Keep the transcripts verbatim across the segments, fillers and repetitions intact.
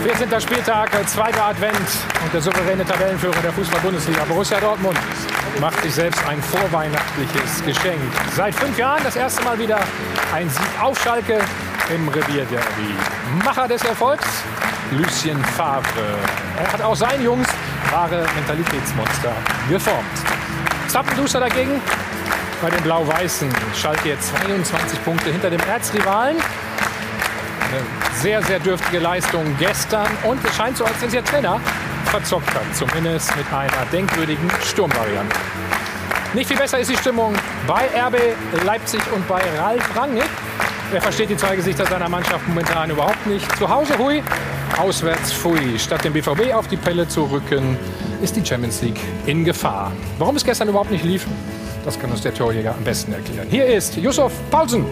vierzehnter Spieltag, zweiter Advent und der souveräne Tabellenführer der Fußball-Bundesliga, Borussia Dortmund, macht sich selbst ein vorweihnachtliches Geschenk. Seit fünf Jahren das erste Mal wieder ein Sieg auf Schalke im Revierderby. Macher des Erfolgs, Lucien Favre. Er hat auch seinen Jungs wahre Mentalitätsmonster geformt. Zappenduster dagegen bei den Blau-Weißen. Schalke jetzt zweiundzwanzig Punkte hinter dem Erzrivalen. Eine sehr, sehr dürftige Leistung gestern. Und es scheint so, als wenn sich der Trainer verzockt hat. Zumindest mit einer denkwürdigen Sturmvariante. Nicht viel besser ist die Stimmung bei R B Leipzig und bei Ralf Rangnick. Er versteht die zwei Gesichter seiner Mannschaft momentan überhaupt nicht. Zu Hause hui, auswärts pfui. Statt dem B V B auf die Pelle zu rücken, ist die Champions League in Gefahr. Warum es gestern überhaupt nicht lief, das kann uns der Torjäger am besten erklären. Hier ist Yussuf Poulsen.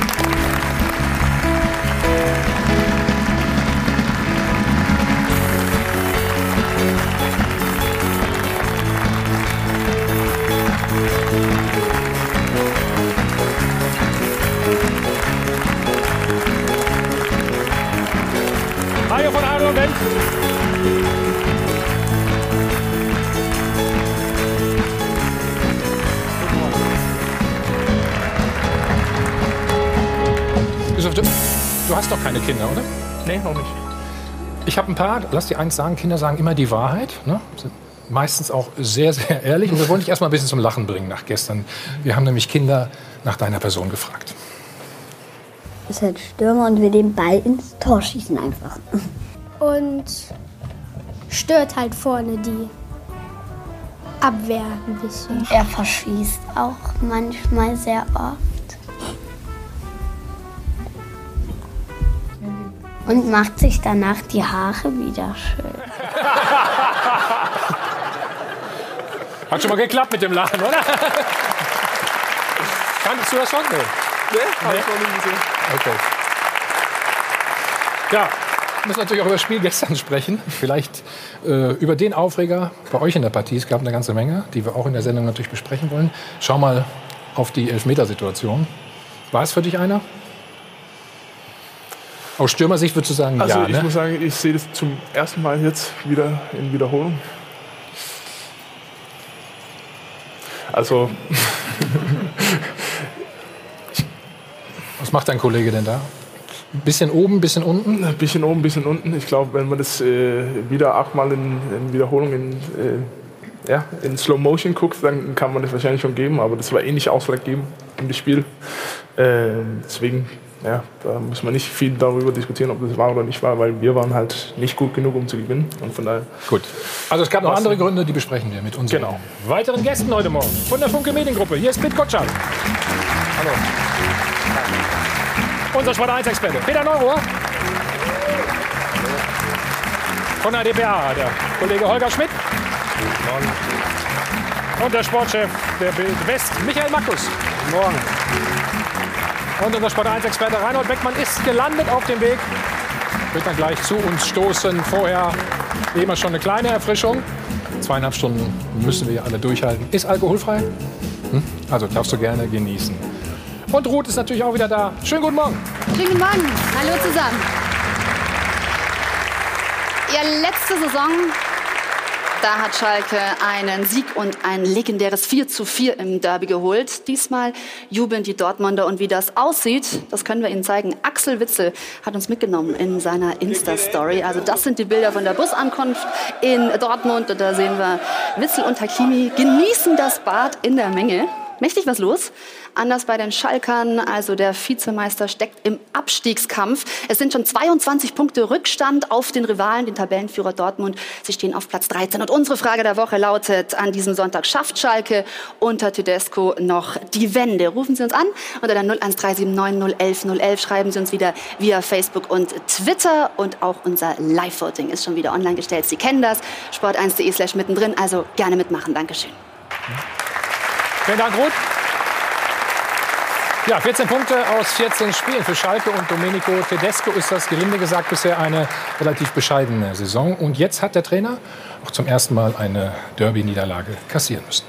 Mario von Adel und Wendt. Du hast doch keine Kinder, oder? Nee, noch nicht. Ich habe ein paar, lass dir eins sagen, Kinder sagen immer die Wahrheit. Ne? Sind meistens auch sehr, sehr ehrlich. Und wir wollen dich erstmal ein bisschen zum Lachen bringen nach gestern. Wir haben nämlich Kinder nach deiner Person gefragt. Ist halt Stürmer und will den Ball ins Tor schießen einfach. Und stört halt vorne die Abwehr ein bisschen. Er verschießt auch manchmal sehr oft. Und macht sich danach die Haare wieder schön. Hat schon mal geklappt mit dem Lachen, oder? Kanntest du das schon? Nee, nee hab ich noch nie gesehen. Okay. Ja, wir müssen natürlich auch über das Spiel gestern sprechen. Vielleicht äh, über den Aufreger bei euch in der Partie. Es gab eine ganze Menge, die wir auch in der Sendung natürlich besprechen wollen. Schau mal auf die Elfmetersituation. War es für dich einer? Aus Stürmersicht würdest du sagen, also ja, ich ne? muss sagen, ich sehe das zum ersten Mal jetzt wieder in Wiederholung. Also... Was macht dein Kollege denn da? Ein bisschen oben, ein bisschen unten? Ein bisschen oben, ein bisschen unten. Ich glaube, wenn man das äh, wieder achtmal in, in Wiederholung in, äh, ja, in Slow Motion guckt, dann kann man das wahrscheinlich schon geben. Aber das war eh nicht ausschlaggebend in das Spiel. Äh, deswegen... Ja, da muss man nicht viel darüber diskutieren, ob das war oder nicht war, weil wir waren halt nicht gut genug, um zu gewinnen. Und von daher. Gut. Also es gab noch andere Gründe, die besprechen wir mit uns. Genau. Weiteren Gästen heute Morgen von der Funke Mediengruppe. Hier ist Pit Gottschalk. Hallo. Unser Sport eins Experte Peter Neurohr. Von der D P A der Kollege Holger Schmidt. Und der Sportchef der Bild West Michael Makkus. Morgen. Und unser Sport eins Experte Reinhold Beckmann ist gelandet auf dem Weg. Wird dann gleich zu uns stoßen. Vorher wie immer schon eine kleine Erfrischung. Zweieinhalb Stunden müssen wir ja alle durchhalten. Ist alkoholfrei? Hm? Also darfst du gerne genießen. Und Ruth ist natürlich auch wieder da. Schönen guten Morgen. Schönen guten Morgen. Hallo zusammen. Ja, letzte Saison, da hat Schalke einen Sieg und ein legendäres vier zu vier im Derby geholt. Diesmal jubeln die Dortmunder. Und wie das aussieht, das können wir Ihnen zeigen. Axel Witsel hat uns mitgenommen in seiner Insta-Story. Also das sind die Bilder von der Busankunft in Dortmund. Und da sehen wir, Witsel und Hakimi genießen das Bad in der Menge. Mächtig was los. Anders bei den Schalkern, also der Vizemeister steckt im Abstiegskampf. Es sind schon zweiundzwanzig Punkte Rückstand auf den Rivalen, den Tabellenführer Dortmund. Sie stehen auf Platz dreizehn. Und unsere Frage der Woche lautet, an diesem Sonntag schafft Schalke unter Tedesco noch die Wende? Rufen Sie uns an unter der null eins drei sieben neun null eins null eins. Schreiben Sie uns wieder via Facebook und Twitter. Und auch unser Live-Voting ist schon wieder online gestellt. Sie kennen das. sport eins punkt de slash mittendrin. Also gerne mitmachen. Dankeschön. Vielen Dank, Ruth. Ja, vierzehn Punkte aus vierzehn Spielen für Schalke und Domenico Tedesco ist das, gelinde gesagt, bisher eine relativ bescheidene Saison. Und jetzt hat der Trainer auch zum ersten Mal eine Derby-Niederlage kassieren müssen.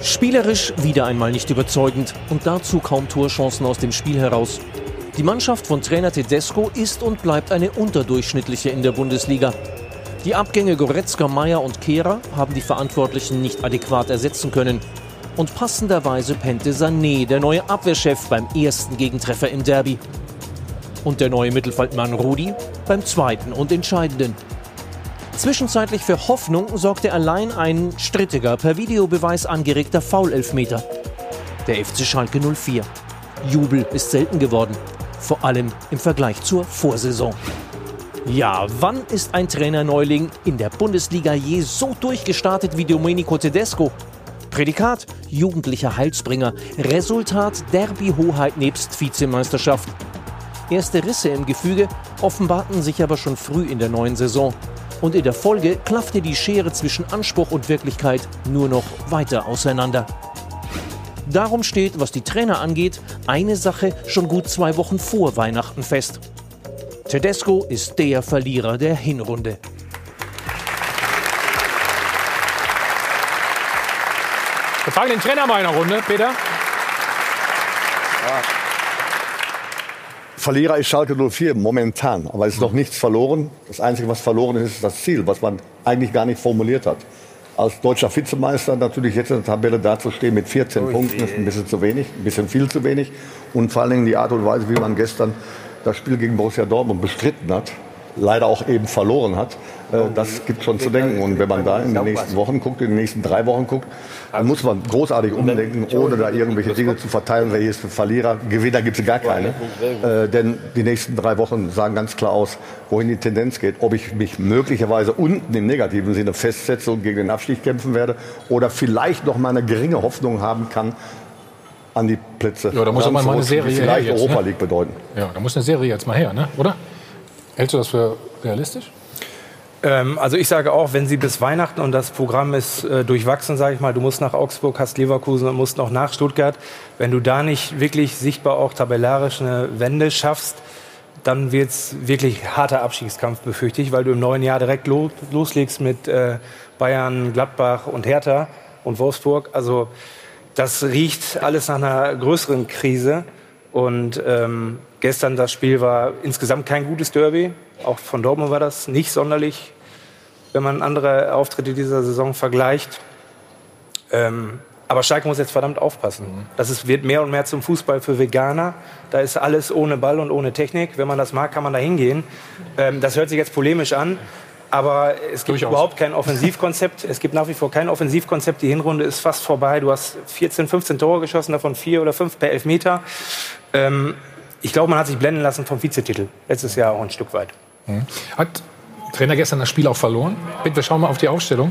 Spielerisch wieder einmal nicht überzeugend und dazu kaum Torchancen aus dem Spiel heraus. Die Mannschaft von Trainer Tedesco ist und bleibt eine unterdurchschnittliche in der Bundesliga. Die Abgänge Goretzka, Meier und Kehrer haben die Verantwortlichen nicht adäquat ersetzen können. Und passenderweise pennte Sané, der neue Abwehrchef, beim ersten Gegentreffer im Derby. Und der neue Mittelfeldmann Rudi beim zweiten und entscheidenden. Zwischenzeitlich für Hoffnung sorgte allein ein strittiger, per Videobeweis angeregter Foul-Elfmeter. Der F C Schalke null vier. Jubel ist selten geworden, vor allem im Vergleich zur Vorsaison. Ja, wann ist ein Trainerneuling in der Bundesliga je so durchgestartet wie Domenico Tedesco? Prädikat: jugendlicher Heilsbringer. Resultat: Derby-Hoheit nebst Vizemeisterschaft. Erste Risse im Gefüge offenbarten sich aber schon früh in der neuen Saison. Und in der Folge klaffte die Schere zwischen Anspruch und Wirklichkeit nur noch weiter auseinander. Darum steht, was die Trainer angeht, eine Sache schon gut zwei Wochen vor Weihnachten fest. Tedesco ist der Verlierer der Hinrunde. Wir fragen den Trainer mal in einer Runde, Peter. Ja. Verlierer ist Schalke null vier momentan, aber es ist noch nichts verloren. Das Einzige, was verloren ist, ist das Ziel, was man eigentlich gar nicht formuliert hat. Als deutscher Vizemeister natürlich jetzt in der Tabelle dazustehen mit vierzehn Punkten ist ein bisschen zu wenig, ein bisschen viel zu wenig. Und vor allen Dingen die Art und Weise, wie man gestern das Spiel gegen Borussia Dortmund bestritten hat, leider auch eben verloren hat, äh, das gibt schon zu denken. Und wenn man da in den nächsten Wochen guckt, in den nächsten drei Wochen guckt, dann muss man großartig umdenken, ohne da irgendwelche Dinge zu verteilen. Wer hier ist für Verlierer? Gewinner gibt es gar keine. Äh, denn die nächsten drei Wochen sagen ganz klar aus, wohin die Tendenz geht. Ob ich mich möglicherweise unten im negativen Sinne festsetze und gegen den Abstieg kämpfen werde oder vielleicht noch mal eine geringe Hoffnung haben kann, an die Plätze. Ja, da muss aber mal eine Serie die vielleicht her jetzt, Europa ne? League bedeuten. Ja, da muss eine Serie jetzt mal her, ne? Oder? Hältst du das für realistisch? Ähm, also ich sage auch, wenn sie bis Weihnachten und das Programm ist äh, durchwachsen, sage ich mal, du musst nach Augsburg, hast Leverkusen und musst noch nach Stuttgart. Wenn du da nicht wirklich sichtbar auch tabellarisch eine Wende schaffst, dann wird es wirklich harter Abstiegskampf, befürchte ich, weil du im neuen Jahr direkt lo loslegst mit äh, Bayern, Gladbach und Hertha und Wolfsburg. Also das riecht alles nach einer größeren Krise. Und ähm, gestern das Spiel war insgesamt kein gutes Derby. Auch von Dortmund war das nicht sonderlich, wenn man andere Auftritte dieser Saison vergleicht. Ähm, aber Schalke muss jetzt verdammt aufpassen. Das ist, wird mehr und mehr zum Fußball für Veganer. Da ist alles ohne Ball und ohne Technik. Wenn man das mag, kann man da hingehen. Ähm, das hört sich jetzt polemisch an. Aber es gibt Durchaus. überhaupt kein Offensivkonzept. Es gibt nach wie vor kein Offensivkonzept. Die Hinrunde ist fast vorbei. Du hast vierzehn, fünfzehn Tore geschossen, davon vier oder fünf per Elfmeter. Ähm, ich glaube, man hat sich blenden lassen vom Vizetitel. Letztes Jahr auch ein Stück weit. Mhm. Hat Trainer gestern das Spiel auch verloren? Bitte, wir schauen mal auf die Aufstellung,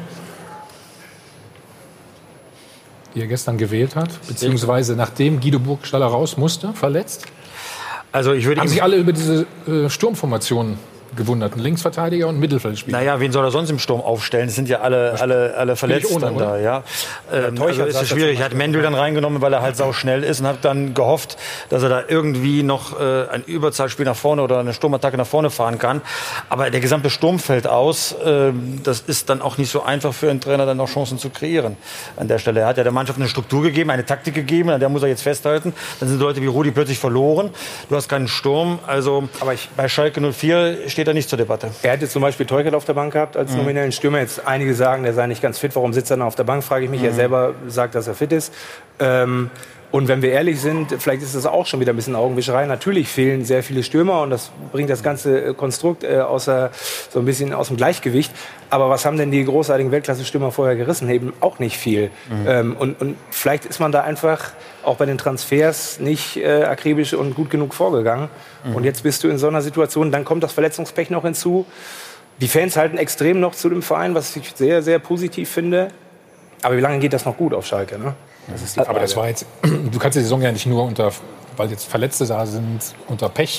die er gestern gewählt hat. Beziehungsweise nachdem Guido Burgstaller raus musste, verletzt. Also ich würde Haben sich alle über diese äh, Sturmformationen gewundert. Ein Linksverteidiger und ein Mittelfeldspieler. Naja, wen soll er sonst im Sturm aufstellen? Das sind ja alle, alle, alle verletzt ohne, dann da. Ja. Ähm, also ist es schwierig. Er hat Mendel dann reingenommen, weil er halt sau schnell ist und hat dann gehofft, dass er da irgendwie noch äh, ein Überzahlspiel nach vorne oder eine Sturmattacke nach vorne fahren kann. Aber der gesamte Sturm fällt aus. Äh, das ist dann auch nicht so einfach für einen Trainer, dann noch Chancen zu kreieren an der Stelle. Er hat ja der Mannschaft eine Struktur gegeben, eine Taktik gegeben, an der muss er jetzt festhalten. Dann sind Leute wie Rudi plötzlich verloren. Du hast keinen Sturm. Also aber ich, bei Schalke null vier steht er nicht zur Debatte. Er hätte zum Beispiel Teukert auf der Bank gehabt als mhm. nominellen Stürmer. Jetzt einige sagen, der sei nicht ganz fit. Warum sitzt er dann auf der Bank, frage ich mich. Mhm. Er selber sagt, dass er fit ist. Ähm, und wenn wir ehrlich sind, vielleicht ist das auch schon wieder ein bisschen Augenwischerei. Natürlich fehlen sehr viele Stürmer und das bringt das ganze Konstrukt äh, außer, so ein bisschen aus dem Gleichgewicht. Aber was haben denn die großartigen Weltklasse-Stürmer vorher gerissen? Eben auch nicht viel. Mhm. Ähm, und, und vielleicht ist man da einfach auch bei den Transfers nicht äh, akribisch und gut genug vorgegangen. Mhm. Und jetzt bist du in so einer Situation, dann kommt das Verletzungspech noch hinzu. Die Fans halten extrem noch zu dem Verein, was ich sehr, sehr positiv finde. Aber wie lange geht das noch gut auf Schalke, ne? Das ist die Frage. Aber das war jetzt, du kannst die Saison ja nicht nur unter, weil jetzt Verletzte da sind, unter Pech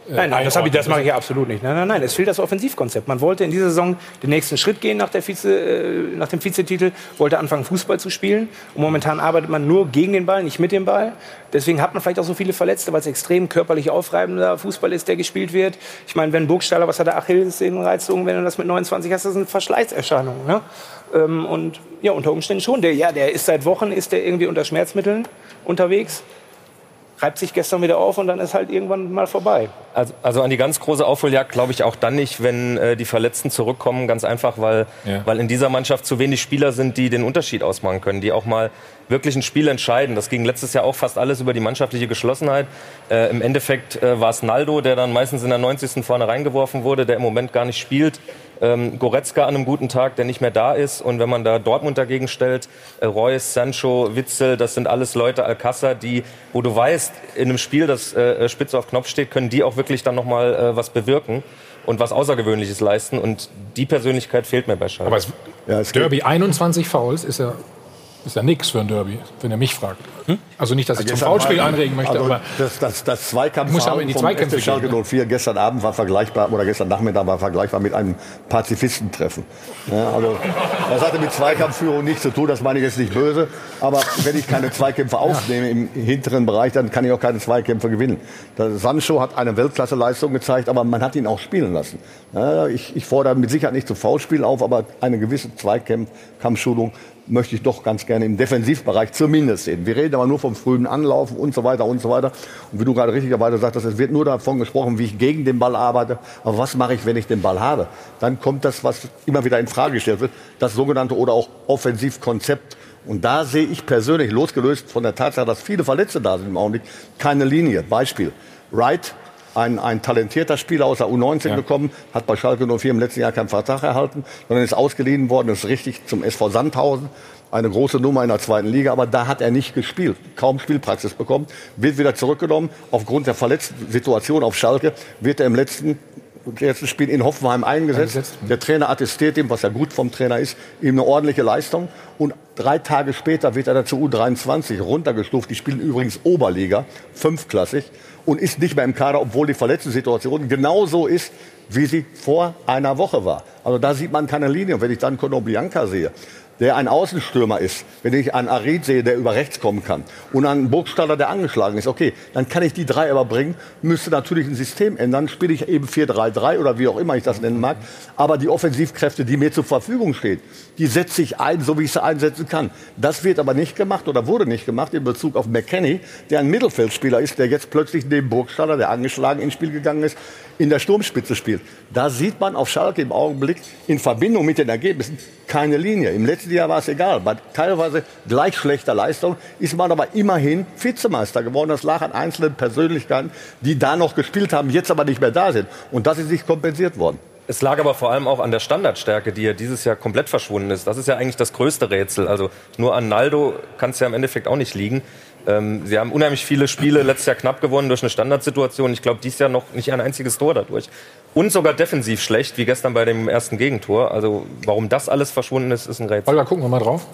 Nein, nein, das, ich, das mache ich ja absolut nicht. Nein, nein, nein, es fehlt das Offensivkonzept. Man wollte in dieser Saison den nächsten Schritt gehen nach, der Vize, äh, nach dem Vizetitel, wollte anfangen, Fußball zu spielen. Und momentan arbeitet man nur gegen den Ball, nicht mit dem Ball. Deswegen hat man vielleicht auch so viele Verletzte, weil es extrem körperlich aufreibender Fußball ist, der gespielt wird. Ich meine, wenn Burgstaller, was hat der Achillessehnenreizung, wenn du das mit neunundzwanzig hast, das sind Verschleißerscheinungen. Ne? Ähm, und ja, unter Umständen schon. Der, ja, der ist seit Wochen ist der irgendwie unter Schmerzmitteln unterwegs. Reibt sich gestern wieder auf und dann ist halt irgendwann mal vorbei. Also, also an die ganz große Aufholjagd glaube ich auch dann nicht, wenn äh, die Verletzten zurückkommen. Ganz einfach, weil, ja. weil in dieser Mannschaft zu wenig Spieler sind, die den Unterschied ausmachen können, die auch mal wirklich ein Spiel entscheiden. Das ging letztes Jahr auch fast alles über die mannschaftliche Geschlossenheit. Äh, Im Endeffekt äh, war es Naldo, der dann meistens in der neunzigsten vorne reingeworfen wurde, der im Moment gar nicht spielt. Ähm, Goretzka an einem guten Tag, der nicht mehr da ist. Und wenn man da Dortmund dagegen stellt, äh, Reus, Sancho, Witzel, das sind alles Leute, Alcázar, die, wo du weißt, in einem Spiel, das äh, spitze auf Knopf steht, können die auch wirklich dann nochmal äh, was bewirken und was Außergewöhnliches leisten. Und die Persönlichkeit fehlt mir bei Schalke. Aber es, ja, es Derby, einundzwanzig Fouls ist ja, ist ja nix für ein Derby, wenn ihr mich fragt. Hm? Also nicht, dass ich zum Foulspiel anregen möchte, also aber das, das, das Zweikampf muss aber in die Zweikämpfe gehen. Schalke null vier gestern Abend war vergleichbar, oder gestern Nachmittag war vergleichbar mit einem Pazifistentreffen. Ja, also, das hatte mit Zweikampfführung nichts zu tun, das meine ich jetzt nicht böse. Aber wenn ich keine Zweikämpfe aufnehme im hinteren Bereich, dann kann ich auch keine Zweikämpfe gewinnen. Der Sancho hat eine Weltklasse-Leistung gezeigt, aber man hat ihn auch spielen lassen. Ja, ich, ich fordere mit Sicherheit nicht zum Foulspiel auf, aber eine gewisse Zweikampfschulung möchte ich doch ganz gerne im Defensivbereich zumindest sehen. Wir reden aber nur vom frühen Anlaufen und so weiter und so weiter. Und wie du gerade richtigerweise sagtest, es wird nur davon gesprochen, wie ich gegen den Ball arbeite. Aber was mache ich, wenn ich den Ball habe? Dann kommt das, was immer wieder in Frage gestellt wird, das sogenannte oder auch Offensivkonzept. Und da sehe ich persönlich, losgelöst von der Tatsache, dass viele Verletzte da sind im Augenblick, keine Linie. Beispiel, Wright, ein, ein talentierter Spieler aus der U neunzehn ja. gekommen, hat bei Schalke null vier im letzten Jahr keinen Vertrag erhalten, sondern ist ausgeliehen worden, ist richtig zum S V Sandhausen, eine große Nummer in der zweiten Liga, aber da hat er nicht gespielt, kaum Spielpraxis bekommen, wird wieder zurückgenommen. Aufgrund der verletzten Situation auf Schalke wird er im letzten letzten Spiel in Hoffenheim eingesetzt. eingesetzt. Der Trainer attestiert ihm, was ja gut vom Trainer ist, ihm eine ordentliche Leistung. Und drei Tage später wird er dann zur U dreiundzwanzig runtergestuft. Die spielen übrigens Oberliga, fünfklassig, und ist nicht mehr im Kader, obwohl die Verletzten-Situation genauso ist, wie sie vor einer Woche war. Also da sieht man keine Linie. Und wenn ich dann Konoplyanka sehe, der ein Außenstürmer ist, wenn ich einen Arid sehe, der über rechts kommen kann, und einen Burgstaller, der angeschlagen ist, okay, dann kann ich die drei aber bringen, müsste natürlich ein System ändern, spiele ich eben vier drei drei oder wie auch immer ich das nennen mag, aber die Offensivkräfte, die mir zur Verfügung stehen, die setze ich ein, so wie ich sie einsetzen kann. Das wird aber nicht gemacht oder wurde nicht gemacht in Bezug auf McKennie, der ein Mittelfeldspieler ist, der jetzt plötzlich neben Burgstaller, der angeschlagen ins Spiel gegangen ist, in der Sturmspitze spielt. Da sieht man auf Schalke im Augenblick in Verbindung mit den Ergebnissen keine Linie. Im letzten Jahr war es egal. Bei teilweise gleich schlechter Leistung ist man aber immerhin Vizemeister geworden. Das lag an einzelnen Persönlichkeiten, die da noch gespielt haben, jetzt aber nicht mehr da sind. Und das ist nicht kompensiert worden. Es lag aber vor allem auch an der Standardstärke, die ja dieses Jahr komplett verschwunden ist. Das ist ja eigentlich das größte Rätsel. Also nur an Naldo kann es ja im Endeffekt auch nicht liegen. Ähm, sie haben unheimlich viele Spiele letztes Jahr knapp gewonnen durch eine Standardsituation. Ich glaube, dieses Jahr noch nicht ein einziges Tor dadurch. Und sogar defensiv schlecht, wie gestern bei dem ersten Gegentor. Also warum das alles verschwunden ist, ist ein Rätsel. Holger, gucken wir mal drauf.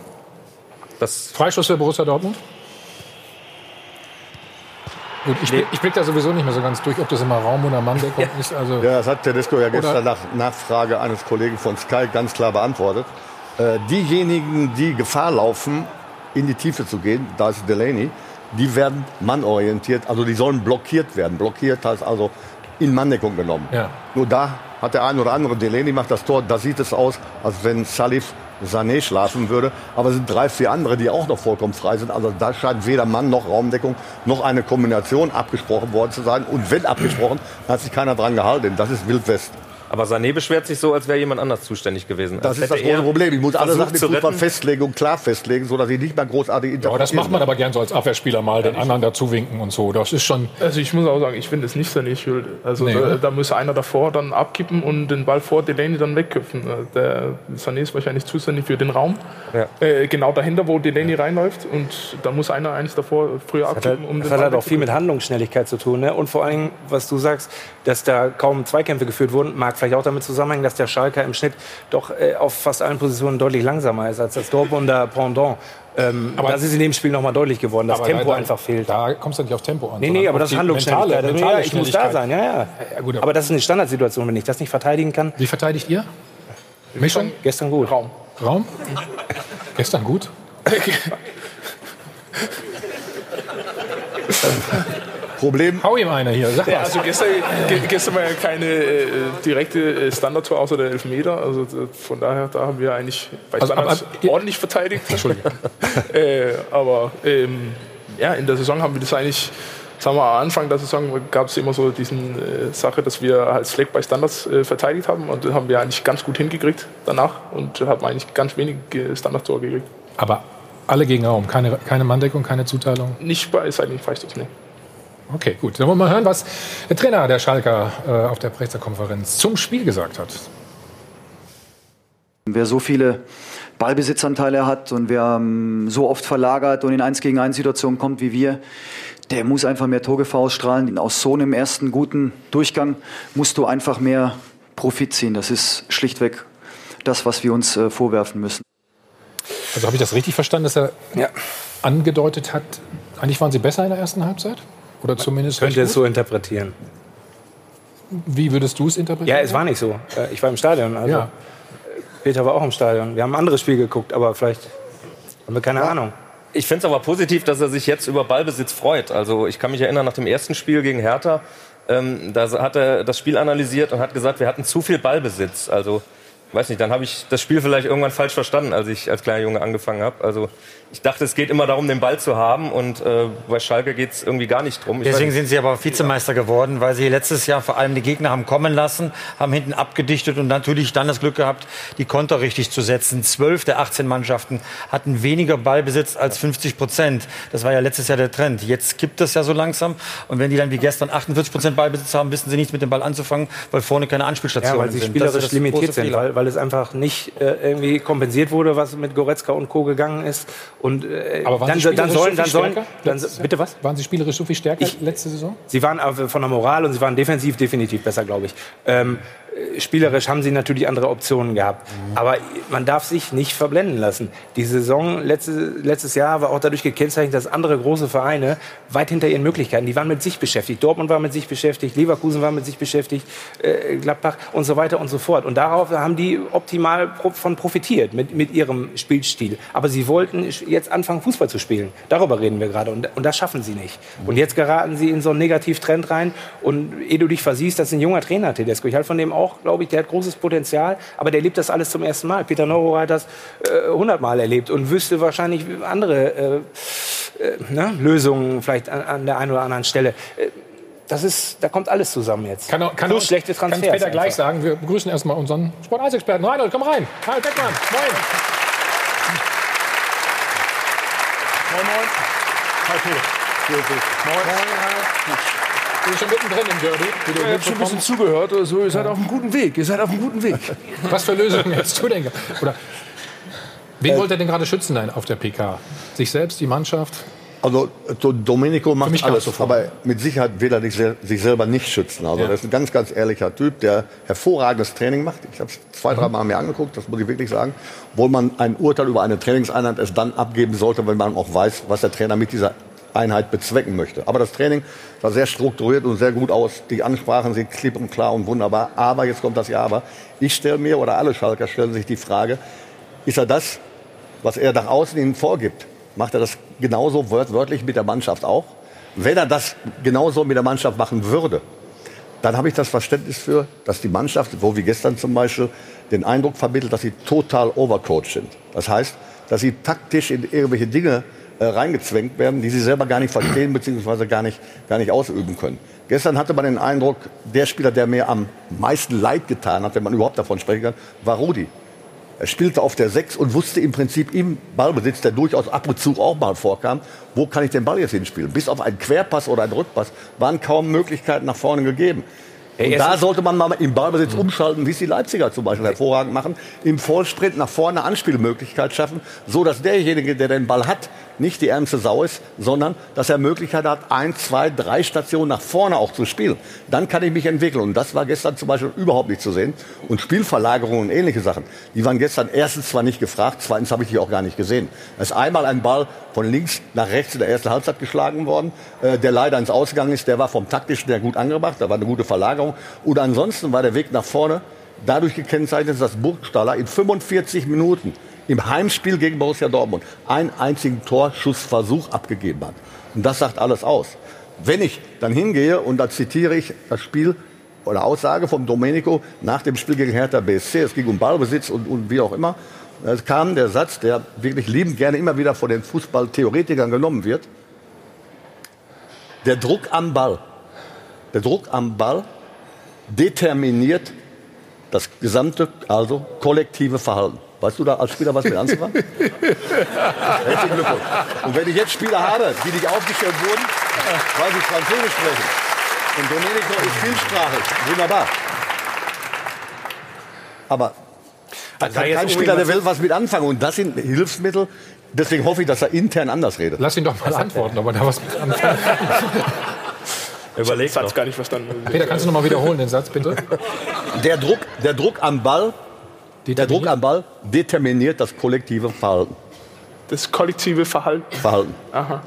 Das Freischuss für Borussia Dortmund. Gut, ich, nee. ich blick da sowieso nicht mehr so ganz durch, ob das immer Raum- oder Manndeckung ja. ist. Also ja, das hat Tedesco ja gestern nach Nachfrage eines Kollegen von Sky ganz klar beantwortet. Äh, diejenigen, die Gefahr laufen, in die Tiefe zu gehen, da ist Delaney, die werden mannorientiert, also die sollen blockiert werden. Blockiert heißt also in Manndeckung genommen. Ja. Nur da hat der ein oder andere, Delaney macht das Tor, da sieht es aus, als wenn Salif Sané schlafen würde. Aber es sind drei, vier andere, die auch noch vollkommen frei sind. Also da scheint weder Mann noch Raumdeckung noch eine Kombination abgesprochen worden zu sein. Und wenn abgesprochen, hat sich keiner dran gehalten. Das ist Wild West. Aber Sané beschwert sich so, als wäre jemand anders zuständig gewesen. Das ist das große Problem. Ich muss alle Sachen im Fußball festlegen und klar festlegen, sodass ich nicht mehr großartig interpretieren. Ja, das macht man aber gern so als Abwehrspieler mal, den anderen dazu winken und so. Das ist schon. Also ich muss auch sagen, ich finde es nicht Sané schuld. Also nee, da, da muss einer davor dann abkippen und den Ball vor Delaney dann wegköpfen. Der Sané ist wahrscheinlich zuständig für den Raum. Ja. Äh, genau dahinter, wo Delaney ja. reinläuft. Und da muss einer eigentlich davor früher das abkippen. Hat, um das hat halt auch viel mit Handlungsschnelligkeit zu tun. Ne? Und vor allem, was du sagst, dass da kaum Zweikämpfe geführt wurden, mag vielleicht auch damit zusammenhängen, dass der Schalker im Schnitt doch äh, auf fast allen Positionen deutlich langsamer ist als das Dortmunder Pendant. Ähm, aber das ist in dem Spiel noch mal deutlich geworden, dass Tempo da, einfach fehlt. Da kommst du nicht auf Tempo an. Nee, nee, aber das ist Handlungsschnelligkeit. Mentale, mentale ich muss da sein, ja, ja. ja gut, aber das ist eine Standardsituation, wenn ich das nicht verteidigen kann. Wie verteidigt ihr? Mischung? Gestern gut. Raum. Raum? Gestern gut? Problem. Hau ihm einer hier, sag mal. Ja, also gestern, ge gestern war ja keine äh, direkte äh, Standardtor außer der Elfmeter. Also äh, von daher, da haben wir eigentlich bei Also, Standards aber- aber- ordentlich verteidigt. Entschuldigung. äh, aber ähm, ja, in der Saison haben wir das eigentlich, sagen wir am Anfang der Saison gab es immer so diesen äh, Sache, dass wir als Fleck bei Standards äh, verteidigt haben. Und das haben wir eigentlich ganz gut hingekriegt danach. Und haben eigentlich ganz wenig äh, Standardtor gekriegt. Aber alle gegen Raum, keine, keine Manndeckung, keine Zuteilung? Nicht bei seitlichen Freistoß, ne. Okay, gut. Dann wollen wir mal hören, was der Trainer der Schalker äh, auf der Pressekonferenz zum Spiel gesagt hat. Wer so viele Ballbesitzanteile hat und wer ähm, so oft verlagert und in eins gegen eins Situationen kommt wie wir, der muss einfach mehr Torgefahr ausstrahlen. Aus so einem ersten guten Durchgang musst du einfach mehr Profit ziehen. Das ist schlichtweg das, was wir uns äh, vorwerfen müssen. Also habe ich das richtig verstanden, dass er Ja. angedeutet hat, eigentlich waren sie besser in der ersten Halbzeit? Oder zumindest Könnte recht es gut? so interpretieren. Wie würdest du es interpretieren? Ja, es war nicht so. Äh, Ich war im Stadion. Also Ja. Peter war auch im Stadion. Wir haben ein anderes Spiel geguckt, aber vielleicht haben wir keine Ahnung. Ich finde es aber positiv, dass er sich jetzt über Ballbesitz freut. Also ich kann mich erinnern, nach dem ersten Spiel gegen Hertha, ähm, da hat er das Spiel analysiert und hat gesagt, wir hatten zu viel Ballbesitz. Also, weiß nicht, dann habe ich das Spiel vielleicht irgendwann falsch verstanden, als ich als kleiner Junge angefangen habe. Also ich dachte, es geht immer darum, den Ball zu haben und äh, bei Schalke geht es irgendwie gar nicht drum. Ich Deswegen weiß sind sie aber Vizemeister geworden, weil sie letztes Jahr vor allem die Gegner haben kommen lassen, haben hinten abgedichtet und natürlich dann das Glück gehabt, die Konter richtig zu setzen. Zwölf der achtzehn Mannschaften hatten weniger Ballbesitz als fünfzig Prozent. Das war ja letztes Jahr der Trend. Jetzt kippt das ja so langsam. Und wenn die dann wie gestern achtundvierzig Prozent Ballbesitz haben, wissen sie nichts mit dem Ball anzufangen, weil vorne keine Anspielstationen Ja, weil sie sind. spielerisch Das ist das limitiert große sind, Fehler. weil, weil es einfach nicht äh, irgendwie kompensiert wurde, was mit Goretzka und Co. gegangen ist. Und äh, Aber waren dann, sie dann spielerisch sollen, so dann viel sollen, stärker dann, letztes Jahr? bitte was? Waren sie spielerisch so viel stärker letzte Saison? Sie waren aber von der Moral und sie waren defensiv definitiv besser, glaube ich. Ähm, spielerisch haben sie natürlich andere Optionen gehabt. Mhm. Aber man darf sich nicht verblenden lassen. Die Saison letzte, letztes Jahr war auch dadurch gekennzeichnet, dass andere große Vereine weit hinter ihren Möglichkeiten, die waren mit sich beschäftigt. Dortmund war mit sich beschäftigt, Leverkusen war mit sich beschäftigt, äh, Gladbach und so weiter und so fort. Und darauf haben die optimal von profitiert mit, mit ihrem Spielstil. Aber sie wollten jetzt anfangen, Fußball zu spielen. Darüber reden wir gerade. Und, und das schaffen sie nicht. Und jetzt geraten sie in so einen Negativtrend rein. Und ehe du dich versiehst, das ist ein junger Trainer, Tedesco. Ich halte von dem auch, glaube ich, der hat großes Potenzial. Aber der erlebt das alles zum ersten Mal. Peter Neururer hat das äh, hundertmal erlebt und wüsste wahrscheinlich andere äh, äh, ne, Lösungen vielleicht an, an der einen oder anderen Stelle. Äh, Das ist, da kommt alles zusammen jetzt. Kann, auch, kann, Plus auch, schlechte kann Transfers. Peter gleich einfach. sagen, wir begrüßen erstmal unseren Sport eins Experten. Reinhold, komm rein. Reinhold Beckmann, moin. Moin, moin. Hi, Peter. Moin. Moin. Du bist schon mittendrin im Derby. Wie du Ich habe schon ein bisschen zugehört oder so. Ihr seid auf einem guten Weg. Ihr seid auf einem guten Weg. Was für Lösungen hättest du denn? ge- Oder wen wollt ihr denn gerade schützen denn auf der P K? Sich selbst, die Mannschaft? Also so Domenico Für macht mich kam alles, es so vor. aber mit Sicherheit will er sich, sel sich selber nicht schützen. Also Ja. das ist ein ganz, ganz ehrlicher Typ, der hervorragendes Training macht. Ich habe es zwei, Mhm. drei Mal mir angeguckt, das muss ich wirklich sagen. Obwohl man ein Urteil über eine Trainingseinheit erst dann abgeben sollte, wenn man auch weiß, was der Trainer mit dieser Einheit bezwecken möchte. Aber das Training sah sehr strukturiert und sehr gut aus. Die Ansprachen sind klipp und klar und wunderbar. Aber, jetzt kommt das Ja, aber. Ich stelle mir, oder alle Schalker stellen sich die Frage, ist er das, was er nach außen ihnen vorgibt, macht er das genauso wört wörtlich mit der Mannschaft auch? Wenn er das genauso mit der Mannschaft machen würde, dann habe ich das Verständnis für, dass die Mannschaft, wo wie gestern zum Beispiel, den Eindruck vermittelt, dass sie total overcoached sind. Das heißt, dass sie taktisch in irgendwelche Dinge äh, reingezwängt werden, die sie selber gar nicht verstehen bzw. gar nicht, gar nicht ausüben können. Gestern hatte man den Eindruck, der Spieler, der mir am meisten leid getan hat, wenn man überhaupt davon sprechen kann, war Rudi. Er spielte auf der Sechs und wusste im Prinzip im Ballbesitz, der durchaus ab und zu auch mal vorkam, wo kann ich den Ball jetzt hinspielen? Bis auf einen Querpass oder einen Rückpass waren kaum Möglichkeiten nach vorne gegeben. Und da sollte man mal im Ballbesitz umschalten, wie es die Leipziger zum Beispiel hervorragend machen, im Vollsprint nach vorne Anspielmöglichkeit schaffen, so dass derjenige, der den Ball hat, nicht die ärmste Sau ist, sondern dass er Möglichkeit hat, ein, zwei, drei Stationen nach vorne auch zu spielen. Dann kann ich mich entwickeln. Und das war gestern zum Beispiel überhaupt nicht zu sehen. Und Spielverlagerungen und ähnliche Sachen, die waren gestern erstens zwar nicht gefragt, zweitens habe ich die auch gar nicht gesehen. Es ist einmal ein Ball von links nach rechts in der ersten Halbzeit geschlagen worden, äh, der leider ins Ausgegangen ist. Der war vom Taktischen her gut angebracht, da war eine gute Verlagerung. Und ansonsten war der Weg nach vorne dadurch gekennzeichnet, dass Burgstaller in fünfundvierzig Minuten im Heimspiel gegen Borussia Dortmund einen einzigen Torschussversuch abgegeben hat. Und das sagt alles aus. Wenn ich dann hingehe, und da zitiere ich das Spiel oder Aussage von Domenico nach dem Spiel gegen Hertha B S C, es ging um Ballbesitz und, und wie auch immer, es kam der Satz, der wirklich liebend gerne immer wieder von den Fußballtheoretikern genommen wird: Der Druck am Ball, der Druck am Ball determiniert das gesamte, also kollektive Verhalten. Weißt du da als Spieler was mit anzufangen? Herzlichen Glückwunsch. Und wenn ich jetzt Spieler habe, die nicht aufgestellt wurden, weil sie Französisch sprechen, und Domenico ist vielsprachig, wunderbar. Aber da kann kein Spieler der Welt was mit anfangen. Und das sind Hilfsmittel. Deswegen hoffe ich, dass er intern anders redet. Lass ihn doch mal antworten, ob er da was mit anfangen kann. Überlegt Satz gar nicht verstanden. Peter, kannst du noch mal wiederholen den Satz, bitte? Der Druck, der Druck am Ball, der Druck am Ball determiniert das kollektive Verhalten. Das kollektive Verhalten? Verhalten. Aha.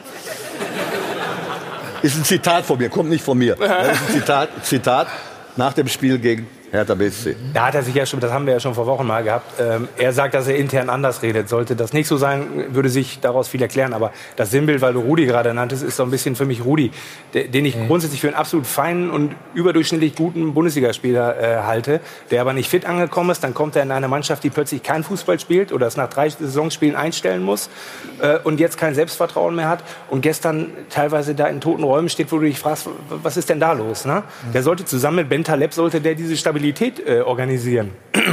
Ist ein Zitat von mir, kommt nicht von mir. Das ist ein Zitat, Zitat nach dem Spiel gegen Hertha B S C. Da hat er sich ja schon, das haben wir ja schon vor Wochen mal gehabt. Ähm, er sagt, dass er intern anders redet. Sollte das nicht so sein, würde sich daraus viel erklären. Aber das Sinnbild, weil du Rudi gerade nanntest, ist so ein bisschen für mich Rudi, der, den ich mhm. grundsätzlich für einen absolut feinen und überdurchschnittlich guten Bundesligaspieler äh, halte, der aber nicht fit angekommen ist. Dann kommt er in eine Mannschaft, die plötzlich kein Fußball spielt oder es nach drei Saisonspielen einstellen muss äh, und jetzt kein Selbstvertrauen mehr hat und gestern teilweise da in toten Räumen steht, wo du dich fragst, was ist denn da los? Ne? Mhm. Der sollte zusammen mit Ben Taleb, sollte der diese Stabilität Äh, organisieren.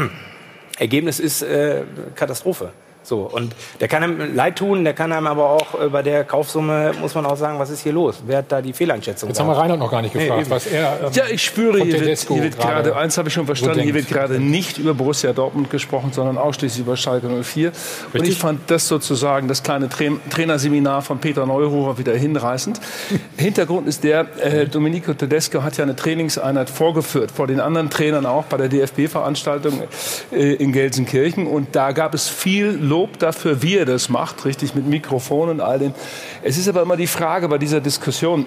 Ergebnis ist äh, Katastrophe. So, und der kann einem leid tun, der kann einem aber auch äh, bei der Kaufsumme, muss man auch sagen, was ist hier los? Wer hat da die Fehleinschätzung? Jetzt haben wir Reinhard noch gar nicht gefragt, nee, was er ähm, Ja, ich spüre, hier wird, hier wird gerade, eins habe ich schon verstanden, hier wird gerade nicht über Borussia Dortmund gesprochen, sondern ausschließlich über Schalke null vier. Richtig? Und ich fand das sozusagen, das kleine Tra Trainerseminar von Peter Neururer wieder hinreißend. Hintergrund ist der, äh, Domenico Tedesco hat ja eine Trainingseinheit vorgeführt, vor den anderen Trainern auch, bei der D F B-Veranstaltung äh, in Gelsenkirchen. Und da gab es viel Lob dafür, wie er das macht, richtig, mit Mikrofon und all dem. Es ist aber immer die Frage bei dieser Diskussion,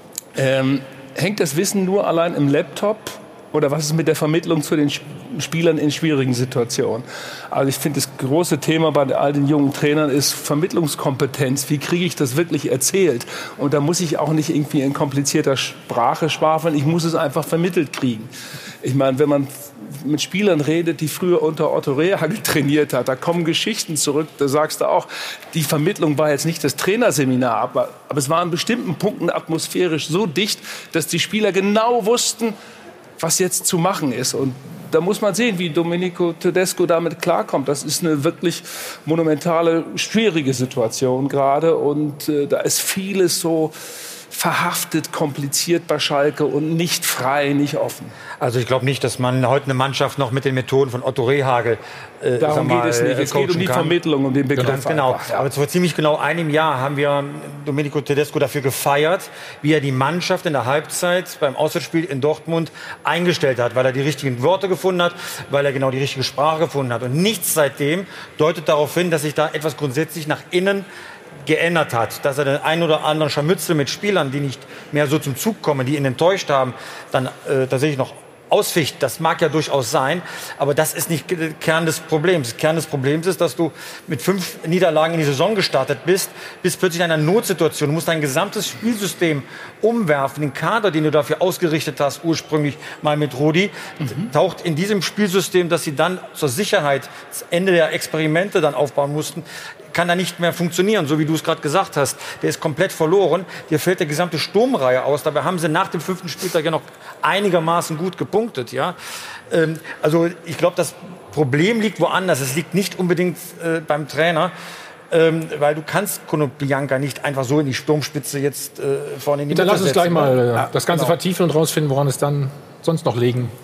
ähm, hängt das Wissen nur allein im Laptop oder was ist mit der Vermittlung zu den Spielern in schwierigen Situationen? Also ich finde, das große Thema bei all den jungen Trainern ist Vermittlungskompetenz. Wie kriege ich das wirklich erzählt? Und da muss ich auch nicht irgendwie in komplizierter Sprache schwafeln, ich muss es einfach vermittelt kriegen. Ich meine, wenn man mit Spielern redet, die früher unter Otto Rehhagel trainiert hat, da kommen Geschichten zurück, da sagst du auch, die Vermittlung war jetzt nicht das Trainerseminar, aber, aber es war an bestimmten Punkten atmosphärisch so dicht, dass die Spieler genau wussten, was jetzt zu machen ist. Und da muss man sehen, wie Domenico Tedesco damit klarkommt. Das ist eine wirklich monumentale, schwierige Situation gerade. Und äh, da ist vieles so verhaftet, kompliziert bei Schalke und nicht frei, nicht offen. Also ich glaube nicht, dass man heute eine Mannschaft noch mit den Methoden von Otto Rehhagel äh, Darum mal, geht es nicht. Es geht um die kann. Vermittlung, um den Begriff. Ganz genau. Ja. Aber vor ziemlich genau einem Jahr haben wir Domenico Tedesco dafür gefeiert, wie er die Mannschaft in der Halbzeit beim Auswärtsspiel in Dortmund eingestellt hat, weil er die richtigen Worte gefunden hat, weil er genau die richtige Sprache gefunden hat. Und nichts seitdem deutet darauf hin, dass sich da etwas grundsätzlich nach innen geändert hat, dass er den einen oder anderen Scharmützel mit Spielern, die nicht mehr so zum Zug kommen, die ihn enttäuscht haben, dann äh, tatsächlich noch ausficht. Das mag ja durchaus sein, aber das ist nicht Kern des Problems. Kern des Problems ist, dass du mit fünf Niederlagen in die Saison gestartet bist, bist plötzlich in einer Notsituation. Du musst dein gesamtes Spielsystem umwerfen. Den Kader, den du dafür ausgerichtet hast, ursprünglich mal mit Rudi, mhm. taucht in diesem Spielsystem, das sie dann zur Sicherheit, das Ende der Experimente dann aufbauen mussten, kann er nicht mehr funktionieren, so wie du es gerade gesagt hast. Der ist komplett verloren. Dir fällt der gesamte Sturmreihe aus. Dabei haben sie nach dem fünften Spieltag ja noch einigermaßen gut gepunktet. Ja? Ähm, also ich glaube, das Problem liegt woanders. Es liegt nicht unbedingt äh, beim Trainer. Ähm, weil du kannst Konoplyanka nicht einfach so in die Sturmspitze jetzt äh, vorne in die Mitte setzen. Dann lass uns gleich mal äh, ja, das Ganze genau. vertiefen und rausfinden, woran es dann sonst noch liegen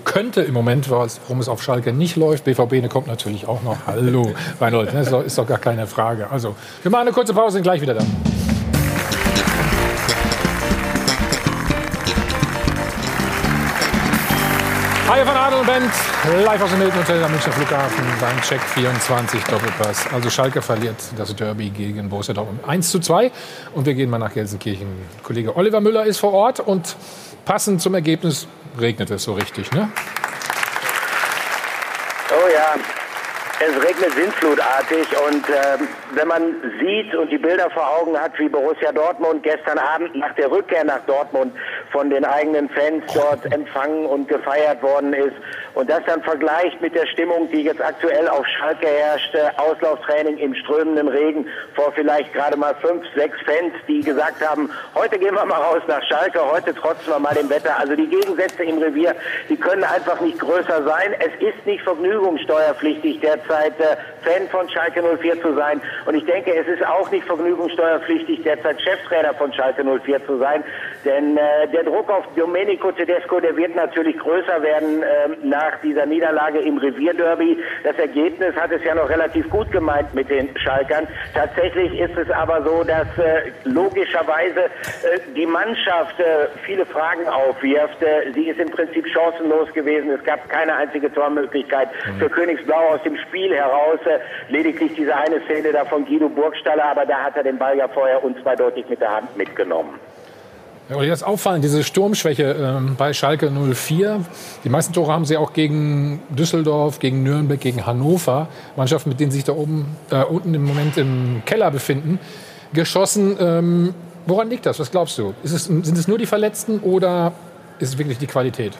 könnte im Moment, warum es auf Schalke nicht läuft. B V B kommt natürlich auch noch. Hallo, Reinhold, das ist doch, ist doch gar keine Frage. Also, wir machen eine kurze Pause, sind gleich wieder da. Hi von Adel und Bent, live aus dem Hilton Hotel am Münchner Flughafen beim Check vierundzwanzig Doppelpass. Also Schalke verliert das Derby gegen Borussia Dortmund eins zu zwei. Und wir gehen mal nach Gelsenkirchen. Kollege Oliver Müller ist vor Ort und passend zum Ergebnis regnet es so richtig, ne? Oh ja, es regnet sintflutartig und äh, wenn man sieht und die Bilder vor Augen hat, wie Borussia Dortmund gestern Abend nach der Rückkehr nach Dortmund von den eigenen Fans dort empfangen und gefeiert worden ist und das dann vergleicht mit der Stimmung, die jetzt aktuell auf Schalke herrscht, Auslauftraining im strömenden Regen vor vielleicht gerade mal fünf, sechs Fans, die gesagt haben, heute gehen wir mal raus nach Schalke, heute trotzen wir mal dem Wetter. Also die Gegensätze im Revier, die können einfach nicht größer sein. Es ist nicht vergnügungssteuerpflichtig derzeit äh, Fan von Schalke null vier zu sein und ich denke, es ist auch nicht vergnügungssteuerpflichtig derzeit Cheftrainer von Schalke null vier zu sein, denn äh, der Druck auf Domenico Tedesco, der wird natürlich größer werden äh, nach dieser Niederlage im Revierderby. Das Ergebnis hat es ja noch relativ gut gemeint mit den Schalkern. Tatsächlich ist es aber so, dass äh, logischerweise äh, die Mannschaft äh, viele Fragen aufwirft. Äh, sie ist im Prinzip chancenlos gewesen. Es gab keine einzige Tormöglichkeit mhm. für Königsblau aus dem Spiel heraus. Äh, lediglich diese eine Szene da von Guido Burgstaller, aber da hat er den Ball ja vorher unzweideutig mit der Hand mitgenommen. Ja, jetzt auffallen, diese Sturmschwäche ähm, bei Schalke null vier. Die meisten Tore haben sie auch gegen Düsseldorf, gegen Nürnberg, gegen Hannover, Mannschaften, mit denen sie sich da oben, äh, unten im Moment im Keller befinden, geschossen. Ähm, woran liegt das? Was glaubst du? Ist es, sind es nur die Verletzten oder ist es wirklich die Qualität?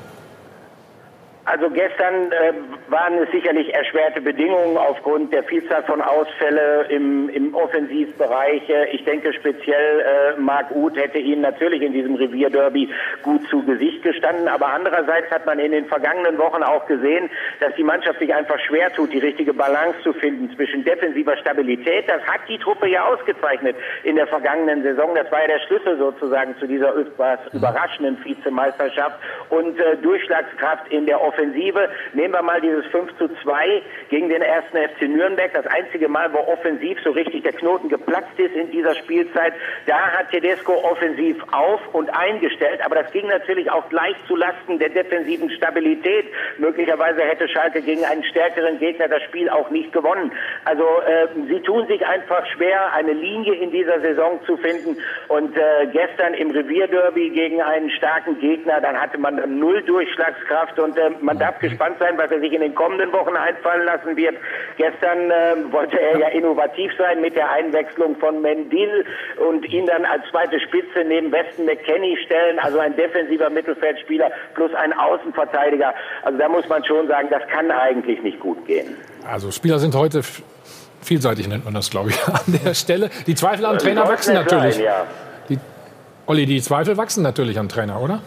Also gestern äh, waren es sicherlich erschwerte Bedingungen aufgrund der Vielzahl von Ausfällen im, im Offensivbereich. Ich denke speziell äh, Marc Uth hätte ihnen natürlich in diesem Revierderby gut zu Gesicht gestanden. Aber andererseits hat man in den vergangenen Wochen auch gesehen, dass die Mannschaft sich einfach schwer tut, die richtige Balance zu finden zwischen defensiver Stabilität. Das hat die Truppe ja ausgezeichnet in der vergangenen Saison. Das war ja der Schlüssel sozusagen zu dieser etwas überraschenden Vizemeisterschaft und äh, Durchschlagskraft in der Offensive. Offensive. Nehmen wir mal dieses fünf zu zwei gegen den ersten F C Nürnberg. Das einzige Mal, wo offensiv so richtig der Knoten geplatzt ist in dieser Spielzeit. Da hat Tedesco offensiv auf- und eingestellt. Aber das ging natürlich auch gleich zu Lasten der defensiven Stabilität. Möglicherweise hätte Schalke gegen einen stärkeren Gegner das Spiel auch nicht gewonnen. Also äh, sie tun sich einfach schwer, eine Linie in dieser Saison zu finden. Und äh, gestern im Revierderby gegen einen starken Gegner, dann hatte man null Durchschlagskraft und äh, man darf gespannt sein, was er sich in den kommenden Wochen einfallen lassen wird. Gestern äh, wollte er ja innovativ sein mit der Einwechslung von Mendil und ihn dann als zweite Spitze neben Weston McKennie stellen. Also ein defensiver Mittelfeldspieler plus ein Außenverteidiger. Also da muss man schon sagen, das kann eigentlich nicht gut gehen. Also Spieler sind heute vielseitig, nennt man das, glaube ich, an der Stelle. Die Zweifel am Trainer wachsen natürlich. Sein, ja. die, Olli, die Zweifel wachsen natürlich am Trainer, oder?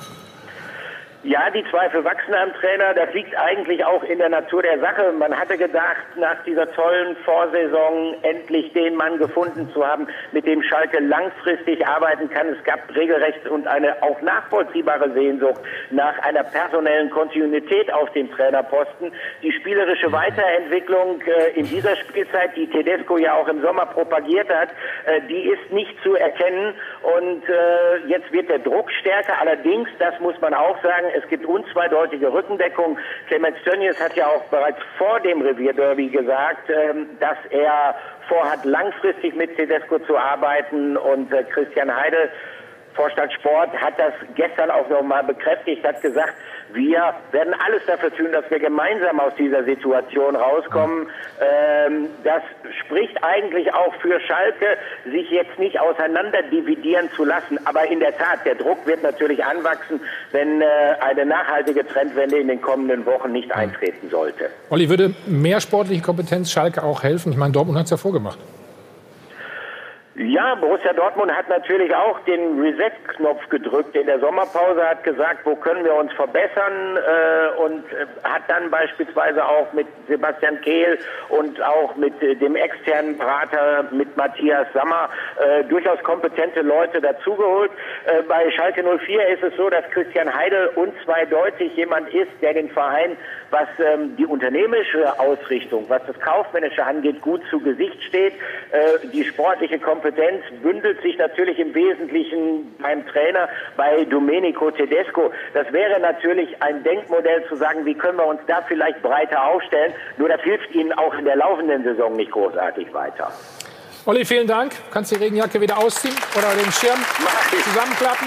Ja, die Zweifel wachsen am Trainer. Das liegt eigentlich auch in der Natur der Sache. Man hatte gedacht, nach dieser tollen Vorsaison endlich den Mann gefunden zu haben, mit dem Schalke langfristig arbeiten kann. Es gab regelrecht und eine auch nachvollziehbare Sehnsucht nach einer personellen Kontinuität auf dem Trainerposten. Die spielerische Weiterentwicklung äh, in dieser Spielzeit, die Tedesco ja auch im Sommer propagiert hat, äh, die ist nicht zu erkennen. Und äh, jetzt wird der Druck stärker. Allerdings, das muss man auch sagen, es gibt unzweideutige Rückendeckung. Clemens Tönnies hat ja auch bereits vor dem Revierderby gesagt, ähm, dass er vorhat, langfristig mit Tedesco zu arbeiten. Und äh, Christian Heidel, Vorstand Sport, hat das gestern auch noch mal bekräftigt, hat gesagt, wir werden alles dafür tun, dass wir gemeinsam aus dieser Situation rauskommen. Ähm, das spricht eigentlich auch für Schalke, sich jetzt nicht auseinander dividieren zu lassen. Aber in der Tat, der Druck wird natürlich anwachsen, wenn äh, eine nachhaltige Trendwende in den kommenden Wochen nicht eintreten sollte. Olli, würde mehr sportliche Kompetenz Schalke auch helfen? Ich meine, Dortmund hat es ja vorgemacht. Ja, Borussia Dortmund hat natürlich auch den Reset-Knopf gedrückt in der Sommerpause, hat gesagt, wo können wir uns verbessern äh, und äh, hat dann beispielsweise auch mit Sebastian Kehl und auch mit äh, dem externen Berater, mit Matthias Sammer, äh, durchaus kompetente Leute dazugeholt. Äh, bei Schalke null vier ist es so, dass Christian Heidel unzweideutig jemand ist, der den Verein, was ähm, die unternehmerische Ausrichtung, was das Kaufmännische angeht, gut zu Gesicht steht. Äh, die sportliche Kompetenz bündelt sich natürlich im Wesentlichen beim Trainer, bei Domenico Tedesco. Das wäre natürlich ein Denkmodell zu sagen, wie können wir uns da vielleicht breiter aufstellen. Nur das hilft Ihnen auch in der laufenden Saison nicht großartig weiter. Olli, vielen Dank. Kannst du die Regenjacke wieder ausziehen oder den Schirm zusammenklappen?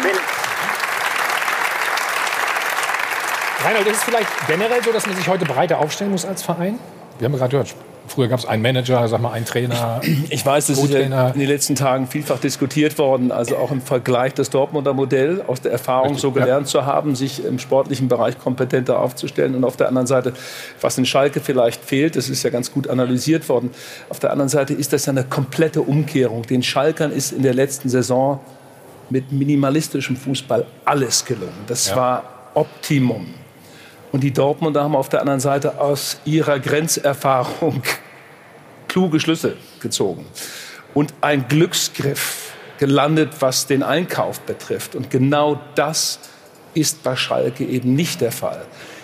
Reinhold, ist es vielleicht generell so, dass man sich heute breiter aufstellen muss als Verein? Wir haben ja gerade gehört, früher gab es einen Manager, sag mal einen Trainer. Ich, ich weiß, das ist in den letzten Tagen vielfach diskutiert worden, also auch im Vergleich das Dortmunder Modell, aus der Erfahrung Richtig, so gelernt ja. zu haben, sich im sportlichen Bereich kompetenter aufzustellen. Und auf der anderen Seite, was in Schalke vielleicht fehlt, das ist ja ganz gut analysiert worden, auf der anderen Seite ist das ja eine komplette Umkehrung. Den Schalkern ist in der letzten Saison mit minimalistischem Fußball alles gelungen. Das ja. war Optimum. Und die Dortmunder haben auf der anderen Seite aus ihrer Grenzerfahrung kluge Schlüsse gezogen. Und ein Glücksgriff gelandet, was den Einkauf betrifft. Und genau das ist bei Schalke eben nicht der Fall.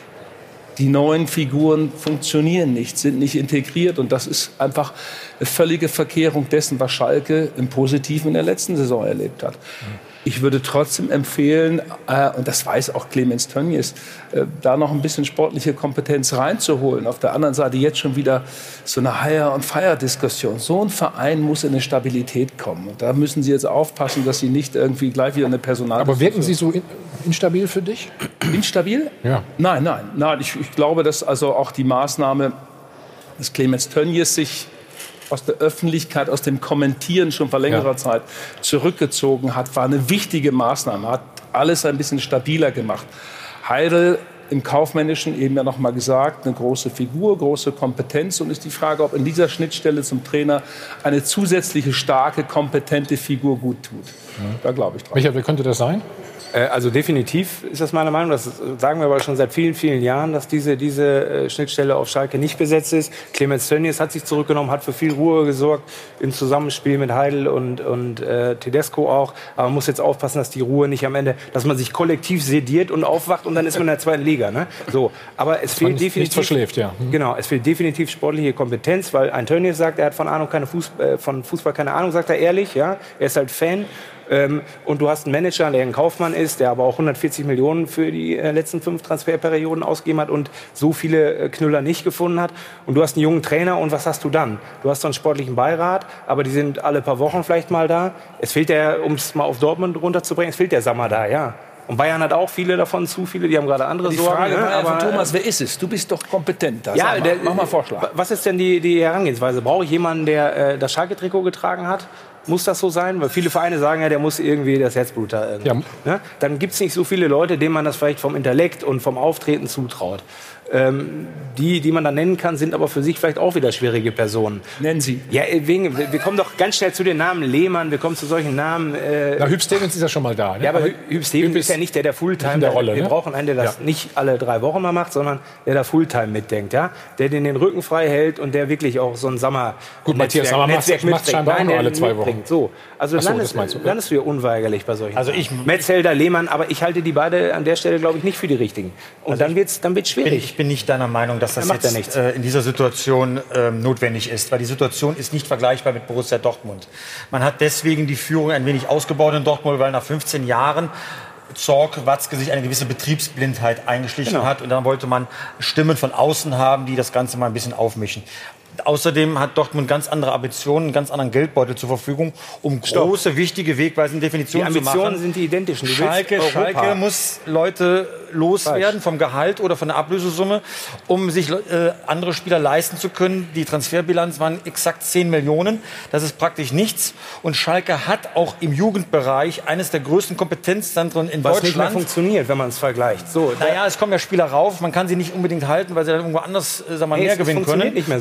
Die neuen Figuren funktionieren nicht, sind nicht integriert. Und das ist einfach eine völlige Verkehrung dessen, was Schalke im Positiven in der letzten Saison erlebt hat. Ich würde trotzdem empfehlen, äh, und das weiß auch Clemens Tönnies, äh, da noch ein bisschen sportliche Kompetenz reinzuholen. Auf der anderen Seite jetzt schon wieder so eine Hire- und Fire-Diskussion. So ein Verein muss in eine Stabilität kommen. Und da müssen Sie jetzt aufpassen, dass Sie nicht irgendwie gleich wieder eine Personal... Aber wirken Sie so in, instabil für dich? Instabil? Ja. Nein, nein. nein ich, ich glaube, dass also auch die Maßnahme, dass Clemens Tönnies sich aus der Öffentlichkeit, aus dem Kommentieren schon vor längerer ja. Zeit zurückgezogen hat, war eine wichtige Maßnahme, hat alles ein bisschen stabiler gemacht. Heidel im Kaufmännischen eben ja noch mal gesagt, eine große Figur, große Kompetenz, und ist die Frage, ob in dieser Schnittstelle zum Trainer eine zusätzliche starke, kompetente Figur gut tut. Mhm. Da glaube ich drauf. Michael, wie könnte das sein? Also definitiv ist das meine Meinung. Das sagen wir aber schon seit vielen, vielen Jahren, dass diese, diese Schnittstelle auf Schalke nicht besetzt ist. Clemens Tönnies hat sich zurückgenommen, hat für viel Ruhe gesorgt im Zusammenspiel mit Heidel und, und äh, Tedesco auch. Aber man muss jetzt aufpassen, dass die Ruhe nicht am Ende, dass man sich kollektiv sediert und aufwacht und dann ist man in der zweiten Liga. Ne? So, aber es fehlt definitiv, nicht verschläft, ja. Mhm. Genau, es fehlt definitiv sportliche Kompetenz, weil ein Tönnies sagt, er hat von Ahnung keine Fußball, äh, von Fußball keine Ahnung, sagt er ehrlich. Ja, er ist halt Fan. Ähm, und du hast einen Manager, der ein Kaufmann ist, der aber auch hundertvierzig Millionen für die äh, letzten fünf Transferperioden ausgegeben hat und so viele äh, Knüller nicht gefunden hat. Und du hast einen jungen Trainer, und was hast du dann? Du hast so einen sportlichen Beirat, aber die sind alle paar Wochen vielleicht mal da. Es fehlt der, um es mal auf Dortmund runterzubringen, es fehlt der Sammer da, ja. Und Bayern hat auch viele davon, zu viele, die haben gerade andere die Sorgen. Frage ne? aber, aber Thomas, wer ist es? Du bist doch kompetent. Da. Ja, mal, der, mach mal Vorschlag. Was ist denn die, die Herangehensweise? Brauche ich jemanden, der äh, das Schalke-Trikot getragen hat? Muss das so sein? Weil viele Vereine sagen ja, der muss irgendwie das Herzblut da irgendwie. Ja. Ne? Dann gibt es nicht so viele Leute, denen man das vielleicht vom Intellekt und vom Auftreten zutraut. Ähm, die, die man dann nennen kann, sind aber für sich vielleicht auch wieder schwierige Personen. Nennen Sie. Ja, wegen, wir kommen doch ganz schnell zu den Namen Lehmann, wir kommen zu solchen Namen. Äh, Na, Hüb Stevens ist ja schon mal da. Ne? Ja, aber Hüb Stevens ist ja nicht der, der Fulltime, der Rolle, wir ne? brauchen einen, der das ja. nicht alle drei Wochen mal macht, sondern der da Fulltime mitdenkt, ja? Der den, den Rücken frei hält und der wirklich auch so ein Sommer Gut, Matthias, aber Netzwerk macht scheinbar auch nur alle zwei Wochen. So, also so, landest, das du, landest du ja unweigerlich bei solchen. Also ich, Metzelder, Lehmann, aber ich halte die beide an der Stelle, glaube ich, nicht für die richtigen. Und also dann wird's, dann wird's schwierig. Bin, ich bin nicht deiner Meinung, dass das jetzt äh, in dieser Situation äh, notwendig ist, weil die Situation ist nicht vergleichbar mit Borussia Dortmund. Man hat deswegen die Führung ein wenig ausgebaut in Dortmund, weil nach fünfzehn Jahren Zorc, Watzke sich eine gewisse Betriebsblindheit eingeschlichen genau. hat, und dann wollte man Stimmen von außen haben, die das Ganze mal ein bisschen aufmischen. Außerdem hat Dortmund ganz andere Ambitionen, einen ganz anderen Geldbeutel zur Verfügung, um große, Stopp. wichtige, wegweisende Definitionen zu machen. Die Ambitionen sind die identischen. Du Schalke, Schalke muss Leute loswerden Falsch. vom Gehalt oder von der Ablösesumme, um sich äh, andere Spieler leisten zu können. Die Transferbilanz waren exakt zehn Millionen. Das ist praktisch nichts. Und Schalke hat auch im Jugendbereich eines der größten Kompetenzzentren in Was Deutschland. Was nicht mehr funktioniert, wenn man es vergleicht. So, naja, es kommen ja Spieler rauf. Man kann sie nicht unbedingt halten, weil sie dann irgendwo anders äh, sagen wir, hey, mehr gewinnen können. Nicht mehr so und ich gut möchte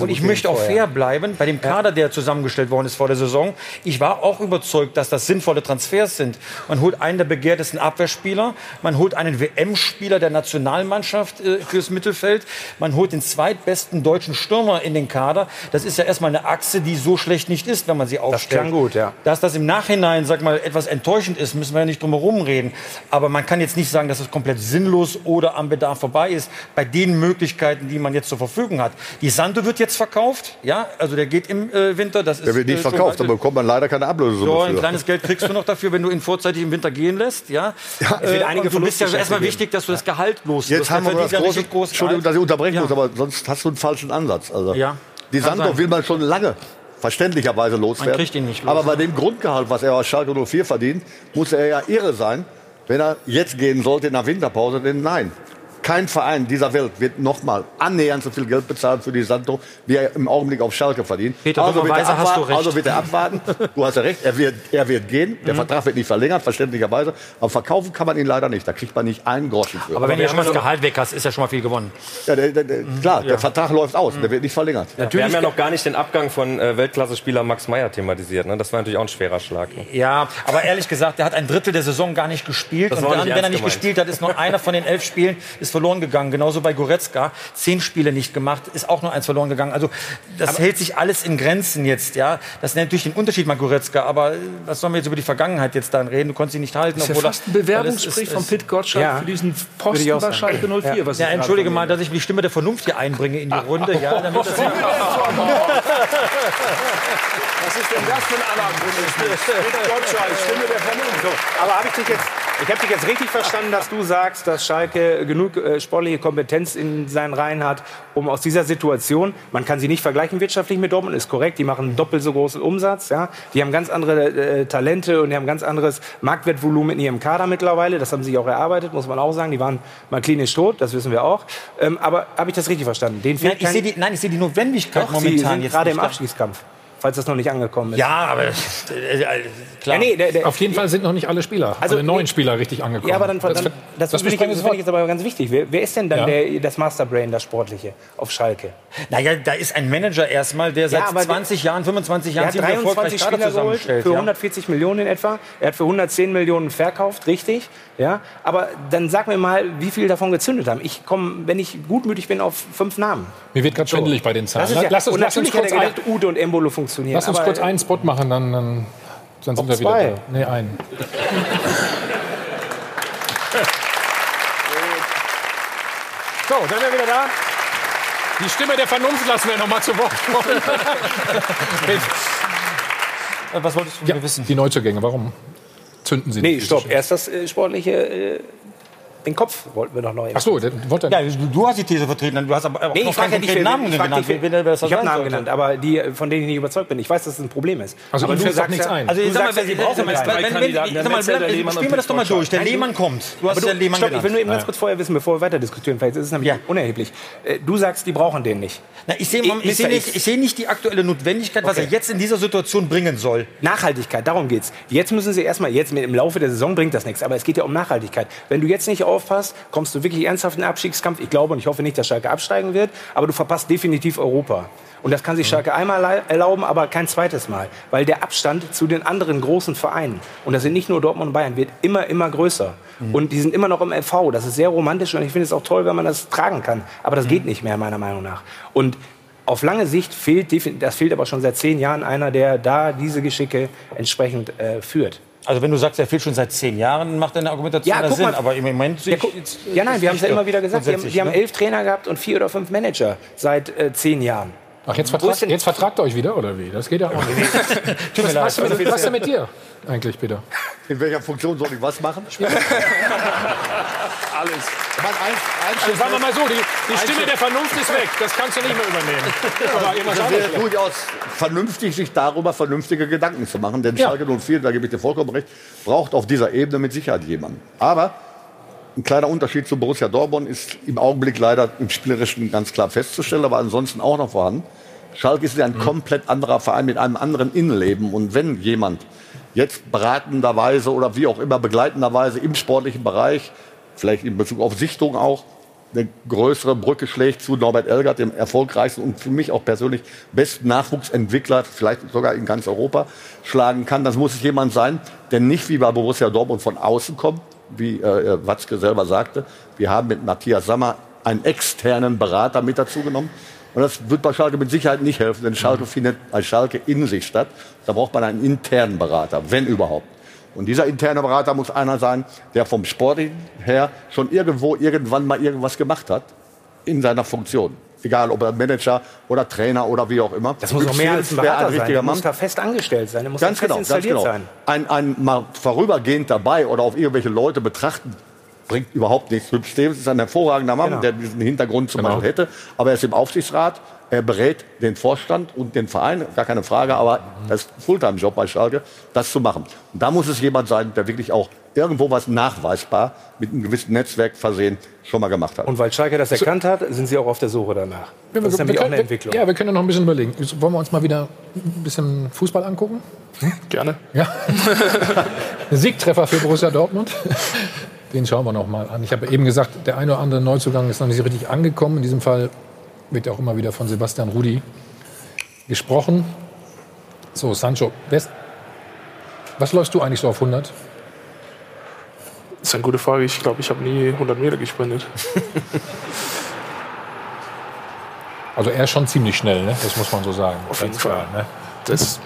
auch fair bleiben. Bei dem Kader, der zusammengestellt worden ist vor der Saison, ich war auch überzeugt, dass das sinnvolle Transfers sind. Man holt einen der begehrtesten Abwehrspieler, man holt einen W M-Spieler der Nationalmannschaft äh, fürs Mittelfeld, man holt den zweitbesten deutschen Stürmer in den Kader. Das ist ja erstmal eine Achse, die so schlecht nicht ist, wenn man sie aufstellt. Das klang gut, ja. Dass das im Nachhinein, sag mal, etwas enttäuschend ist, müssen wir ja nicht drum herum reden. Aber man kann jetzt nicht sagen, dass es komplett sinnlos oder am Bedarf vorbei ist, bei den Möglichkeiten, die man jetzt zur Verfügung hat. Die Santo wird jetzt verkauft, ja, also der geht im äh, Winter. Das der ist, wird nicht äh, verkauft, da bekommt man leider keine Ablösesumme so, ein für. kleines Geld kriegst du noch dafür, wenn du ihn vorzeitig im Winter gehen lässt, ja. ja es wird äh, einige du bist ja Verluste erstmal geben. wichtig, dass du das Gehalt los wirst. Jetzt haben wir das ja große, groß Entschuldigung, dass ich unterbrechen ja. muss, aber sonst hast du einen falschen Ansatz. Also, ja. Die Santo sein. will man schon lange verständlicherweise loswerden. Man kriegt ihn nicht los, aber bei ne? dem Grundgehalt, was er aus Schalke null vier verdient, muss er ja irre sein, wenn er jetzt gehen sollte in der Winterpause. Denn nein, kein Verein dieser Welt wird noch mal annähernd so viel Geld bezahlen für die Santo, wie er im Augenblick auf Schalke verdient. Peter, also, wird er hast du abwarten, recht. also wird er abwarten. Du hast ja recht, er wird, er wird gehen. Der mhm. Vertrag wird nicht verlängert, verständlicherweise. Aber verkaufen kann man ihn leider nicht. Da kriegt man nicht einen Groschen für. Aber wenn du schon mal das Gehalt weg hast, ist ja schon mal viel gewonnen. Ja, der, der, der, klar, ja. der Vertrag läuft aus. Der wird nicht verlängert. Ja, wir haben ja noch gar nicht den Abgang von äh, Weltklasse-Spieler Max Meyer thematisiert. Ne? Das war natürlich auch ein schwerer Schlag. Ne? Ja, aber ehrlich gesagt, der hat ein Drittel der Saison gar nicht gespielt. Das Und war dann, nicht wenn er nicht gemeint. gespielt hat, ist noch einer von den elf Spielen ist verloren gegangen. Genauso bei Goretzka. Zehn Spiele nicht gemacht, ist auch nur eins verloren gegangen. Also das aber hält sich alles in Grenzen jetzt. Ja, das nennt natürlich den Unterschied mal Goretzka. Aber was sollen wir jetzt über die Vergangenheit jetzt dann reden? Du konntest ihn nicht halten. Das ist ja fast ein Bewerbungsgespräch von Pit Gottschalk ja. für diesen Posten bei Schalke null vier. Ja, was ja entschuldige mal, dass ich die Stimme der Vernunft hier einbringe in die Runde. Ja, damit das ja was ist denn das für ein Anachronismus? Pit Gottschalk, Stimme der Vernunft. So, aber habe ich dich jetzt, ich habe dich jetzt richtig verstanden, dass du sagst, dass Schalke genug äh, sportliche Kompetenz in seinen Reihen hat, um aus dieser Situation, man kann sie nicht vergleichen wirtschaftlich mit Dortmund, ist korrekt, die machen doppelt so großen Umsatz, ja, die haben ganz andere äh, Talente und die haben ganz anderes Marktwertvolumen in ihrem Kader mittlerweile, das haben sie sich auch erarbeitet, muss man auch sagen, die waren mal klinisch tot, das wissen wir auch, ähm, aber habe ich das richtig verstanden? Den nein, ich sehe die, nein, ich sehe die Notwendigkeit doch, momentan sie sind jetzt gerade im Abstiegskampf. Falls das noch nicht angekommen ist. Ja, aber äh, klar. Ja, nee, der, der, Auf jeden Fall sind noch nicht alle Spieler, also alle neuen Spieler richtig angekommen. Ja, aber dann, das, dann, das, das, das, das finde ich, find ich jetzt aber ganz wichtig. Wer, wer ist denn dann ja. der, das Masterbrain, das Sportliche auf Schalke? Naja, da ist ein Manager erstmal, der seit ja, zwanzig Jahren, fünfundzwanzig Jahren ziemlich erfolgreich Spieler geholt für ja. hundertvierzig Millionen in etwa. Er hat für hundertzehn Millionen verkauft, richtig. Ja, aber dann sag mir mal, wie viel davon gezündet haben. Ich komme, wenn ich gutmütig bin, auf fünf Namen. Mir wird gerade so. schwindelig bei den Zahlen. Ja, lass uns, und lass uns kurz gedacht, ein, Ude und Embolo funktionieren. Lass uns aber, kurz einen Spot machen, dann, dann, dann sind wir wieder zwei. da. Nee, einen. So, dann sind wir wieder da. Die Stimme der Vernunft lassen wir noch mal zu Wort kommen. Was wolltest du ja, wissen? Die Neuzugänge, warum zünden sie nee, nicht? Nee, stopp. Erst das äh, sportliche... Äh, den Kopf wollten wir doch noch. Ach so, der wollte ja, du hast die These vertreten, du hast aber auch nee, noch keinen konkreten Namen genannt. Ich habe Namen genannt, aber die, von denen ich nicht überzeugt bin. Ich weiß, dass es ein Problem ist. Also aber du sagst nichts ein. Also, du sag sagst, mal, sie brauchen Spielen wir das doch mal durch. Der Lehmann kommt. Du hast ja Lehmann genannt. Ich will nur eben ganz kurz vorher wissen, bevor wir weiter diskutieren. Vielleicht ist es nämlich unerheblich. Du sagst, die brauchen den nicht. Ich sehe nicht die aktuelle Notwendigkeit, was er jetzt in dieser Situation bringen soll. Nachhaltigkeit, darum geht's. Jetzt müssen sie erstmal, jetzt im Laufe der Saison bringt das nichts, aber es geht ja um Nachhaltigkeit. Wenn du jetzt nicht aufpasst, kommst du wirklich ernsthaft in den Abstiegskampf. Ich glaube und ich hoffe nicht, dass Schalke absteigen wird, aber du verpasst definitiv Europa. Und das kann sich Schalke einmal erlauben, aber kein zweites Mal. Weil der Abstand zu den anderen großen Vereinen, und das sind nicht nur Dortmund und Bayern, wird immer, immer größer. Mhm. Und die sind immer noch im L V. Das ist sehr romantisch und ich finde es auch toll, wenn man das tragen kann. Aber das mhm. geht nicht mehr, meiner Meinung nach. Und auf lange Sicht fehlt, das fehlt aber schon seit zehn Jahren einer, der da diese Geschicke entsprechend äh, führt. Also wenn du sagst, er fehlt schon seit zehn Jahren, macht deine Argumentation ja, Sinn. Mal, aber im Moment ja, guck, jetzt, ja, nein, wir haben es ja immer wieder gesagt. Die haben, die haben elf Trainer gehabt und vier oder fünf Manager seit äh, zehn Jahren. Ach, jetzt, vertragt, jetzt vertragt ihr euch wieder, oder wie? Das geht ja auch nicht. was, was, was, was ist denn mit dir eigentlich, Peter? In welcher Funktion soll ich was machen? Alles. Also sagen wir mal so, die, die Stimme der Vernunft ist weg. Das kannst du nicht mehr übernehmen. Aber es wäre durchaus vernünftig, sich darüber vernünftige Gedanken zu machen. Denn ja. Schalke null vier, da gebe ich dir vollkommen recht, braucht auf dieser Ebene mit Sicherheit jemanden. Aber ein kleiner Unterschied zu Borussia Dortmund ist im Augenblick leider im Spielerischen ganz klar festzustellen, aber ansonsten auch noch vorhanden. Schalke ist ja ein mhm. komplett anderer Verein mit einem anderen Innenleben. Und wenn jemand jetzt beratenderweise oder wie auch immer begleitenderweise im sportlichen Bereich, vielleicht in Bezug auf Sichtung auch, eine größere Brücke schlägt zu Norbert Elgert, dem erfolgreichsten und für mich auch persönlich besten Nachwuchsentwickler, vielleicht sogar in ganz Europa, schlagen kann. Das muss jemand sein, der nicht wie bei Borussia Dortmund von außen kommt, wie äh, Watzke selber sagte. Wir haben mit Matthias Sammer einen externen Berater mit dazu genommen. Und das wird bei Schalke mit Sicherheit nicht helfen, denn Schalke findet bei Schalke in sich statt. Da braucht man einen internen Berater, wenn überhaupt. Und dieser interne Berater muss einer sein, der vom Sporting her schon irgendwo, irgendwann mal irgendwas gemacht hat in seiner Funktion. Egal, ob er Manager oder Trainer oder wie auch immer. Das muss auch mehr als ein Berater ein sein. Der muss da fest angestellt sein. Der muss ganz fest genau, installiert ganz genau. sein. Ein, ein mal vorübergehend dabei oder auf irgendwelche Leute betrachten, bringt überhaupt nichts. Hüb Stevens ist ein hervorragender Mann, genau. der diesen Hintergrund zum Beispiel hätte. Aber er ist im Aufsichtsrat. Er berät den Vorstand und den Verein, gar keine Frage, aber das ist ein Fulltime-Job bei Schalke, das zu machen. Und da muss es jemand sein, der wirklich auch irgendwo was nachweisbar mit einem gewissen Netzwerk versehen schon mal gemacht hat. Und weil Schalke das erkannt hat, sind Sie auch auf der Suche danach. Das ist nämlich auch eine Entwicklung. Ja, wir können noch ein bisschen überlegen. Wollen wir uns mal wieder ein bisschen Fußball angucken? Hm? Gerne. Ja. Siegtreffer für Borussia Dortmund. Den schauen wir noch mal an. Ich habe eben gesagt, der eine oder andere Neuzugang ist noch nicht so richtig angekommen. In diesem Fall wird ja auch immer wieder von Sebastian Rudy gesprochen. So, Sancho, West, was läufst du eigentlich so auf hundert? Das ist eine gute Frage. Ich glaube, ich habe nie hundert Meter gesprintet. Also er ist schon ziemlich schnell, ne? Das muss man so sagen. Auf jeden Fall. Ne? Das ist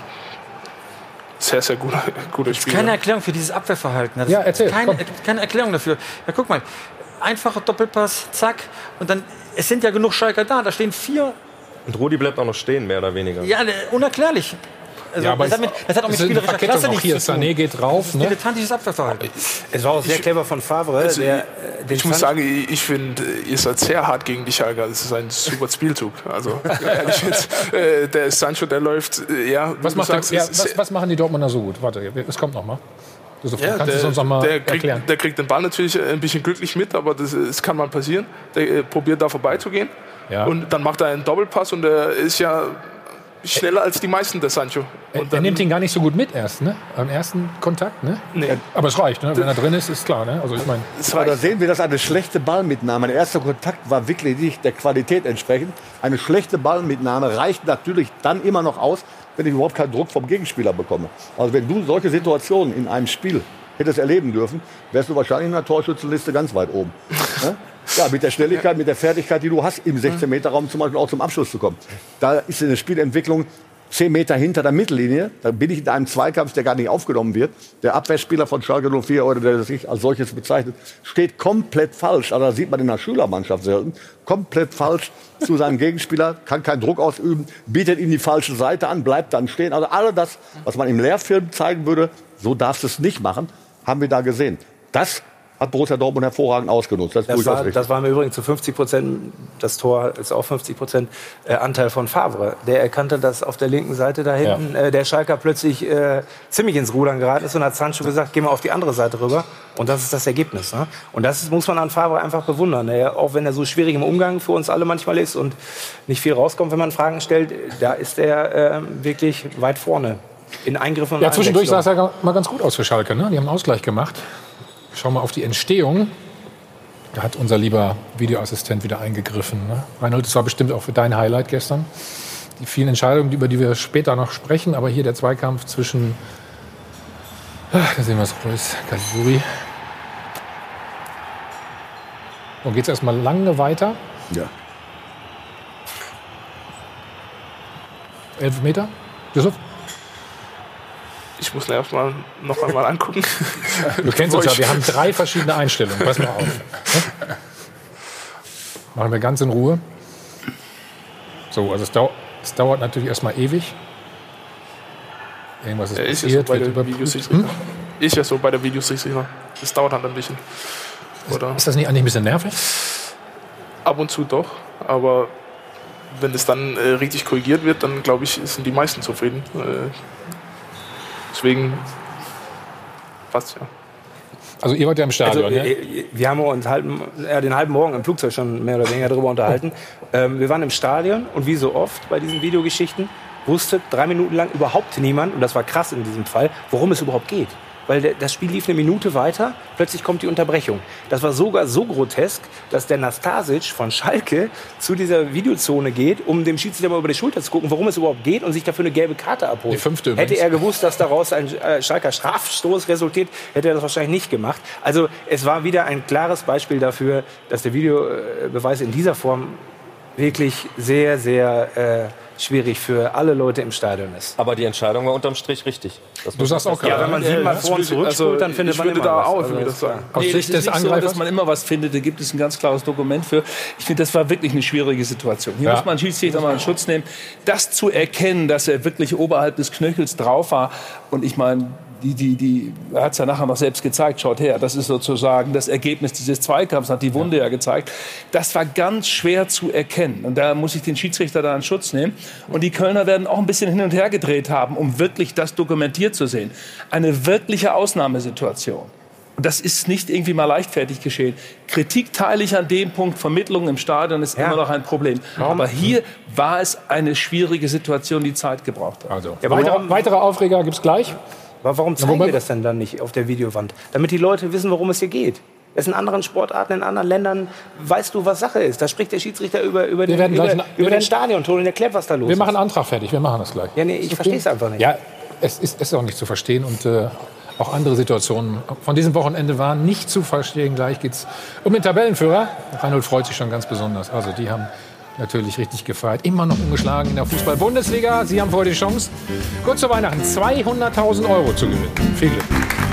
sehr, sehr guter, guter Spieler. Keine Erklärung für dieses Abwehrverhalten. Das ja, erzähl. Keine, keine Erklärung dafür. Ja, guck mal. Einfacher Doppelpass, zack. Und dann, es sind ja genug Schalker da. Da stehen vier. Und Rudi bleibt auch noch stehen, mehr oder weniger. Ja, unerklärlich. Also, ja, aber das, hat mit, das hat auch mit spielerischer Klasse nichts hier. zu tun. Sané geht drauf. Das ist dilettantisches Abwehrverhalten. Es war auch sehr ich, clever von Favre. Also, der, ich ich muss sagen, ich finde, ihr seid sehr hart gegen die Schalker. Das ist ein super Spielzug. Also, ehrlich jetzt, äh, der Sancho, der läuft, äh, ja. Was, macht sagst, der, ja was, was machen die Dortmunder so gut? Warte, es kommt noch mal. Das ja, kannst der, du uns noch mal der, kriegt, erklären? Der kriegt den Ball natürlich ein bisschen glücklich mit, aber das, das kann mal passieren. Der äh, probiert da vorbeizugehen. Ja. Und dann macht er einen Doppelpass und der ist ja schneller als die meisten, der Sancho. Und er nimmt ihn gar nicht so gut mit erst, ne? Am ersten Kontakt, ne? Nee. Aber es reicht, ne? Wenn er drin ist, ist klar, ne? Also ich meine, da sehen wir, dass eine schlechte Ballmitnahme, der erste Kontakt war wirklich nicht der Qualität entsprechend. Eine schlechte Ballmitnahme reicht natürlich dann immer noch aus, wenn ich überhaupt keinen Druck vom Gegenspieler bekomme. Also wenn du solche Situationen in einem Spiel hättest erleben dürfen, wärst du wahrscheinlich in der Torschützenliste ganz weit oben. Ne? Ja, mit der Schnelligkeit, mit der Fertigkeit, die du hast, im sechzehn Meter Raum zum Beispiel auch zum Abschluss zu kommen. Da ist eine Spielentwicklung zehn Meter hinter der Mittellinie. Da bin ich in einem Zweikampf, der gar nicht aufgenommen wird. Der Abwehrspieler von Schalke null vier, oder der sich als solches bezeichnet, steht komplett falsch. Also das sieht man in der Schülermannschaft selten. Komplett falsch zu seinem Gegenspieler, kann keinen Druck ausüben, bietet ihm die falsche Seite an, bleibt dann stehen. Also alles das, was man im Lehrfilm zeigen würde, so darfst du es nicht machen, haben wir da gesehen. Das hat Borussia Dortmund hervorragend ausgenutzt. Das, das, war, das war im Übrigen zu fünfzig Prozent, das Tor ist auch fünfzig Prozent äh, Anteil von Favre. Der erkannte, dass auf der linken Seite da hinten ja. äh, der Schalker plötzlich äh, ziemlich ins Rudern geraten ist und hat Sancho gesagt, geh mal auf die andere Seite rüber. Und das ist das Ergebnis. Ne? Und das muss man an Favre einfach bewundern. Er, auch wenn er so schwierig im Umgang für uns alle manchmal ist und nicht viel rauskommt, wenn man Fragen stellt, da ist er äh, wirklich weit vorne. In Eingriffen und ja, zwischendurch sah es ja mal ganz gut aus für Schalke. Ne? Die haben einen Ausgleich gemacht. Schauen wir auf die Entstehung. Da hat unser lieber Videoassistent wieder eingegriffen. Ne? Reinhold, das war bestimmt auch für dein Highlight gestern. Die vielen Entscheidungen, über die wir später noch sprechen. Aber hier der Zweikampf zwischen, ach, da sehen wir es, Reus, Caligiuri. Und geht es erstmal lange weiter. Ja. Elf Meter. Yusuf? Ich muss mir erstmal noch einmal angucken. Du kennst uns ja, wir haben drei verschiedene Einstellungen. Pass mal auf. Machen wir ganz in Ruhe. So, also es, dau es dauert natürlich erstmal ewig. Irgendwas ist ja, passiert, ist ja so wird überprüft. Hm? Ist ja so bei der Videosicht-Sicher. Das dauert halt ein bisschen. Oder? Ist das nicht eigentlich ein bisschen nervig? Ab und zu doch, aber wenn es dann äh, richtig korrigiert wird, dann glaube ich, sind die meisten zufrieden. Äh, Deswegen passt ja. Also ihr wart ja im Stadion, also, ne? Wir haben uns halben, äh, den halben Morgen im Flugzeug schon mehr oder weniger darüber unterhalten. ähm, wir waren im Stadion und wie so oft bei diesen Videogeschichten wusste drei Minuten lang überhaupt niemand, und das war krass in diesem Fall, worum es überhaupt geht. weil der, das Spiel lief eine Minute weiter, plötzlich kommt die Unterbrechung. Das war sogar so grotesk, dass der Nastasic von Schalke zu dieser Videozone geht, um dem Schiedsrichter mal über die Schulter zu gucken, worum es überhaupt geht und sich dafür eine gelbe Karte abholt. Die fünfte übrigens. Hätte er gewusst, dass daraus ein äh, Schalker Strafstoß resultiert, hätte er das wahrscheinlich nicht gemacht. Also es war wieder ein klares Beispiel dafür, dass der Videobeweis in dieser Form wirklich sehr, sehr äh, schwierig für alle Leute im Stadion ist. Aber die Entscheidung war unterm Strich richtig. Das Du sagst auch ja, wenn man siebenmal vor und zurückspult, also, dann findet ich man würde immer da was. auch Also, wieder das sagen. Aus Nee, Sicht das ist des nicht so, Angreifers? dass man immer was findet. Da gibt es ein ganz klares Dokument für. Ich finde, das war wirklich eine schwierige Situation. Hier Ja. muss man Schiedsrichter mal in Schutz nehmen. Das zu erkennen, dass er wirklich oberhalb des Knöchels drauf war. Und ich meine, die, die, die, er hat es ja nachher noch selbst gezeigt, schaut her, das ist sozusagen das Ergebnis dieses Zweikampfs, hat die Wunde ja gezeigt. Das war ganz schwer zu erkennen. Und da muss ich den Schiedsrichter da in Schutz nehmen. Und die Kölner werden auch ein bisschen hin und her gedreht haben, um wirklich das dokumentiert zu sehen. Eine wirkliche Ausnahmesituation. Und das ist nicht irgendwie mal leichtfertig geschehen. Kritik teile ich an dem Punkt, Vermittlung im Stadion ist ja immer noch ein Problem. Aber hier war es eine schwierige Situation, die Zeit gebraucht hat. Also, Ja, weitere, warum- weitere Aufreger gibt es gleich. Aber warum zeigen wobei- wir das denn dann nicht auf der Videowand? Damit die Leute wissen, worum es hier geht. Es in anderen Sportarten, in anderen Ländern weißt du, was Sache ist. Da spricht der Schiedsrichter über, über, den, werden über, gleich- über wir den werden- Stadionton und erklärt, was da los Wir ist. machen einen Antrag fertig, wir machen das gleich. Ja, nee, ich Okay. verstehe es einfach nicht. Ja, es ist, es ist auch nicht zu verstehen und äh, auch andere Situationen von diesem Wochenende waren nicht zu verstehen. Gleich geht es um den Tabellenführer. Reinhold freut sich schon ganz besonders. Also die haben natürlich richtig gefeiert. Immer noch ungeschlagen in der Fußball-Bundesliga. Sie haben heute die Chance, kurz zu Weihnachten zweihunderttausend Euro zu gewinnen. Viel Glück.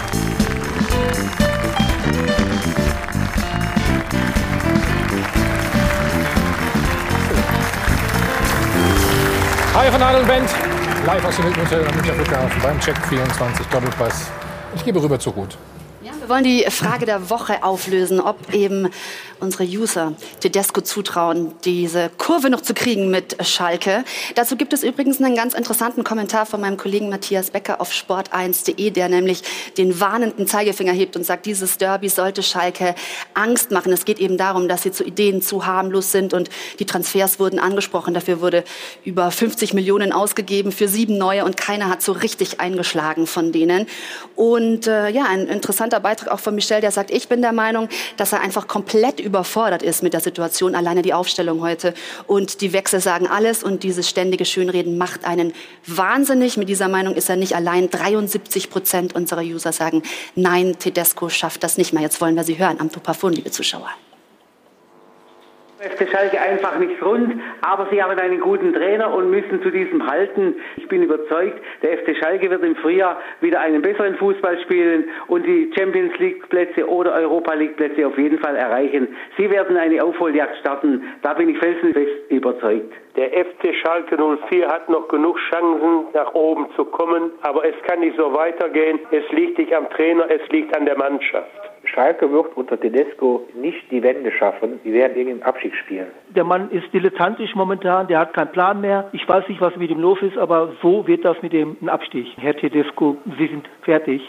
Hi von Adel und Bent, live aus dem Hilton Hotel am Münchner Flughafen beim Check vierundzwanzig Doppelpass. Ich gebe rüber zu Ruth. Wir wollen die Frage der Woche auflösen, ob eben unsere User Tedesco zutrauen, diese Kurve noch zu kriegen mit Schalke. Dazu gibt es übrigens einen ganz interessanten Kommentar von meinem Kollegen Matthias Becker auf sport eins punkt de, der nämlich den warnenden Zeigefinger hebt und sagt, dieses Derby sollte Schalke Angst machen. Es geht eben darum, dass sie zu Ideen zu harmlos sind und die Transfers wurden angesprochen. Dafür wurde über fünfzig Millionen ausgegeben für sieben neue und keiner hat so richtig eingeschlagen von denen. Und äh, ja, ein interessanter Beitrag auch von Michel, der sagt, ich bin der Meinung, dass er einfach komplett überfordert ist mit der Situation, alleine die Aufstellung heute. Und die Wechsel sagen alles und dieses ständige Schönreden macht einen wahnsinnig. Mit dieser Meinung ist er nicht allein. dreiundsiebzig Prozent unserer User sagen, nein, Tedesco schafft das nicht mehr. Jetzt wollen wir sie hören am Topafon, liebe Zuschauer. F C Schalke einfach nicht rund, aber sie haben einen guten Trainer und müssen zu diesem halten. Ich bin überzeugt, der F C Schalke wird im Frühjahr wieder einen besseren Fußball spielen und die Champions League Plätze oder Europa League Plätze auf jeden Fall erreichen. Sie werden eine Aufholjagd starten, da bin ich felsenfest überzeugt. Der F C Schalke null vier hat noch genug Chancen, nach oben zu kommen, aber es kann nicht so weitergehen. Es liegt nicht am Trainer, es liegt an der Mannschaft. Schalke wird unter Tedesco nicht die Wende schaffen. Sie werden gegen den Abstieg spielen. Der Mann ist dilettantisch momentan, der hat keinen Plan mehr. Ich weiß nicht, was mit ihm los ist, aber so wird das mit dem Abstieg. Herr Tedesco, Sie sind fertig.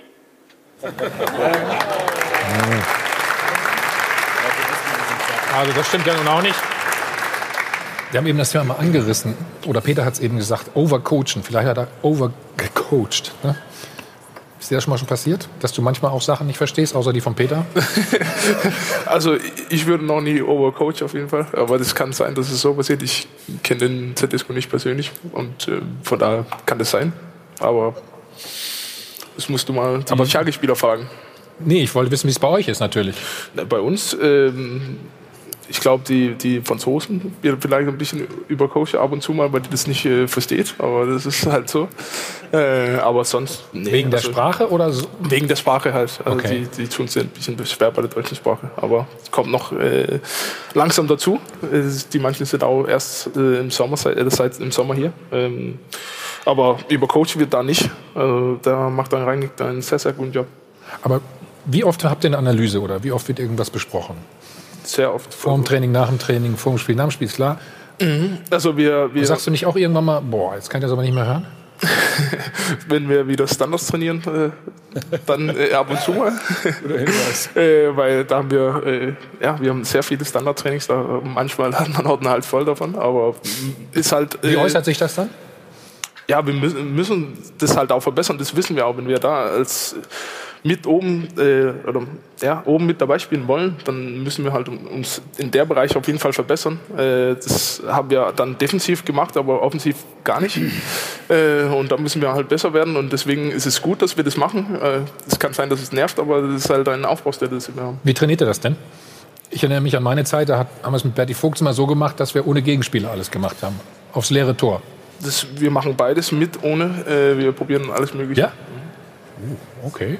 Also das stimmt ja nun auch nicht. Wir haben eben das Thema mal angerissen. Oder Peter hat es eben gesagt, overcoachen. Vielleicht hat er overgecoacht. Ne? Ist dir das schon mal schon passiert, dass du manchmal auch Sachen nicht verstehst, außer die von Peter? Also ich würde noch nie overcoach auf jeden Fall, aber das kann sein, dass es so passiert. Ich kenne den Tedesco nicht persönlich und äh, von daher kann das sein. Aber das musst du mal die Schalke-Spieler fragen. Nee, ich wollte wissen, wie es bei euch ist natürlich. Bei uns, ähm, ich glaube, die, die Franzosen werden vielleicht ein bisschen übercoachen ab und zu mal, weil die das nicht äh, versteht. Aber das ist halt so. Äh, aber sonst... Nee, wegen der also, Sprache oder so? Wegen der Sprache halt. Also Okay. die, die tun es ein bisschen schwer bei der deutschen Sprache. Aber es kommt noch äh, langsam dazu. Äh, die manchen sind auch erst äh, im Sommer, seit, äh, seit im Sommer hier. Ähm, aber übercoachen wird da nicht. Also, da macht dann Rangnick einen sehr, sehr guten Job. Aber wie oft habt ihr eine Analyse oder wie oft wird irgendwas besprochen? Sehr oft. Vor dem Training, nach dem Training, vor dem Spiel, nach dem Spiel, ist klar. Mhm. Also wir, wir Und sagst du nicht auch irgendwann mal, boah, jetzt kann ich das aber nicht mehr hören? Wenn wir wieder Standards trainieren, äh, dann äh, ab und zu mal. äh, weil da haben wir, äh, ja, wir haben sehr viele Standardtrainings, da manchmal hat man auch einen Hals voll davon, aber ist halt... Äh, Wie äußert sich das dann? Ja, wir müssen, müssen das halt auch verbessern, das wissen wir auch, wenn wir da als mit oben, äh, oder, ja, oben mit dabei spielen wollen, dann müssen wir halt uns in der Bereich auf jeden Fall verbessern. Äh, das haben wir dann defensiv gemacht, aber offensiv gar nicht. Äh, und da müssen wir halt besser werden und deswegen ist es gut, dass wir das machen. Es äh, kann sein, dass es nervt, aber das ist halt ein Aufbaustelle, das wir haben. Wie trainiert ihr das denn? Ich erinnere mich an meine Zeit, da hat, haben wir es mit Berti Vogts mal so gemacht, dass wir ohne Gegenspieler alles gemacht haben. Aufs leere Tor. Das, wir machen beides mit, ohne. Äh, wir probieren alles Mögliche. Ja? Uh, okay.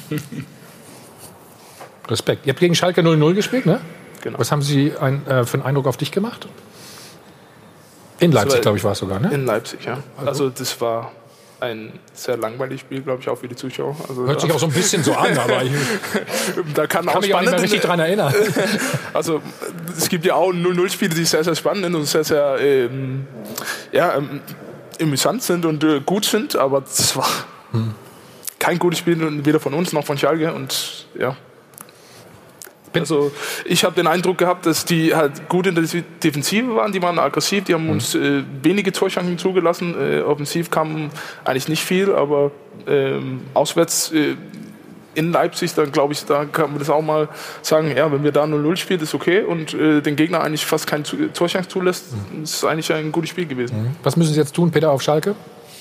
Respekt. Ihr habt gegen Schalke null null gespielt, ne? Genau. Was haben Sie ein, äh, für einen Eindruck auf dich gemacht? In Leipzig, glaube ich, war es sogar, ne? In Leipzig, ja. Also das war ein sehr langweiliges Spiel, glaube ich, auch für die Zuschauer. Also, hört sich auch so ein bisschen so an, aber ich da kann, kann auch mich auch nicht mehr richtig dran erinnern. Also es gibt ja auch null null Spiele, die sehr, sehr spannend sind und sehr, sehr ähm, ja, ähm, amüsant sind und äh, gut sind, aber das war hm. kein gutes Spiel, weder von uns noch von Schalke und ja. Also ich habe den Eindruck gehabt, dass die halt gut in der Defensive waren, die waren aggressiv, die haben uns äh, wenige Torchancen zugelassen. Äh, offensiv kam eigentlich nicht viel, aber ähm, auswärts äh, in Leipzig, dann glaube ich, da kann man das auch mal sagen, ja, wenn wir da null null spielen, ist okay und äh, den Gegner eigentlich fast keine Torchance zulässt, mhm. ist eigentlich ein gutes Spiel gewesen. Mhm. Was müssen Sie jetzt tun, Peter, auf Schalke?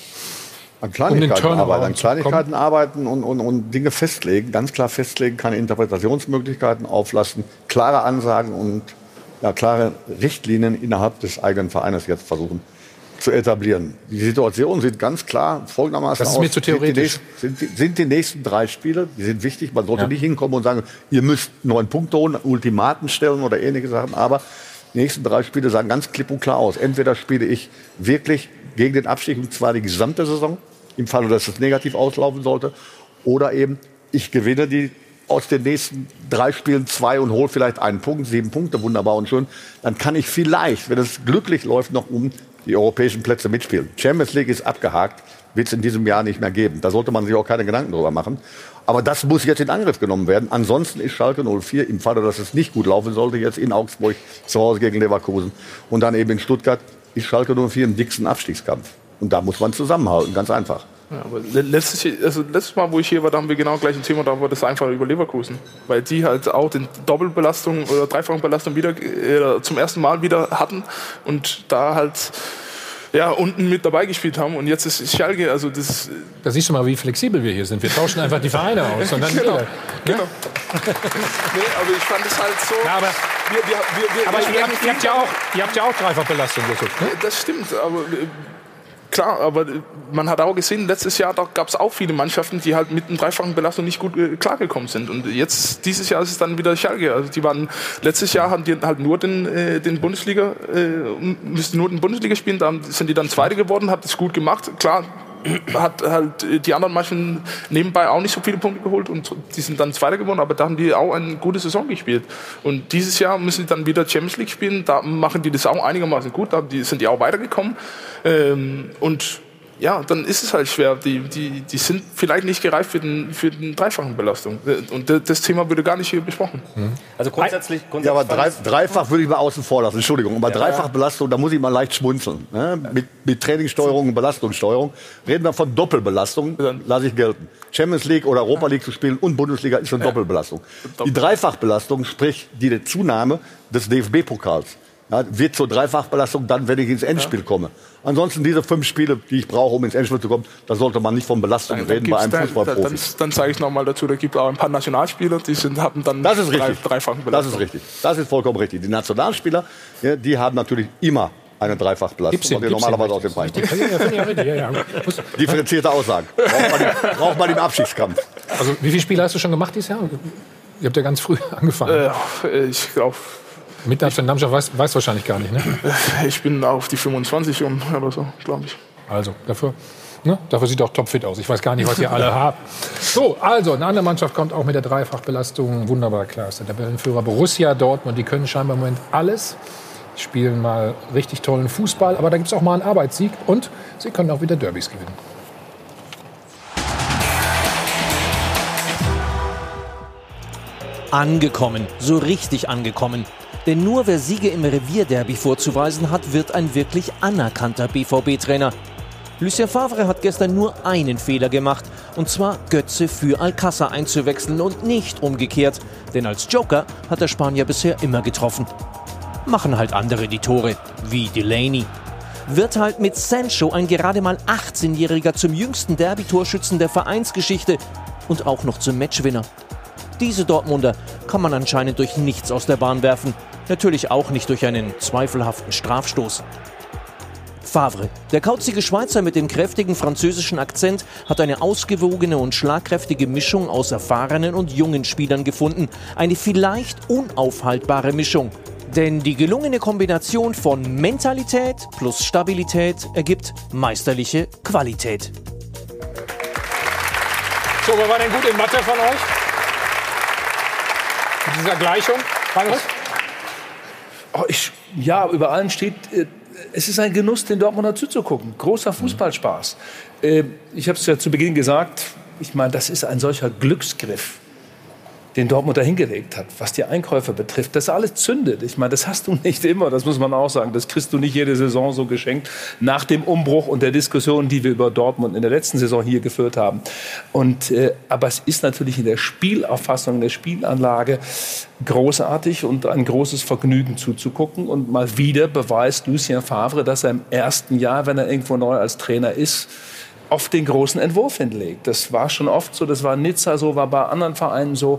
An Kleinigkeiten um arbeiten, an Kleinigkeiten arbeiten und, und, und Dinge festlegen, ganz klar festlegen, keine Interpretationsmöglichkeiten auflassen, klare Ansagen und ja, klare Richtlinien innerhalb des eigenen Vereines jetzt versuchen zu etablieren. Die Situation sieht ganz klar folgendermaßen aus. Das ist mir zu theoretisch. Sind die, sind, die, sind die nächsten drei Spiele, die sind wichtig, man sollte ja. nicht hinkommen und sagen, ihr müsst neun Punkte holen, Ultimaten stellen oder ähnliche Sachen, aber die nächsten drei Spiele sagen ganz klipp und klar aus. Entweder spiele ich wirklich gegen den Abstieg, und zwar die gesamte Saison, im Falle, dass es negativ auslaufen sollte. Oder eben, ich gewinne die aus den nächsten drei Spielen zwei und hole vielleicht einen Punkt, sieben Punkte, wunderbar und schön. Dann kann ich vielleicht, wenn es glücklich läuft, noch um die europäischen Plätze mitspielen. Champions League ist abgehakt, wird es in diesem Jahr nicht mehr geben. Da sollte man sich auch keine Gedanken drüber machen. Aber das muss jetzt in Angriff genommen werden. Ansonsten ist Schalke null vier, im Falle, dass es nicht gut laufen sollte, jetzt in Augsburg zu Hause gegen Leverkusen und dann eben in Stuttgart, ist Schalke null vier im dicksten Abstiegskampf. Und da muss man zusammenhalten, ganz einfach. Ja, aber letztes, also letztes Mal, wo ich hier war, da haben wir genau gleich ein Thema, da war das einfach über Leverkusen. Weil die halt auch die Doppelbelastung oder Dreifachbelastung wieder äh, zum ersten Mal wieder hatten und da halt ja, unten mit dabei gespielt haben. Und jetzt ist Schalke, also das... Da siehst du mal, wie flexibel wir hier sind. Wir tauschen einfach die Vereine aus. Und dann genau, wieder, genau. Ne? Nee, aber ich fand es halt so... Ja, aber wir, wir, wir, wir, aber wir, ihr, habt, ihr, habt ja auch, ihr habt ja auch Dreifachbelastung gesucht, ne? Das stimmt, aber... Klar, aber man hat auch gesehen, letztes Jahr gab es auch viele Mannschaften, die halt mit einer dreifachen Belastung nicht gut äh, klargekommen sind. Und jetzt, dieses Jahr ist es dann wieder Schalke. Also die waren, letztes Jahr hatten die halt nur den, äh, den Bundesliga, äh, müssten nur den Bundesliga spielen, da sind die dann Zweite geworden, hat es gut gemacht. Klar, hat halt die anderen Mannschaften nebenbei auch nicht so viele Punkte geholt und die sind dann Zweiter geworden, aber da haben die auch eine gute Saison gespielt. Und dieses Jahr müssen die dann wieder Champions League spielen, da machen die das auch einigermaßen gut, da sind die auch weitergekommen. Ähm, und ja, dann ist es halt schwer. Die, die, die sind vielleicht nicht gereift für den, für den dreifachen Belastung. Und das Thema würde gar nicht hier besprochen. Also grundsätzlich... grundsätzlich ja, aber drei, dreifach würde ich mal außen vor lassen. Entschuldigung. Aber ja, Dreifachbelastung, da muss ich mal leicht schmunzeln. Ne? Mit, mit Trainingssteuerung und Belastungssteuerung. Reden wir von Doppelbelastung, lasse ich gelten. Champions League oder Europa League zu spielen und Bundesliga ist eine ja. Doppelbelastung. Die Dreifachbelastung, sprich die Zunahme des D F B-Pokals. Ja, wird zur Dreifachbelastung dann, wenn ich ins Endspiel ja. komme. Ansonsten diese fünf Spiele, die ich brauche, um ins Endspiel zu kommen, da sollte man nicht von Belastung dann, reden dann bei einem Fußballprofi. Dann, dann, dann sage ich noch mal dazu, da gibt es auch ein paar Nationalspieler, die sind, haben dann das ist drei, richtig. dreifachen Belastung. Das ist richtig. Das ist vollkommen richtig. Die Nationalspieler, ja, die haben natürlich immer eine Dreifachbelastung, die normalerweise aus dem Verein kommt. Ja, ja, ja. Differenzierte Aussagen. Braucht man, im, braucht man im Abstiegskampf. Also wie viele Spiele hast du schon gemacht dieses Jahr? Ihr habt ja ganz früh angefangen. Äh, ich glaube... Mit der Mannschaft weiß, weiß wahrscheinlich gar nicht, ne? Ich bin auf die fünfundzwanzig um oder so, glaube ich. Also, dafür, ne? Dafür sieht auch topfit aus. Ich weiß gar nicht, was ihr alle habt. So, also, eine andere Mannschaft kommt auch mit der Dreifachbelastung. Wunderbar, klar. Ist der Tabellenführer Borussia Dortmund. Die können scheinbar im Moment alles. Die spielen mal richtig tollen Fußball. Aber da gibt es auch mal einen Arbeitssieg. Und sie können auch wieder Derbys gewinnen. Angekommen. So richtig angekommen. Denn nur wer Siege im Revierderby vorzuweisen hat, wird ein wirklich anerkannter B V B-Trainer. Lucien Favre hat gestern nur einen Fehler gemacht Und zwar Götze für Alcázar einzuwechseln und nicht umgekehrt. Denn als Joker hat der Spanier bisher immer getroffen. Machen halt andere die Tore, wie Delaney. Wird halt mit Sancho ein gerade mal achtzehnjähriger zum jüngsten Derby-Torschützen der Vereinsgeschichte und auch noch zum Matchwinner. Diese Dortmunder kann man anscheinend durch nichts aus der Bahn werfen. Natürlich auch nicht durch einen zweifelhaften Strafstoß. Favre, der kauzige Schweizer mit dem kräftigen französischen Akzent, hat eine ausgewogene und schlagkräftige Mischung aus erfahrenen und jungen Spielern gefunden. Eine vielleicht unaufhaltbare Mischung. Denn die gelungene Kombination von Mentalität plus Stabilität ergibt meisterliche Qualität. So, wer war denn gut in Mathe von euch? Mit dieser Gleichung? Heinrich? Oh, ich, ja, über allem steht, äh, es ist ein Genuss, den Dortmunder zuzugucken. Großer Fußballspaß. Äh, ich habe es ja zu Beginn gesagt, ich meine, das ist ein solcher Glücksgriff, den Dortmund da hingelegt hat, was die Einkäufe betrifft. Das alles zündet. Ich meine, das hast du nicht immer, das muss man auch sagen. Das kriegst du nicht jede Saison so geschenkt, nach dem Umbruch und der Diskussion, die wir über Dortmund in der letzten Saison hier geführt haben. Und, äh, aber es ist natürlich in der Spielauffassung, in der Spielanlage großartig und ein großes Vergnügen zuzugucken. Und mal wieder beweist Lucien Favre, dass er im ersten Jahr, wenn er irgendwo neu als Trainer ist, oft den großen Entwurf hinlegt. Das war schon oft so, das war in Nizza so, war bei anderen Vereinen so.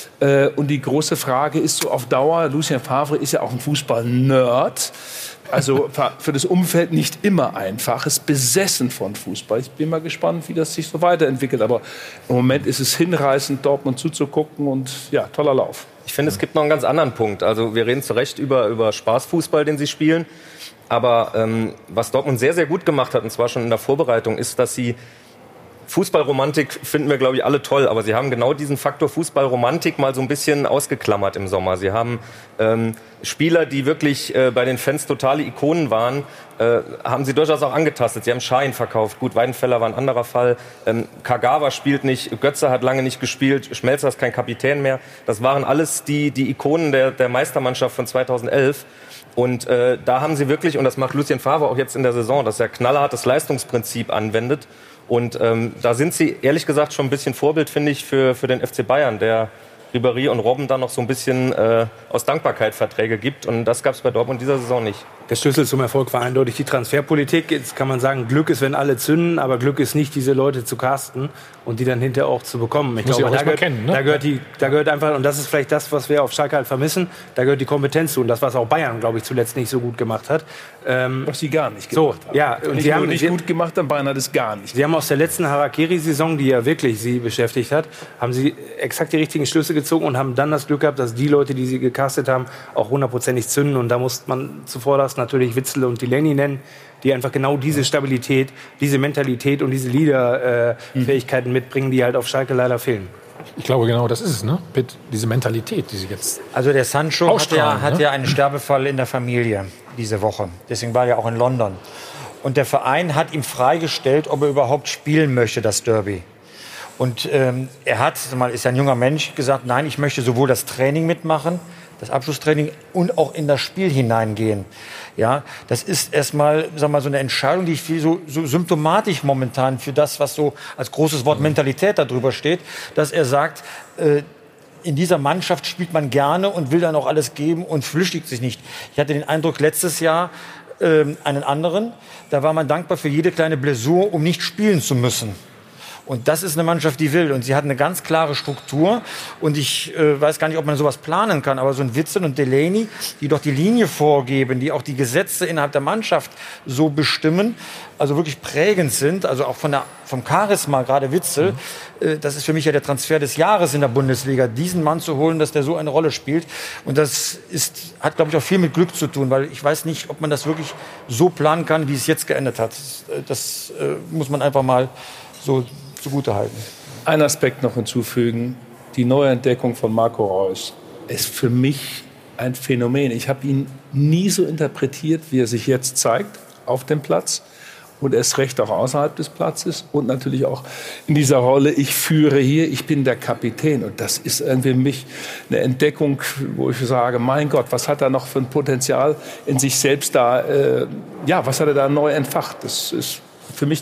Und die große Frage ist so auf Dauer, Lucien Favre ist ja auch ein Fußball-Nerd, also für das Umfeld nicht immer einfach, ist besessen von Fußball. Ich bin mal gespannt, wie das sich so weiterentwickelt, aber im Moment ist es hinreißend, Dortmund zuzugucken und ja, toller Lauf. Ich finde, es gibt noch einen ganz anderen Punkt. Also wir reden zu Recht über, über Spaßfußball, den sie spielen. Aber ähm, was Dortmund sehr, sehr gut gemacht hat, und zwar schon in der Vorbereitung, ist, dass sie Fußballromantik finden wir, glaube ich, alle toll. Aber sie haben genau diesen Faktor Fußballromantik mal so ein bisschen ausgeklammert im Sommer. Sie haben ähm, Spieler, die wirklich äh, bei den Fans totale Ikonen waren, äh, haben sie durchaus auch angetastet. Sie haben Schein verkauft. Gut, Weidenfeller war ein anderer Fall. Ähm, Kagawa spielt nicht, Götze hat lange nicht gespielt, Schmelzer ist kein Kapitän mehr. Das waren alles die, die Ikonen der, der Meistermannschaft von zweitausendelf. Und äh, da haben sie wirklich, und das macht Lucien Favre auch jetzt in der Saison, dass er knallhartes Leistungsprinzip anwendet. Und ähm, da sind sie, ehrlich gesagt, schon ein bisschen Vorbild, finde ich, für, für den F C Bayern, der Ribéry und Robben dann noch so ein bisschen äh, aus Dankbarkeit Verträge gibt. Und das gab es bei Dortmund dieser Saison nicht. Der Schlüssel zum Erfolg war eindeutig die Transferpolitik. Jetzt kann man sagen, Glück ist, wenn alle zünden, aber Glück ist nicht, diese Leute zu casten und die dann hinterher auch zu bekommen. Ich Muss glaube, ich auch da, gehört, kennen, ne? da, gehört die, da gehört einfach, und das ist vielleicht das, was wir auf Schalke halt vermissen, da gehört die Kompetenz zu. Und das, was auch Bayern, glaube ich, zuletzt nicht so gut gemacht hat. Ähm, was sie gar nicht gemacht so, haben. Ja, und nicht sie haben nicht sie, gut gemacht, dann Bayern hat es gar nicht. Sie haben aus der letzten Harakiri-Saison, die ja wirklich sie beschäftigt hat, haben sie exakt die richtigen Schlüsse gezogen und haben dann das Glück gehabt, dass die Leute, die sie gecastet haben, auch hundertprozentig zünden. Und da musste man zuvor das natürlich Witzel und Delaney nennen, die einfach genau diese Stabilität, diese Mentalität und diese Leaderfähigkeiten äh, mitbringen, die halt auf Schalke leider fehlen. Ich glaube, genau das ist es, ne? Diese Mentalität, die sie jetzt Also der Sancho hat ja, hat ne? ja einen Sterbefall in der Familie diese Woche. Deswegen war er auch in London. Und der Verein hat ihm freigestellt, ob er überhaupt spielen möchte, das Derby. Und ähm, er hat, mal ist ja ein junger Mensch, gesagt, nein, ich möchte sowohl das Training mitmachen, das Abschlusstraining und auch in das Spiel hineingehen. Ja, das ist erstmal, sag mal, so eine Entscheidung, die ich viel so, so symptomatisch momentan für das, was so als großes Wort Mentalität darüber steht, dass er sagt, äh, in dieser Mannschaft spielt man gerne und will dann auch alles geben und flüchtigt sich nicht. Ich hatte den Eindruck, letztes Jahr äh, einen anderen, da war man dankbar für jede kleine Blessur, um nicht spielen zu müssen. Und das ist eine Mannschaft, die will. Und sie hat eine ganz klare Struktur. Und ich äh, weiß gar nicht, ob man sowas planen kann. Aber so ein Witzel und Delaney, die doch die Linie vorgeben, die auch die Gesetze innerhalb der Mannschaft so bestimmen, also wirklich prägend sind, also auch von der, vom Charisma, gerade Witzel, mhm. äh, das ist für mich ja der Transfer des Jahres in der Bundesliga, diesen Mann zu holen, dass der so eine Rolle spielt. Und das ist, hat, glaube ich, auch viel mit Glück zu tun, weil ich weiß nicht, ob man das wirklich so planen kann, wie es jetzt geendet hat. Das, das äh, muss man einfach mal so zugutehalten. Ein Aspekt noch hinzufügen. Die Neuentdeckung von Marco Reus ist für mich ein Phänomen. Ich habe ihn nie so interpretiert, wie er sich jetzt zeigt auf dem Platz und erst recht auch außerhalb des Platzes und natürlich auch in dieser Rolle, ich führe hier, ich bin der Kapitän. Und das ist irgendwie für mich eine Entdeckung, wo ich sage, mein Gott, was hat er noch für ein Potenzial in sich selbst da, äh, ja, was hat er da neu entfacht? Das ist für mich der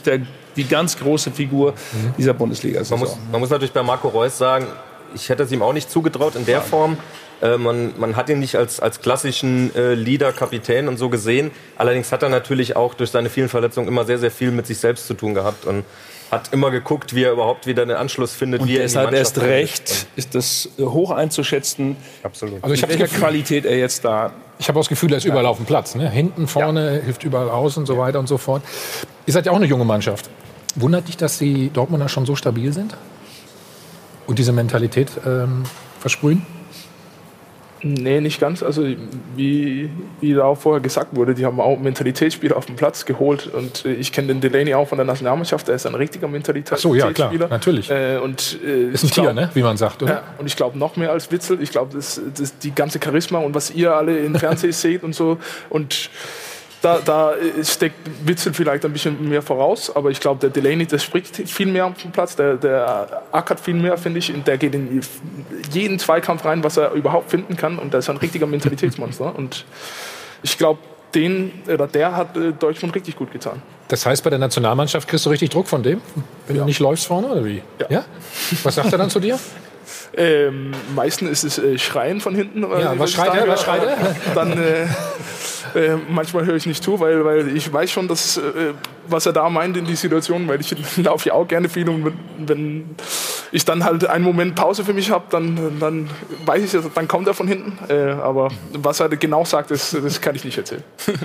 die ganz große Figur dieser Bundesliga-Saison. Man muss, man muss natürlich bei Marco Reus sagen, ich hätte es ihm auch nicht zugetraut in der ja. Form. Äh, man, man hat ihn nicht als, als klassischen äh, Leader, Kapitän und so gesehen. Allerdings hat er natürlich auch durch seine vielen Verletzungen immer sehr, sehr viel mit sich selbst zu tun gehabt und hat immer geguckt, wie er überhaupt wieder den Anschluss findet. Und wie er deshalb erst recht ist das hoch einzuschätzen, Absolut. Also ich welche Qualität er jetzt da hat. Ich habe auch das Gefühl, er ist ja. überall auf dem Platz. Ne? Hinten, vorne, ja. hilft überall aus und so weiter und so fort. Ihr seid ja auch eine junge Mannschaft. Wundert dich, dass die Dortmunder schon so stabil sind? Und diese Mentalität ähm, versprühen? Nee, nicht ganz. Also wie, wie da auch vorher gesagt wurde, die haben auch Mentalitätsspieler auf den Platz geholt. Und äh, ich kenne den Delaney auch von der Nationalmannschaft, der ist ein richtiger Mentalitätsspieler. Ach so, ja, klar, natürlich. Äh, und, äh, ist ein Tier, glaub, ne? Wie man sagt, oder? Ja, und ich glaube noch mehr als Witzel. Ich glaube, das, das die ganze Charisma und was ihr alle im Fernsehen seht und so. Und Da, da steckt Witzel vielleicht ein bisschen mehr voraus, aber ich glaube, der Delaney, der spricht viel mehr auf dem Platz, der, der ackert viel mehr, finde ich, und der geht in jeden Zweikampf rein, was er überhaupt finden kann, und der ist ein richtiger Mentalitätsmonster, und ich glaube, den oder der hat äh, Deutschland richtig gut getan. Das heißt, bei der Nationalmannschaft kriegst du richtig Druck von dem, wenn ja. du nicht läufst vorne, oder wie? Ja. ja? Was sagt er dann zu dir? Ähm, meistens ist es äh, Schreien von hinten. Ja, was schreit er? Was schreit er? Dann äh, äh, manchmal höre ich nicht zu, weil, weil ich weiß schon, dass, äh, was er da meint in die Situation, weil ich laufe ja auch gerne viel, und wenn, wenn ich dann halt einen Moment Pause für mich habe, dann, dann weiß ich, dann kommt er von hinten. Äh, aber was er genau sagt, das, das kann ich nicht erzählen.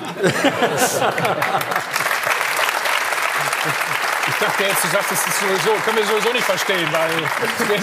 Ich dachte jetzt, du sagst, das ist sowieso, können wir sowieso nicht verstehen, weil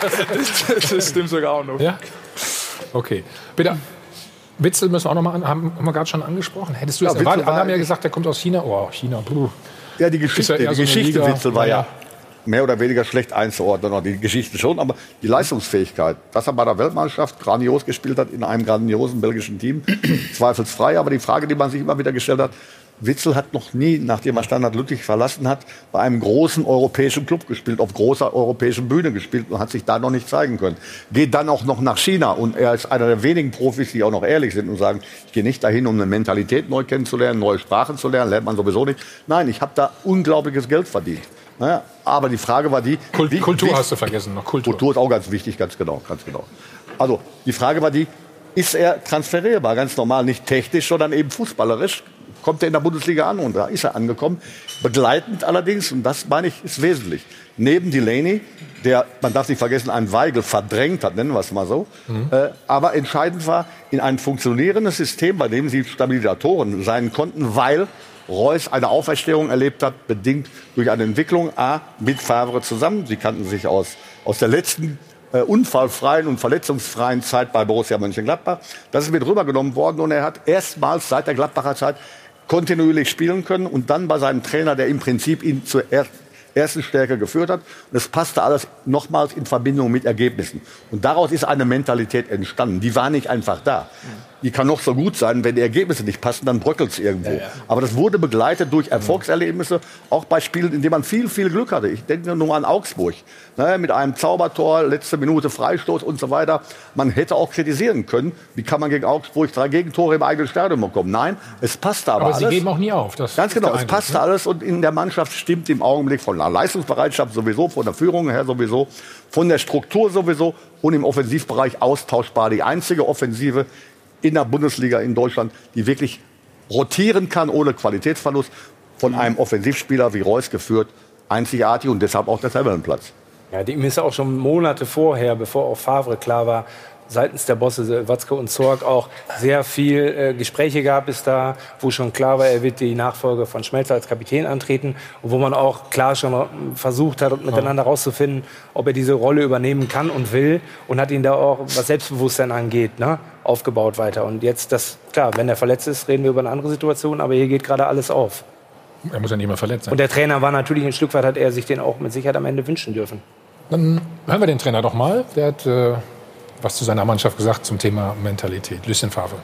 es ist. Das stimmt sogar auch noch. Ja? Okay. Bitte. Witzel müssen wir auch noch mal an, haben wir gerade schon angesprochen. Hättest du das ja, erwartet? Alle haben ja gesagt, der kommt aus China. Oh, China. Puh. Ja, die Geschichte, ja die so Geschichte Witzel war ja mehr oder weniger schlecht einzuordnen. Die Geschichte schon, aber die Leistungsfähigkeit, dass er bei der Weltmeisterschaft grandios gespielt hat in einem grandiosen belgischen Team, zweifelsfrei. Aber die Frage, die man sich immer wieder gestellt hat, Witzel hat noch nie, nachdem er Standard Lüttich verlassen hat, bei einem großen europäischen Club gespielt, auf großer europäischen Bühne gespielt und hat sich da noch nicht zeigen können. Geht dann auch noch nach China, und er ist einer der wenigen Profis, die auch noch ehrlich sind und sagen, ich gehe nicht dahin, um eine Mentalität neu kennenzulernen, neue Sprachen zu lernen, lernt man sowieso nicht. Nein, ich habe da unglaubliches Geld verdient. Naja, aber die Frage war die... Kult, wie, Kultur wie, hast du vergessen, noch Kultur. Kultur ist auch ganz wichtig, ganz genau, ganz genau. Also, die Frage war die, ist er transferierbar? Ganz normal, nicht technisch, sondern eben fußballerisch. Kommt er in der Bundesliga an, und da ist er angekommen. Begleitend allerdings, und das meine ich, ist wesentlich, neben Delaney, der, man darf nicht vergessen, einen Weigel verdrängt hat, nennen wir es mal so, mhm. äh, aber entscheidend war, in ein funktionierendes System, bei dem sie Stabilisatoren sein konnten, weil Reus eine Auferstehung erlebt hat, bedingt durch eine Entwicklung, A, mit Favre zusammen. Sie kannten sich aus, aus der letzten äh, unfallfreien und verletzungsfreien Zeit bei Borussia Mönchengladbach. Das ist mit rübergenommen worden, und er hat erstmals seit der Gladbacher Zeit kontinuierlich spielen können, und dann bei seinem Trainer, der im Prinzip ihn zur er ersten Stärke geführt hat. Und es passte alles nochmals in Verbindung mit Ergebnissen. Und daraus ist eine Mentalität entstanden. Die war nicht einfach da. Die kann noch so gut sein, wenn die Ergebnisse nicht passen, dann bröckelt es irgendwo. Ja, ja. Aber das wurde begleitet durch Erfolgserlebnisse, auch bei Spielen, in denen man viel, viel Glück hatte. Ich denke nur an Augsburg, ne, mit einem Zaubertor, letzte Minute Freistoß und so weiter. Man hätte auch kritisieren können, wie kann man gegen Augsburg drei Gegentore im eigenen Stadion bekommen. Nein, es passte aber, aber alles. Aber sie geben auch nie auf. Das Ganz genau, es Eindruck, passte ne? alles, und in der Mannschaft stimmt im Augenblick von der Leistungsbereitschaft sowieso, von der Führung her sowieso, von der Struktur sowieso, und im Offensivbereich austauschbar. Die einzige Offensive in der Bundesliga in Deutschland, die wirklich rotieren kann ohne Qualitätsverlust, von einem Offensivspieler wie Reus geführt, einzigartig, und deshalb auch der Tabellenplatz. Ja, dem ist auch schon Monate vorher, bevor auch Favre klar war, seitens der Bosse Watzke und Zorc auch sehr viel äh, Gespräche gab es da, wo schon klar war, er wird die Nachfolge von Schmelzer als Kapitän antreten, und wo man auch klar schon versucht hat, miteinander rauszufinden, ob er diese Rolle übernehmen kann und will, und hat ihn da auch, was Selbstbewusstsein angeht, ne, aufgebaut weiter. Und jetzt, das klar, wenn er verletzt ist, reden wir über eine andere Situation, aber hier geht gerade alles auf. Er muss ja nicht mehr verletzt sein. Und der Trainer war natürlich ein Stück weit, hat er sich den auch mit Sicherheit am Ende wünschen dürfen. Dann hören wir den Trainer doch mal. Der hat äh was zu seiner Mannschaft gesagt zum Thema Mentalität. Lucien Favre.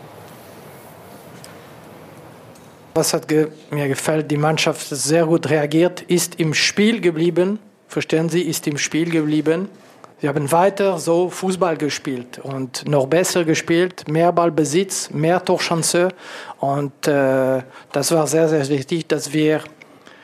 Was hat ge mir gefällt, die Mannschaft hat sehr gut reagiert, ist im Spiel geblieben. Verstehen Sie, ist im Spiel geblieben. Sie haben weiter so Fußball gespielt und noch besser gespielt, mehr Ballbesitz, mehr Torchance. Und äh, das war sehr, sehr wichtig, dass wir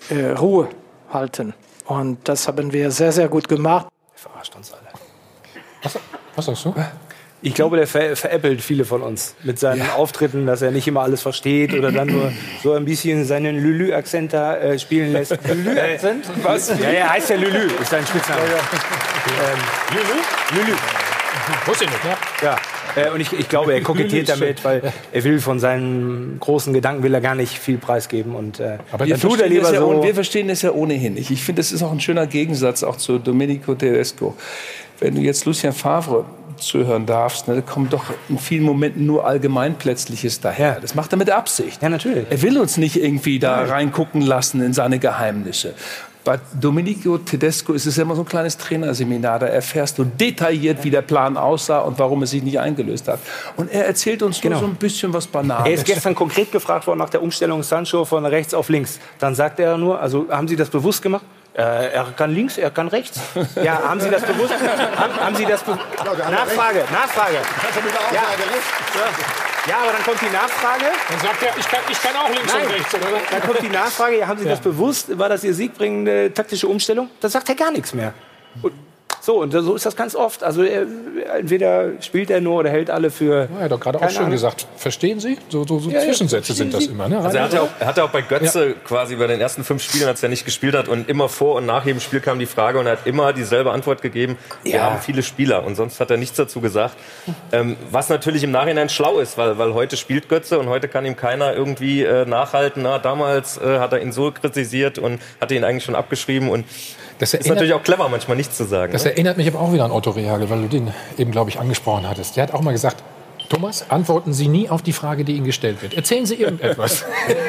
äh, Ruhe halten. Und das haben wir sehr, sehr gut gemacht. Verarscht uns alle. Was, was sagst du? Ich glaube, der ver veräppelt viele von uns mit seinen ja. Auftritten, dass er nicht immer alles versteht oder dann nur so ein bisschen seinen Lülü-Akzent da äh, spielen lässt. Lülü-Akzent? Was? Ja, er heißt ja Lülü, ist sein Spitzname. Ja, ja. Ähm, Lülü? Lülü. Wusste ich nicht, ne? Ja. Äh, und ich, ich glaube, er kokettiert damit, weil er will von seinen großen Gedanken will er gar nicht viel preisgeben. Und, äh, Aber wir tut er lieber ja so. Und wir verstehen das ja ohnehin. Ich, ich finde, das ist auch ein schöner Gegensatz auch zu Domenico Tedesco. Wenn du jetzt Lucien Favre zuhören darfst, ne, da kommt doch in vielen Momenten nur Allgemeinplätzliches daher. Das macht er mit Absicht. Ja, natürlich. Er will uns nicht irgendwie da reingucken lassen in seine Geheimnisse. Bei Domenico Tedesco ist es immer so ein kleines Trainerseminar. Da erfährst du detailliert, wie der Plan aussah und warum es sich nicht eingelöst hat. Und er erzählt uns genau. nur so ein bisschen was Banales. Er ist gestern konkret gefragt worden nach der Umstellung Sancho von rechts auf links. Dann sagt er nur, also haben Sie das bewusst gemacht? Äh, er kann links, er kann rechts. Ja, haben Sie das bewusst? haben, haben Sie das be Nachfrage, Nachfrage. Ja. ja, aber dann kommt die Nachfrage. Dann sagt er, ich kann, ich kann auch links Nein. und rechts, oder? Dann kommt die Nachfrage, ja, haben Sie ja. das bewusst? War das Ihr siegbringende taktische Umstellung? Da sagt er gar nichts mehr. Und so, und so ist das ganz oft. Also er, entweder spielt er nur oder hält alle für... Ja, er hat doch gerade auch schön Ahnung. gesagt, verstehen Sie? So, so, so ja, Zwischensätze ja. sind das immer. Ne? Also er hatte auch, er hatte auch bei Götze ja. quasi bei den ersten fünf Spielen, als er nicht gespielt hat, und immer vor und nach jedem Spiel kam die Frage und er hat immer dieselbe Antwort gegeben. Wir ja. haben viele Spieler und sonst hat er nichts dazu gesagt. Ähm, was natürlich im Nachhinein schlau ist, weil, weil heute spielt Götze und heute kann ihm keiner irgendwie äh, nachhalten. Na, damals äh, hat er ihn so kritisiert und hatte ihn eigentlich schon abgeschrieben. Und das ist natürlich auch clever, manchmal nichts zu sagen. Das ne? erinnert mich aber auch wieder an Otto Rehagel, weil du den eben, glaube ich, angesprochen hattest. Der hat auch mal gesagt, Thomas, antworten Sie nie auf die Frage, die Ihnen gestellt wird. Erzählen Sie irgendetwas.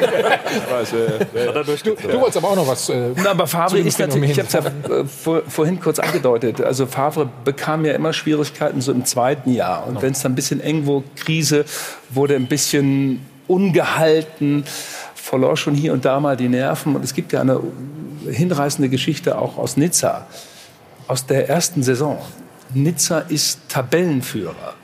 du, du wolltest aber auch noch was äh, Na, aber Favre ist natürlich, ich habe es ja äh, vor, vorhin kurz angedeutet, also Favre bekam ja immer Schwierigkeiten so im zweiten Jahr. Und wenn es dann ein bisschen eng wurde, Krise, wurde ein bisschen ungehalten, verlor schon hier und da mal die Nerven. Und es gibt ja eine hinreißende Geschichte auch aus Nizza, aus der ersten Saison. Nizza ist Tabellenführer.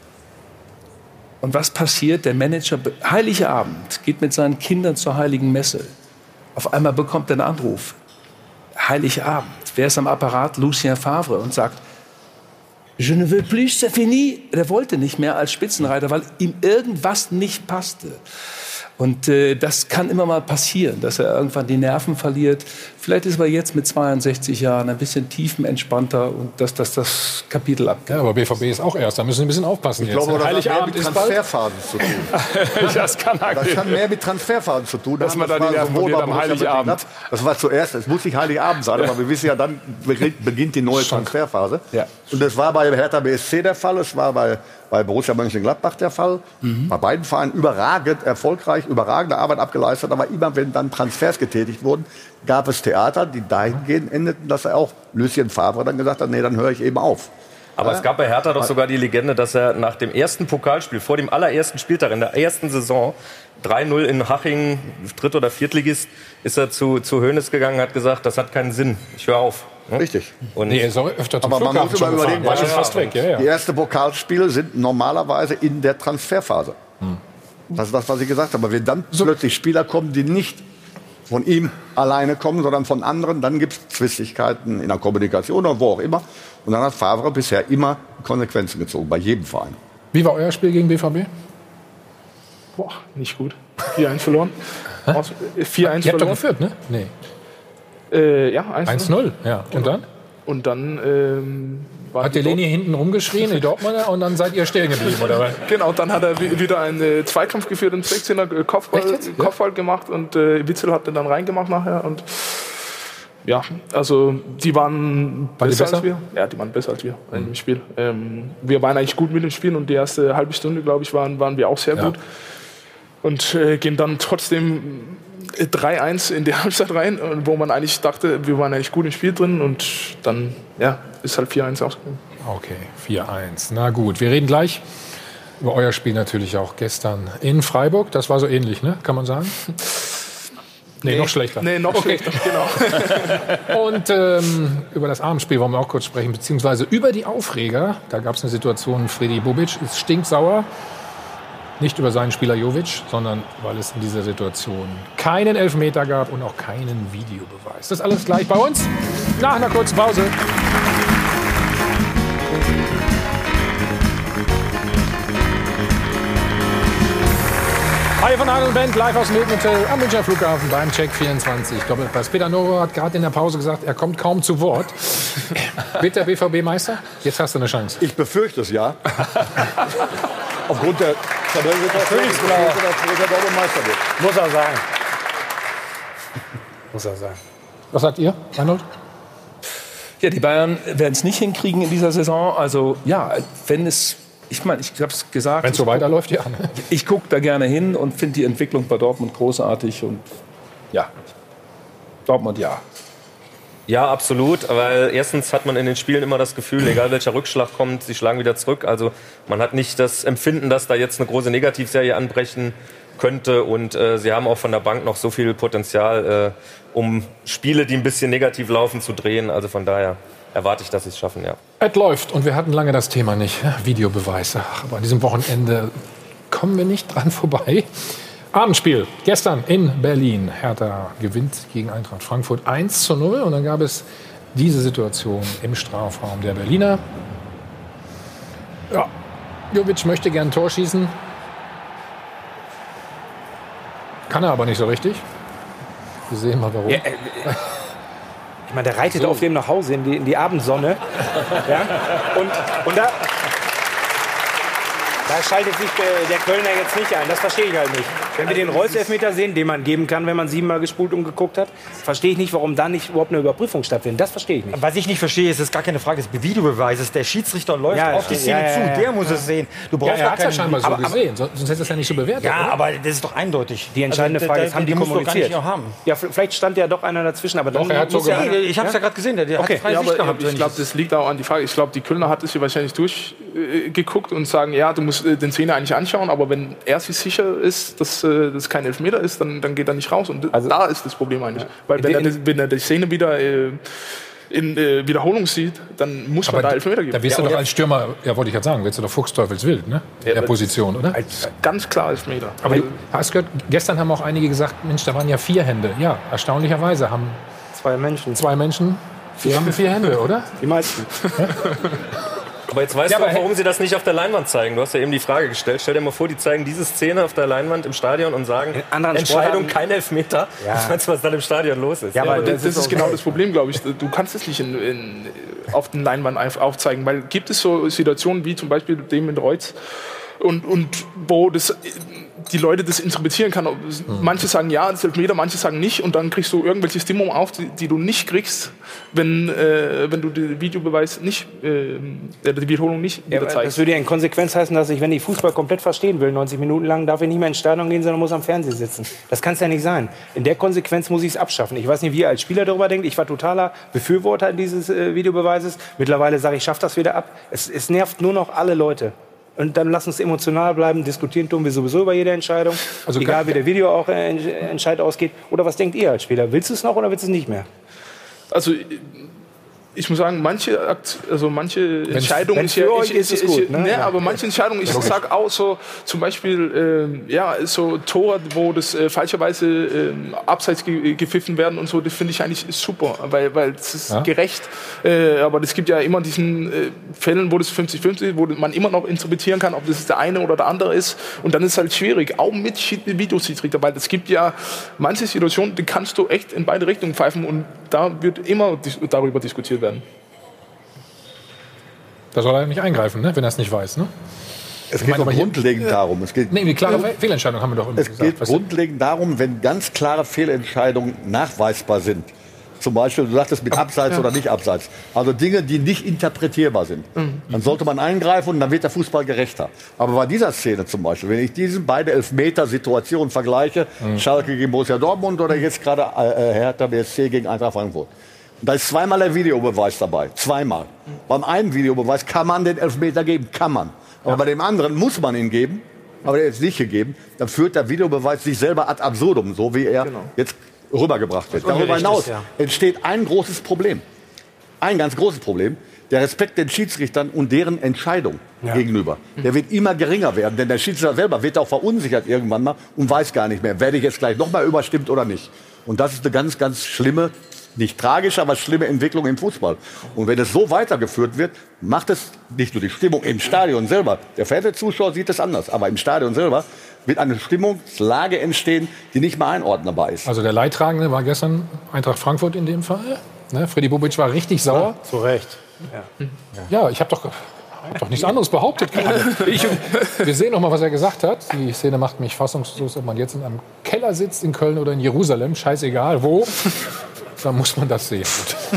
Und was passiert? Der Manager, Heilige Abend, geht mit seinen Kindern zur Heiligen Messe. Auf einmal bekommt er einen Anruf. Heilige Abend. Wer ist am Apparat? Lucien Favre. Und sagt, je ne veux plus, c'est fini. Der wollte nicht mehr als Spitzenreiter, weil ihm irgendwas nicht passte. Und äh, das kann immer mal passieren, dass er irgendwann die Nerven verliert. Vielleicht ist er jetzt mit zweiundsechzig Jahren ein bisschen tiefenentspannter und dass das das Kapitel abgeht. Ja, aber B V B ist auch erst, da müssen Sie ein bisschen aufpassen. Ich jetzt. glaube, das Heiligabend hat mehr mit Transferphasen zu tun. das, kann das hat mehr mit Transferphasen zu tun. Dass man da die Nerven verliert am Heiligabend. Das war zuerst, es muss nicht Heiligabend sein, aber wir wissen ja, dann beginnt die neue Transferphase. Ja. Und das war bei Hertha B S C der Fall, es war bei bei Borussia Mönchengladbach der Fall. Mhm. Bei beiden Vereinen überragend erfolgreich, überragende Arbeit abgeleistet. Aber immer, wenn dann Transfers getätigt wurden, gab es Theater, die dahingehend endeten, dass er auch Lucien Favre dann gesagt hat, nee, dann höre ich eben auf. Aber ja? es gab bei Hertha doch sogar die Legende, dass er nach dem ersten Pokalspiel, vor dem allerersten Spieltag in der ersten Saison, drei null in Haching, Dritt- oder Viertligist, ist er zu, zu Hoeneß gegangen, hat gesagt, das hat keinen Sinn, ich höre auf. Richtig. Und nee, er ist auch öfter zum aber man muss immer überlegen, war schon fast weg. Ja, ja. Die ersten Pokalspiele sind normalerweise in der Transferphase. Hm. Das ist das, was ich gesagt habe. Aber wenn dann so plötzlich Spieler kommen, die nicht von ihm alleine kommen, sondern von anderen, dann gibt es Zwistigkeiten in der Kommunikation oder wo auch immer. Und dann hat Favre bisher immer Konsequenzen gezogen, bei jedem Verein. Wie war euer Spiel gegen B V B? Boah, nicht gut. vier eins verloren. vier eins Ihr habt doch verloren. geführt, ne? Nee. Äh, ja, eins null. Ja. Und dann? Und dann ähm, war hat Delaney hinten rumgeschrien, die Dortmunder, und dann seid ihr stehen geblieben, oder was? Genau, dann hat er wieder einen äh, Zweikampf geführt, einen sechzehner äh, Kopfball, Kopfball gemacht und äh, Witzel hat den dann reingemacht nachher. Und ja, also die waren war besser, besser als wir. Ja, die waren besser als wir mhm. in dem Spiel. Ähm, wir waren eigentlich gut mit dem Spiel und die erste halbe Stunde, glaube ich, waren, waren wir auch sehr ja. gut. Und äh, gehen dann trotzdem drei eins in die Halbzeit rein, wo man eigentlich dachte, wir waren eigentlich gut im Spiel drin und dann ja, ist halt vier eins ausgegangen. Okay, vier eins. Na gut, wir reden gleich über euer Spiel natürlich auch gestern in Freiburg. Das war so ähnlich, ne? Kann man sagen? Nee, nee, noch schlechter. Nee, noch okay. schlechter, genau. Und ähm, über das Abendspiel wollen wir auch kurz sprechen, beziehungsweise über die Aufreger. Da gab es eine Situation, Freddy Bobic ist stinksauer. Nicht über seinen Spieler Jovic, sondern weil es in dieser Situation keinen Elfmeter gab und auch keinen Videobeweis. Das ist alles gleich bei uns nach einer kurzen Pause. Hi von Arne und Bent, live aus dem Hilton Hotel am Münchner Flughafen beim Check vierundzwanzig. Doppelpass. Peter Neururer hat gerade in der Pause gesagt, er kommt kaum zu Wort. Wird der B V B Meister? Jetzt hast du eine Chance. Ich befürchte es, ja. Aufgrund der Tabellensituation ist der Dortmund Meister wird. Muss er sagen. Muss er sagen. Was sagt ihr, Reinhold? Ja, die Bayern werden es nicht hinkriegen in dieser Saison. Also ja, wenn es, ich meine, ich habe es gesagt. Wenn es so weiterläuft, ja. Ich gucke da gerne hin und finde die Entwicklung bei Dortmund großartig. Und ja, Dortmund ja. Ja, absolut, weil erstens hat man in den Spielen immer das Gefühl, egal welcher Rückschlag kommt, sie schlagen wieder zurück. Also man hat nicht das Empfinden, dass da jetzt eine große Negativserie anbrechen könnte. Und äh, sie haben auch von der Bank noch so viel Potenzial, äh, um Spiele, die ein bisschen negativ laufen, zu drehen. Also von daher erwarte ich, dass sie es schaffen, ja. Es läuft und wir hatten lange das Thema nicht. Videobeweis. Ach, aber an diesem Wochenende kommen wir nicht dran vorbei. Abendspiel, gestern in Berlin. Hertha gewinnt gegen Eintracht Frankfurt eins zu null. Und dann gab es diese Situation im Strafraum der Berliner. Ja, Jovic möchte gern ein Tor schießen. Kann er aber nicht so richtig. Wir sehen mal, warum. Ja, äh, ich meine, der reitet so auf dem nach Hause in die, in die Abendsonne. Ja? Und, und da... Da schaltet sich der, der Kölner jetzt nicht ein. Das verstehe ich halt nicht. Wenn wir den Reus-Elfmeter sehen, den man geben kann, wenn man siebenmal gespult und geguckt hat, verstehe ich nicht, warum da nicht überhaupt eine Überprüfung stattfindet. Das verstehe ich nicht. Was ich nicht verstehe, ist, das ist gar keine Frage des Videobeweises. Der Schiedsrichter läuft ja, auf die Szene ja, ja, ja. zu. Der muss es sehen. Du brauchst ja, er gar hat es ja keinen... scheinbar so aber, gesehen. Sonst hätte es ja nicht so bewertet. Ja, oder? aber das ist doch eindeutig. Die entscheidende also, Frage der, ist, haben die, die kommuniziert? Gar nicht haben. Ja, vielleicht stand ja doch einer dazwischen. Aber doch, dann er hat so ja, gemacht. Ich habe es ja, ja gerade gesehen. Der, der okay. hat freie ja, Sicht gehabt. Ich glaube, das liegt auch an die Frage. Ich glaube, die Kölner hat es hier wahrscheinlich durchgeguckt äh, und sagen, ja, du musst äh, den Szene eigentlich anschauen, aber wenn er sich sicher ist, dass äh, das kein Elfmeter ist, dann, dann geht er nicht raus. Und also, da ist das Problem eigentlich. Weil wenn er, wenn er die Szene wieder äh, in äh, Wiederholung sieht, dann muss man da Elfmeter geben. Da wirst ja, du doch als Stürmer, ja wollte ich jetzt sagen, wirst du doch Fuchsteufelswild, ne? In ja, der Position, oder? Ganz klar Elfmeter. Aber du hast gehört, gestern haben auch einige gesagt, Mensch, da waren ja vier Hände. Ja, erstaunlicherweise haben zwei Menschen, zwei Menschen, die haben vier Hände, oder? Die meisten. Aber jetzt weißt ja, du auch, warum sie das nicht auf der Leinwand zeigen. Du hast ja eben die Frage gestellt. Stell dir mal vor, die zeigen diese Szene auf der Leinwand im Stadion und sagen, Entscheidung, Sportarten, kein Elfmeter. Ja. Was meinst du, was dann im Stadion los ist? Ja, aber das, das ist genau das Problem, glaube ich. Du kannst es nicht in, in, auf den Leinwand aufzeigen, weil gibt es so Situationen wie zum Beispiel dem in Reus und, und wo das... die Leute das interpretieren kann. Manche sagen ja, das ist Elfmeter, manche sagen nicht. Und dann kriegst du irgendwelche Stimmungen auf, die, die du nicht kriegst, wenn, äh, wenn du den Videobeweis nicht, äh, die Wiederholung nicht ja, wieder zeigst. Das würde ja in Konsequenz heißen, dass ich, wenn ich Fußball komplett verstehen will, neunzig Minuten lang, darf ich nicht mehr ins Stadion gehen, sondern muss am Fernseher sitzen. Das kann es ja nicht sein. In der Konsequenz muss ich es abschaffen. Ich weiß nicht, wie ihr als Spieler darüber denkt. Ich war totaler Befürworter dieses äh, Videobeweises. Mittlerweile sage ich, schaffe das wieder ab. Es, es nervt nur noch alle Leute. Und dann lass uns emotional bleiben, diskutieren tun wir sowieso über jede Entscheidung, also egal wie der Video auch äh, Entscheid ausgeht. Oder was denkt ihr als Spieler? Willst du es noch oder willst du es nicht mehr? Also ich muss sagen, manche, also manche wenn's, Entscheidungen wenn's für euch ist es gut, ich, ne? ne, Ja. aber manche Entscheidungen, ich sag auch so, zum Beispiel, äh, ja, so Tore, wo das äh, falscherweise äh, abseits ge gepfiffen werden und so, das finde ich eigentlich super, weil weil es ist ja. gerecht. Äh, aber es gibt ja immer diesen äh, Fällen, wo das fünfzig fünfzig, wo man immer noch interpretieren kann, ob das der eine oder der andere ist. Und dann ist es halt schwierig, auch mit Videoschiedsrichter, weil es gibt ja manche Situationen, die kannst du echt in beide Richtungen pfeifen und da wird immer dis darüber diskutiert werden. Da soll er nicht eingreifen, ne? Wenn er es nicht weiß. Ne? Es geht doch grundlegend äh, darum. Es geht, nee, die klare ja. Fehlentscheidung haben wir doch immer es gesagt. Es geht grundlegend darum, wenn ganz klare Fehlentscheidungen nachweisbar sind. Zum Beispiel, du sagtest mit Abseits ja. oder nicht Abseits. Also Dinge, die nicht interpretierbar sind. Mhm. Dann sollte man eingreifen und dann wird der Fußball gerechter. Aber bei dieser Szene zum Beispiel, wenn ich diese beiden Elfmeter-Situationen vergleiche, mhm. Schalke gegen Borussia Dortmund oder jetzt gerade äh, Hertha B S C gegen Eintracht Frankfurt. Da ist zweimal der Videobeweis dabei. Zweimal. Mhm. Beim einen Videobeweis kann man den Elfmeter geben. Kann man. Aber ja. bei dem anderen muss man ihn geben. Aber der ist nicht gegeben. Dann führt der Videobeweis sich selber ad absurdum. So wie er genau. jetzt rübergebracht wird. Darüber hinaus ja. entsteht ein großes Problem. Ein ganz großes Problem. der Respekt den Schiedsrichtern und deren Entscheidung ja. gegenüber, der wird immer geringer werden. Denn der Schiedsrichter selber wird auch verunsichert irgendwann mal und weiß gar nicht mehr, werde ich jetzt gleich noch mal überstimmt oder nicht. Und das ist eine ganz, ganz schlimme, nicht tragische, aber schlimme Entwicklung im Fußball. Und wenn es so weitergeführt wird, macht es nicht nur die Stimmung im Stadion selber. Der Fernsehzuschauer sieht es anders, aber im Stadion selber wird eine Stimmungslage entstehen, die nicht mehr einordnbar ist. Also der Leidtragende war gestern Eintracht Frankfurt in dem Fall. Ne? Freddy Bobic war richtig sauer. Ja, zu Recht. Ja, ja ich habe doch, hab doch nichts anderes behauptet gerade. Ich, wir sehen noch mal, was er gesagt hat. Die Szene macht mich fassungslos, ob man jetzt in einem Keller sitzt in Köln oder in Jerusalem. Scheißegal, wo. Da muss man das sehen.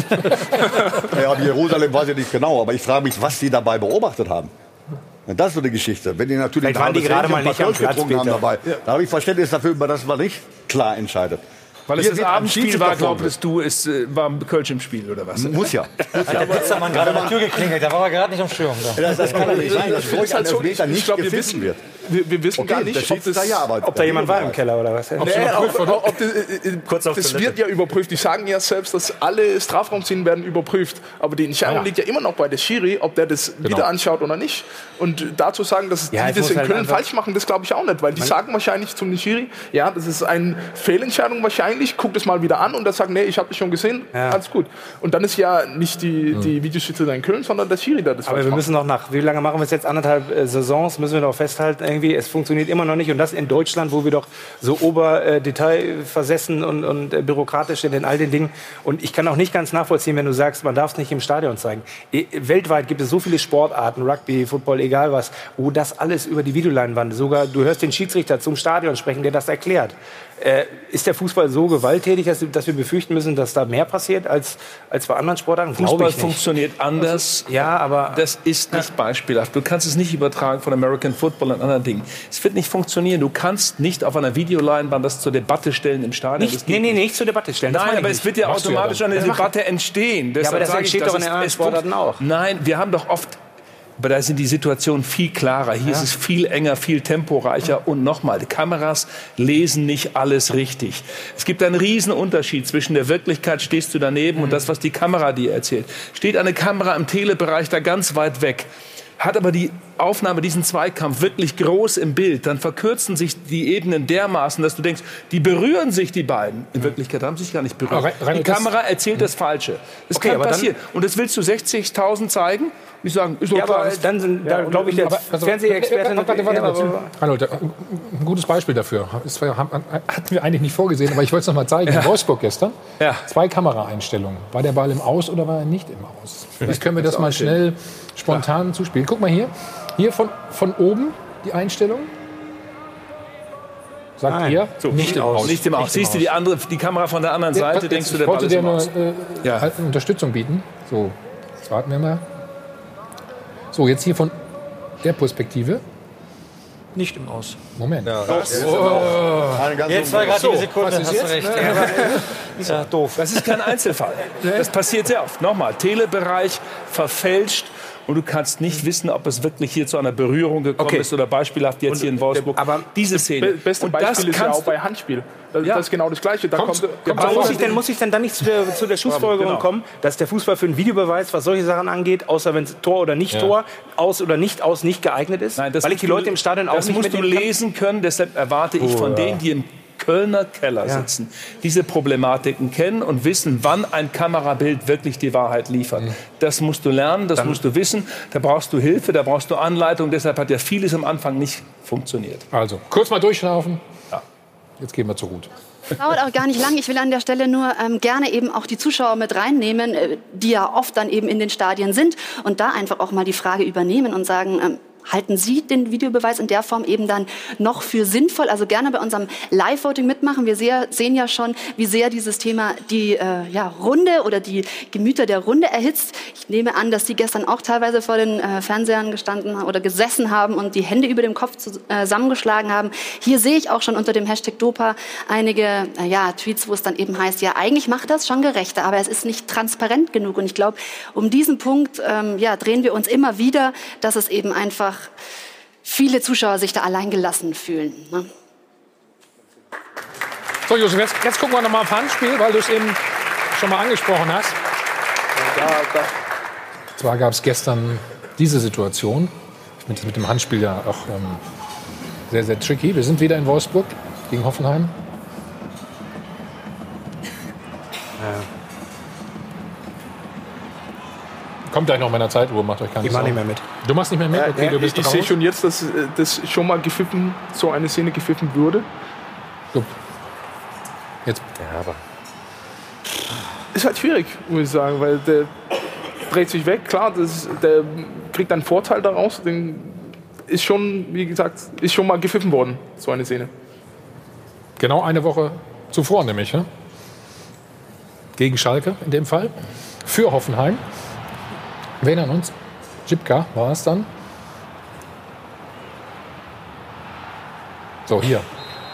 Ja, Jerusalem weiß ich nicht genau, aber ich frage mich, was die dabei beobachtet haben. Das ist so eine Geschichte. Wenn die natürlich Vielleicht waren die gerade mal nicht am Platz haben dabei, ja. da habe ich Verständnis dafür, über das man nicht klar entscheidet. Weil es das Abendspiel war, glaubst du, es äh, war Kölsch im Spiel oder was? Muss ja. Muss ja. Der Pizzermann gerade an der Tür geklingelt, da war er gerade nicht am Schirm. Das, das kann ja nicht sein, dass das halt so, ich, ich glaube, wir wissen, wird. Wir, wir wissen okay, gar nicht, ob, das, da, ja, aber ob da jemand war im Keller oder was. Nee, ob, ob, ob das, äh, Kurz auf das wird ja überprüft. Die sagen ja selbst, dass alle Strafraumszenen werden überprüft. Aber die Entscheidung ah, ja. liegt ja immer noch bei der Schiri, ob der das genau. wieder anschaut oder nicht. Und dazu sagen, dass ja, die das in halt Köln falsch machen, das glaube ich auch nicht. Weil die sagen wahrscheinlich zum Schiri, ja, das ist eine Fehlentscheidung wahrscheinlich, guck das mal wieder an und dann sagen, nee, ich habe das schon gesehen, ja. alles gut. Und dann ist ja nicht die, die Videoschiedsrichter in Köln, sondern der Schiri, der das Aber wir macht. müssen noch nach, wie lange machen wir es jetzt? Anderthalb äh, Saisons, müssen wir noch festhalten, irgendwie, es funktioniert immer noch nicht. Und das in Deutschland, wo wir doch so oberdetailversessen und, und äh, bürokratisch sind in all den Dingen. Und ich kann auch nicht ganz nachvollziehen, wenn du sagst, man darf es nicht im Stadion zeigen. E weltweit gibt es so viele Sportarten, Rugby, Football, egal was, wo das alles über die Videoleinwand, sogar du hörst den Schiedsrichter zum Stadion sprechen, der das erklärt. Äh, ist der Fußball so gewalttätig, dass, dass wir befürchten müssen, dass da mehr passiert als, als bei anderen Sportarten? Fußball funktioniert anders. Ja, aber das ist nicht beispielhaft. Du kannst es nicht übertragen von American Football und anderen Dingen. Es wird nicht funktionieren. Du kannst nicht auf einer Videoleinwand das zur Debatte stellen im Stadion. Nicht, nee, nee, nicht zur Debatte stellen. Nein, aber es wird ja automatisch eine Debatte entstehen. Ja, aber das entsteht doch in anderen Sportarten auch. Nein, wir haben doch oft... Aber da sind die Situationen viel klarer. Hier ja. ist es viel enger, viel temporeicher. Und nochmal, die Kameras lesen nicht alles richtig. Es gibt einen riesen Unterschied zwischen der Wirklichkeit, stehst du daneben, mhm. und das, was die Kamera dir erzählt. Steht eine Kamera im Telebereich da ganz weit weg, hat aber die Aufnahme, diesen Zweikampf wirklich groß im Bild, dann verkürzen sich die Ebenen dermaßen, dass du denkst, die berühren sich, die beiden. In Wirklichkeit haben sie sich gar nicht berührt. Rein, die Kamera erzählt das Falsche. Das okay, kann passieren. Und das willst du sechzigtausend zeigen? Die sagen, ist doch ja, klar. Aber dann sind, da, glaube ich, der also, Fernsehexperte... Warte, warte, warte, Reinhold, ein gutes Beispiel dafür. Das hatten wir eigentlich nicht vorgesehen, aber ich wollte es noch mal zeigen. Ja. In Wolfsburg gestern, ja. zwei Kameraeinstellungen. War der Ball im Aus oder war er nicht im Aus? Jetzt können wir das mal schnell spontan ja. zuspielen. Guck mal hier. Hier von, von oben die Einstellung. Sagt Nein. ihr? So, nicht, im Aus. nicht im Aus. Nicht Siehst im du die, andere, die Kamera von der anderen Seite, ja, denkst du, der Ball ist im Aus. Ich wollte dir nur äh, ja. halt Unterstützung bieten. So, jetzt warten wir mal. So, jetzt hier von der Perspektive. Nicht im Aus. Moment. Ja, das oh. Oh. Jetzt war gerade die Sekunde, hast du recht. Ist ja doof. Das ist kein Einzelfall. Das passiert sehr oft. Nochmal, Telebereich verfälscht. Und du kannst nicht wissen, ob es wirklich hier zu einer Berührung gekommen okay. ist oder beispielhaft jetzt und, hier in Wolfsburg. Aber diese Szene. Das beste Beispiel ist ja auch bei Handspiel. Das, ja. das ist genau das Gleiche. Da kommt, kommt, kommt muss, ich denn, muss ich denn dann nicht zu der, zu der Schlussfolgerung genau. kommen, dass der Fußball für einen Videobeweis, was solche Sachen angeht, außer wenn es Tor oder nicht ja. Tor, aus oder nicht aus, nicht geeignet ist? Nein, weil ich die Leute im Stadion auch nicht Das musst du lesen können. Deshalb erwarte ich oh, von denen, die im Kölner Keller ja. sitzen, diese Problematiken kennen und wissen, wann ein Kamerabild wirklich die Wahrheit liefert. Mhm. Das musst du lernen, das Dann musst du wissen. Da brauchst du Hilfe, da brauchst du Anleitung. Deshalb hat ja vieles am Anfang nicht funktioniert. Also, kurz mal durchschnaufen. Ja. Jetzt gehen wir zur Ruth. Dauert auch gar nicht lang. Ich will an der Stelle nur ähm, gerne eben auch die Zuschauer mit reinnehmen, äh, die ja oft dann eben in den Stadien sind und da einfach auch mal die Frage übernehmen und sagen, ähm, halten Sie den Videobeweis in der Form eben dann noch für sinnvoll? Also gerne bei unserem Live-Voting mitmachen. Wir sehr, sehen ja schon, wie sehr dieses Thema die äh, ja, Runde oder die Gemüter der Runde erhitzt. Ich nehme an, dass Sie gestern auch teilweise vor den äh, Fernsehern gestanden oder gesessen haben und die Hände über dem Kopf zusammengeschlagen haben. Hier sehe ich auch schon unter dem Hashtag Dopa einige äh, ja, Tweets, wo es dann eben heißt, ja, eigentlich macht das schon gerechter, aber es ist nicht transparent genug. Und ich glaube, um diesen Punkt ähm, ja, drehen wir uns immer wieder, dass es eben einfach viele Zuschauer sich da alleingelassen fühlen. Ne? So, Josef, jetzt, jetzt gucken wir noch mal auf Handspiel, weil du es eben schon mal angesprochen hast. Da, da. zwar gab es gestern diese Situation, mit, mit dem Handspiel ja auch ähm, sehr, sehr tricky. Wir sind wieder in Wolfsburg gegen Hoffenheim. Ja. Kommt gleich noch in meiner Zeituhr, macht euch keine Ich mach Sorgen. nicht mehr mit. Du machst nicht mehr mit? Okay, ja, du bist ich ich sehe schon jetzt, dass das schon mal gepfiffen, so eine Szene gepfiffen würde. So. Jetzt. Ja, aber ist halt schwierig, muss ich sagen, weil der dreht sich weg. Klar, das, der kriegt einen Vorteil daraus. Den ist schon, wie gesagt, ist schon mal gepfiffen worden, so eine Szene. Genau eine Woche zuvor nämlich, ne? Gegen Schalke in dem Fall. Für Hoffenheim. Wir erinnern uns. Jipka war es dann. So, hier.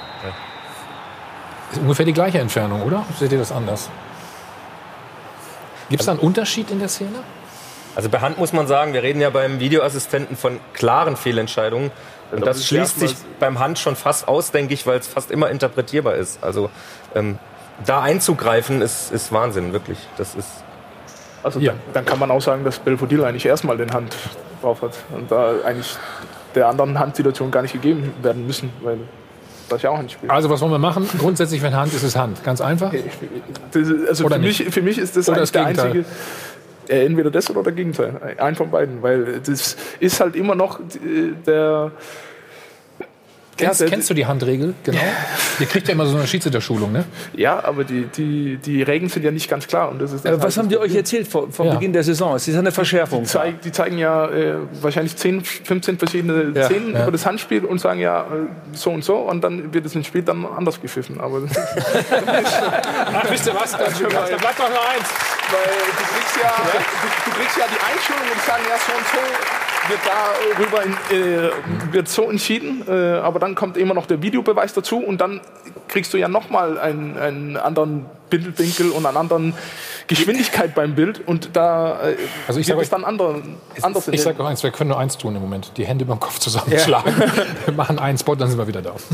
Ist ungefähr die gleiche Entfernung, oder? Seht ihr das anders? Gibt es da einen Unterschied in der Szene? Also bei Hand muss man sagen, wir reden ja beim Videoassistenten von klaren Fehlentscheidungen. Und das schließt sich beim Hand schon fast aus, denke ich, weil es fast immer interpretierbar ist. Also ähm, da einzugreifen ist, ist Wahnsinn, wirklich. Das ist Also ja. dann, dann kann man auch sagen, dass Belfodil eigentlich erstmal den Hand drauf hat. Und da eigentlich der anderen Handsituation gar nicht gegeben werden müssen, weil das ja auch ein Spiel. Also was wollen wir machen? Grundsätzlich, wenn Hand ist, ist Hand. Ganz einfach? Das, also oder für mich, für mich ist das oder eigentlich das der einzige... Äh, entweder das oder der Gegenteil. Ein von beiden. Weil das ist halt immer noch der... Kennst, ja, der, kennst du die Handregel? Genau. Ihr kriegt ja immer so eine Schiedsrichterschulung, ne? Ja, aber die, die, die Regeln sind ja nicht ganz klar. Und das ist das aber was haben die euch erzählt vor, vor ja. Beginn der Saison? Es ist eine Verschärfung. Die, zeig, die zeigen ja äh, wahrscheinlich zehn, fünfzehn verschiedene ja. Szenen ja. über das Handspiel und sagen ja so und so. Und dann wird es im Spiel dann anders gepfiffen. Aber Ach, wisst ihr was? Da bleibt doch nur eins. Weil du kriegst ja, ja. Du, du kriegst ja die Einschulung und sagen ja so und so. Wird darüber in, äh, wird so entschieden, äh, aber dann kommt immer noch der Videobeweis dazu und dann kriegst du ja nochmal einen, einen anderen Bildwinkel und eine andere Geschwindigkeit beim Bild und da äh, also ich wird sag es dann andere, anders. Ich sage noch eins, wir können nur eins tun im Moment, die Hände über den Kopf zusammenschlagen. Ja. Wir machen einen Spot, dann sind wir wieder da. So,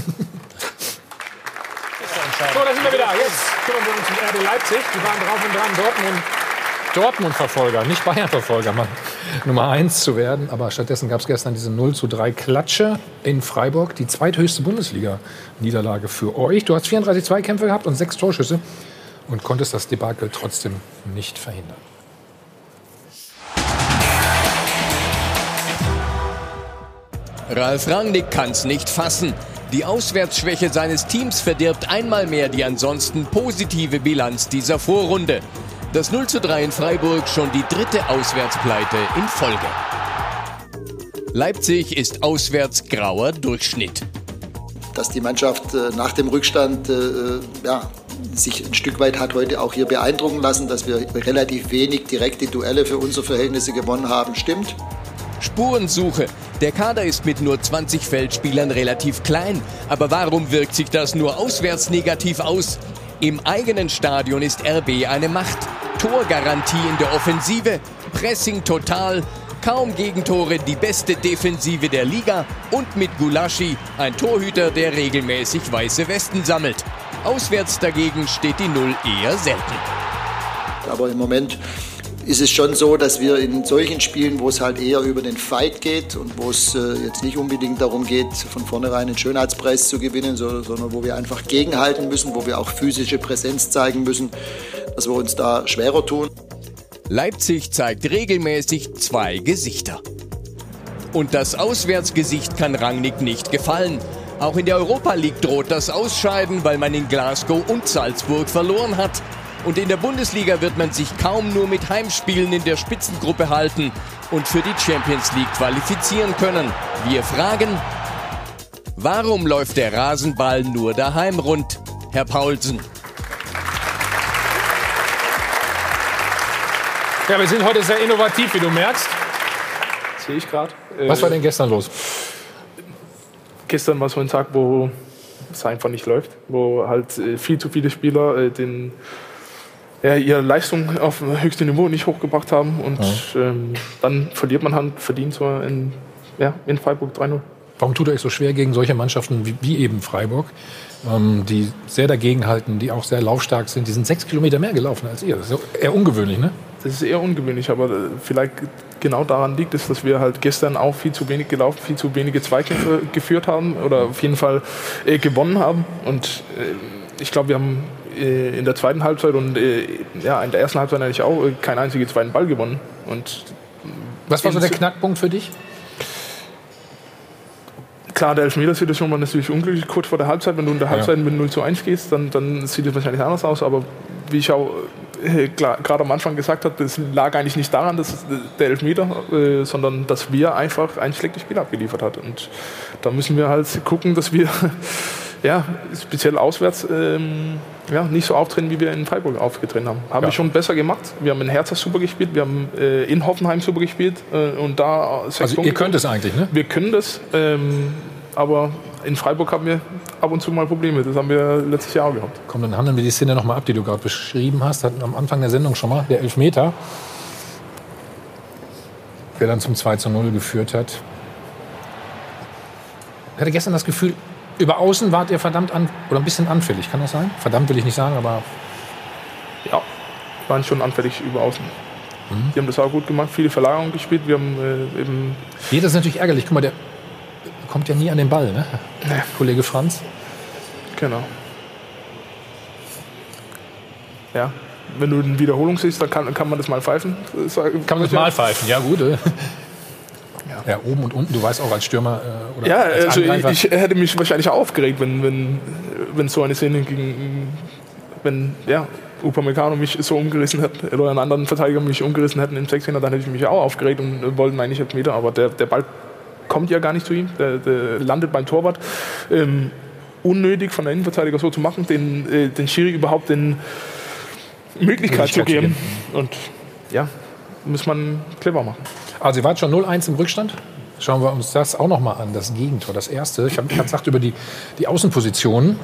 da sind wir wieder. Jetzt kümmern wir uns um R B Leipzig. Die waren drauf und dran, Dortmund. Dortmund-Verfolger, nicht Bayern-Verfolger, Mann. Nummer eins zu werden. Aber stattdessen gab es gestern diese null zu drei Klatsche in Freiburg. Die zweithöchste Bundesliga-Niederlage für euch. Du hast vierunddreißig Zweikämpfe gehabt und sechs Torschüsse und konntest das Debakel trotzdem nicht verhindern. Ralf Rangnick kann's nicht fassen. Die Auswärtsschwäche seines Teams verdirbt einmal mehr die ansonsten positive Bilanz dieser Vorrunde. Das null zu drei in Freiburg schon die dritte Auswärtspleite in Folge. Leipzig ist auswärts grauer Durchschnitt. Dass die Mannschaft äh, nach dem Rückstand äh, ja, sich ein Stück weit hat heute auch hier beeindrucken lassen, dass wir relativ wenig direkte Duelle für unsere Verhältnisse gewonnen haben, stimmt. Spurensuche. Der Kader ist mit nur zwanzig Feldspielern relativ klein. Aber warum wirkt sich das nur auswärts negativ aus? Im eigenen Stadion ist R B eine Macht. Torgarantie in der Offensive, Pressing total, kaum Gegentore, die beste Defensive der Liga und mit Gulaschi ein Torhüter, der regelmäßig weiße Westen sammelt. Auswärts dagegen steht die Null eher selten. Aber im Moment ist es schon so, dass wir in solchen Spielen, wo es halt eher über den Fight geht und wo es äh, jetzt nicht unbedingt darum geht, von vornherein einen Schönheitspreis zu gewinnen, so, sondern wo wir einfach gegenhalten müssen, wo wir auch physische Präsenz zeigen müssen, dass wir uns da schwerer tun. Leipzig zeigt regelmäßig zwei Gesichter. Und das Auswärtsgesicht kann Rangnick nicht gefallen. Auch in der Europa League droht das Ausscheiden, weil man in Glasgow und Salzburg verloren hat. Und in der Bundesliga wird man sich kaum nur mit Heimspielen in der Spitzengruppe halten und für die Champions League qualifizieren können. Wir fragen, warum läuft der Rasenball nur daheim rund? Herr Paulsen. Ja, wir sind heute sehr innovativ, wie du merkst. Sehe ich gerade. Was war denn gestern los? Gestern war so ein Tag, wo es einfach nicht läuft. Wo halt viel zu viele Spieler den... Ja, ihre Leistung auf höchstem Niveau nicht hochgebracht haben und ja. ähm, dann verliert man halt verdient so in, ja, in Freiburg drei null. Warum tut ihr euch so schwer gegen solche Mannschaften wie, wie eben Freiburg, ähm, die sehr dagegenhalten, die auch sehr laufstark sind? Die sind sechs Kilometer mehr gelaufen als ihr. Das ist eher ungewöhnlich, ne? das ist eher ungewöhnlich, aber vielleicht genau daran liegt es, dass wir halt gestern auch viel zu wenig gelaufen, viel zu wenige Zweikämpfe geführt haben oder auf jeden Fall äh, gewonnen haben. Und äh, ich glaube, wir haben äh, in der zweiten Halbzeit und äh, ja, in der ersten Halbzeit eigentlich auch äh, keinen einzigen zweiten Ball gewonnen. Und was war so der Knackpunkt für dich? Klar, der Elfmetersituation war natürlich unglücklich kurz vor der Halbzeit. Wenn du in der Halbzeit ja. mit null zu eins gehst, dann, dann sieht es wahrscheinlich anders aus. Aber wie ich auch äh, gerade am Anfang gesagt habe, das lag eigentlich nicht daran, dass der Elfmeter, äh, sondern dass wir einfach ein schlechtes Spiel abgeliefert haben. Und da müssen wir halt gucken, dass wir ja, speziell auswärts ähm, ja, nicht so auftreten, wie wir in Freiburg aufgetreten haben. Haben ja. wir schon besser gemacht. Wir haben in Hertha super gespielt, wir haben äh, in Hoffenheim super gespielt. Äh, und da sechs also Punkte. Ihr könnt es eigentlich, ne? Wir können das, ähm, aber in Freiburg haben wir ab und zu mal Probleme. Das haben wir letztes Jahr auch gehabt. Komm, dann handeln wir die Szene noch mal ab, die du gerade beschrieben hast. Hatten am Anfang der Sendung schon mal, der Elfmeter, der dann zum zwei zu null geführt hat. Ich hatte gestern das Gefühl, über außen wart ihr verdammt an, oder ein bisschen anfällig, kann das sein? Verdammt will ich nicht sagen, aber... Ja, waren schon anfällig über außen. Mhm. Die haben das auch gut gemacht, viele Verlagerungen gespielt. Wir haben äh, eben... Nee, das ist natürlich ärgerlich. Guck mal, der kommt ja nie an den Ball, ne? Nee. Kollege Franz. Genau. Ja, wenn du eine Wiederholung siehst, dann kann, kann man das mal pfeifen. Kann man das mal pfeifen, ja gut. Ja. ja, oben und unten, du weißt auch als Stürmer äh, oder ja, als also Angreifer. ich, ich hätte mich wahrscheinlich auch aufgeregt, wenn, wenn, wenn so eine Szene gegen, wenn ja, Upamecano mich so umgerissen hätte oder einen anderen Verteidiger mich umgerissen hätten im sechzehner, dann hätte ich mich auch aufgeregt und wollten eigentlich Elfmeter, aber der, der Ball kommt ja gar nicht zu ihm, der, der landet beim Torwart. Ähm, unnötig von der Innenverteidiger so zu machen, den, äh, den Schiri überhaupt den Möglichkeit zu geben. Und ja, muss man clever machen. Also ihr wart schon null eins im Rückstand. Schauen wir uns das auch noch mal an, das Gegentor, das erste. Ich habe gerade gesagt über die, die Außenpositionen.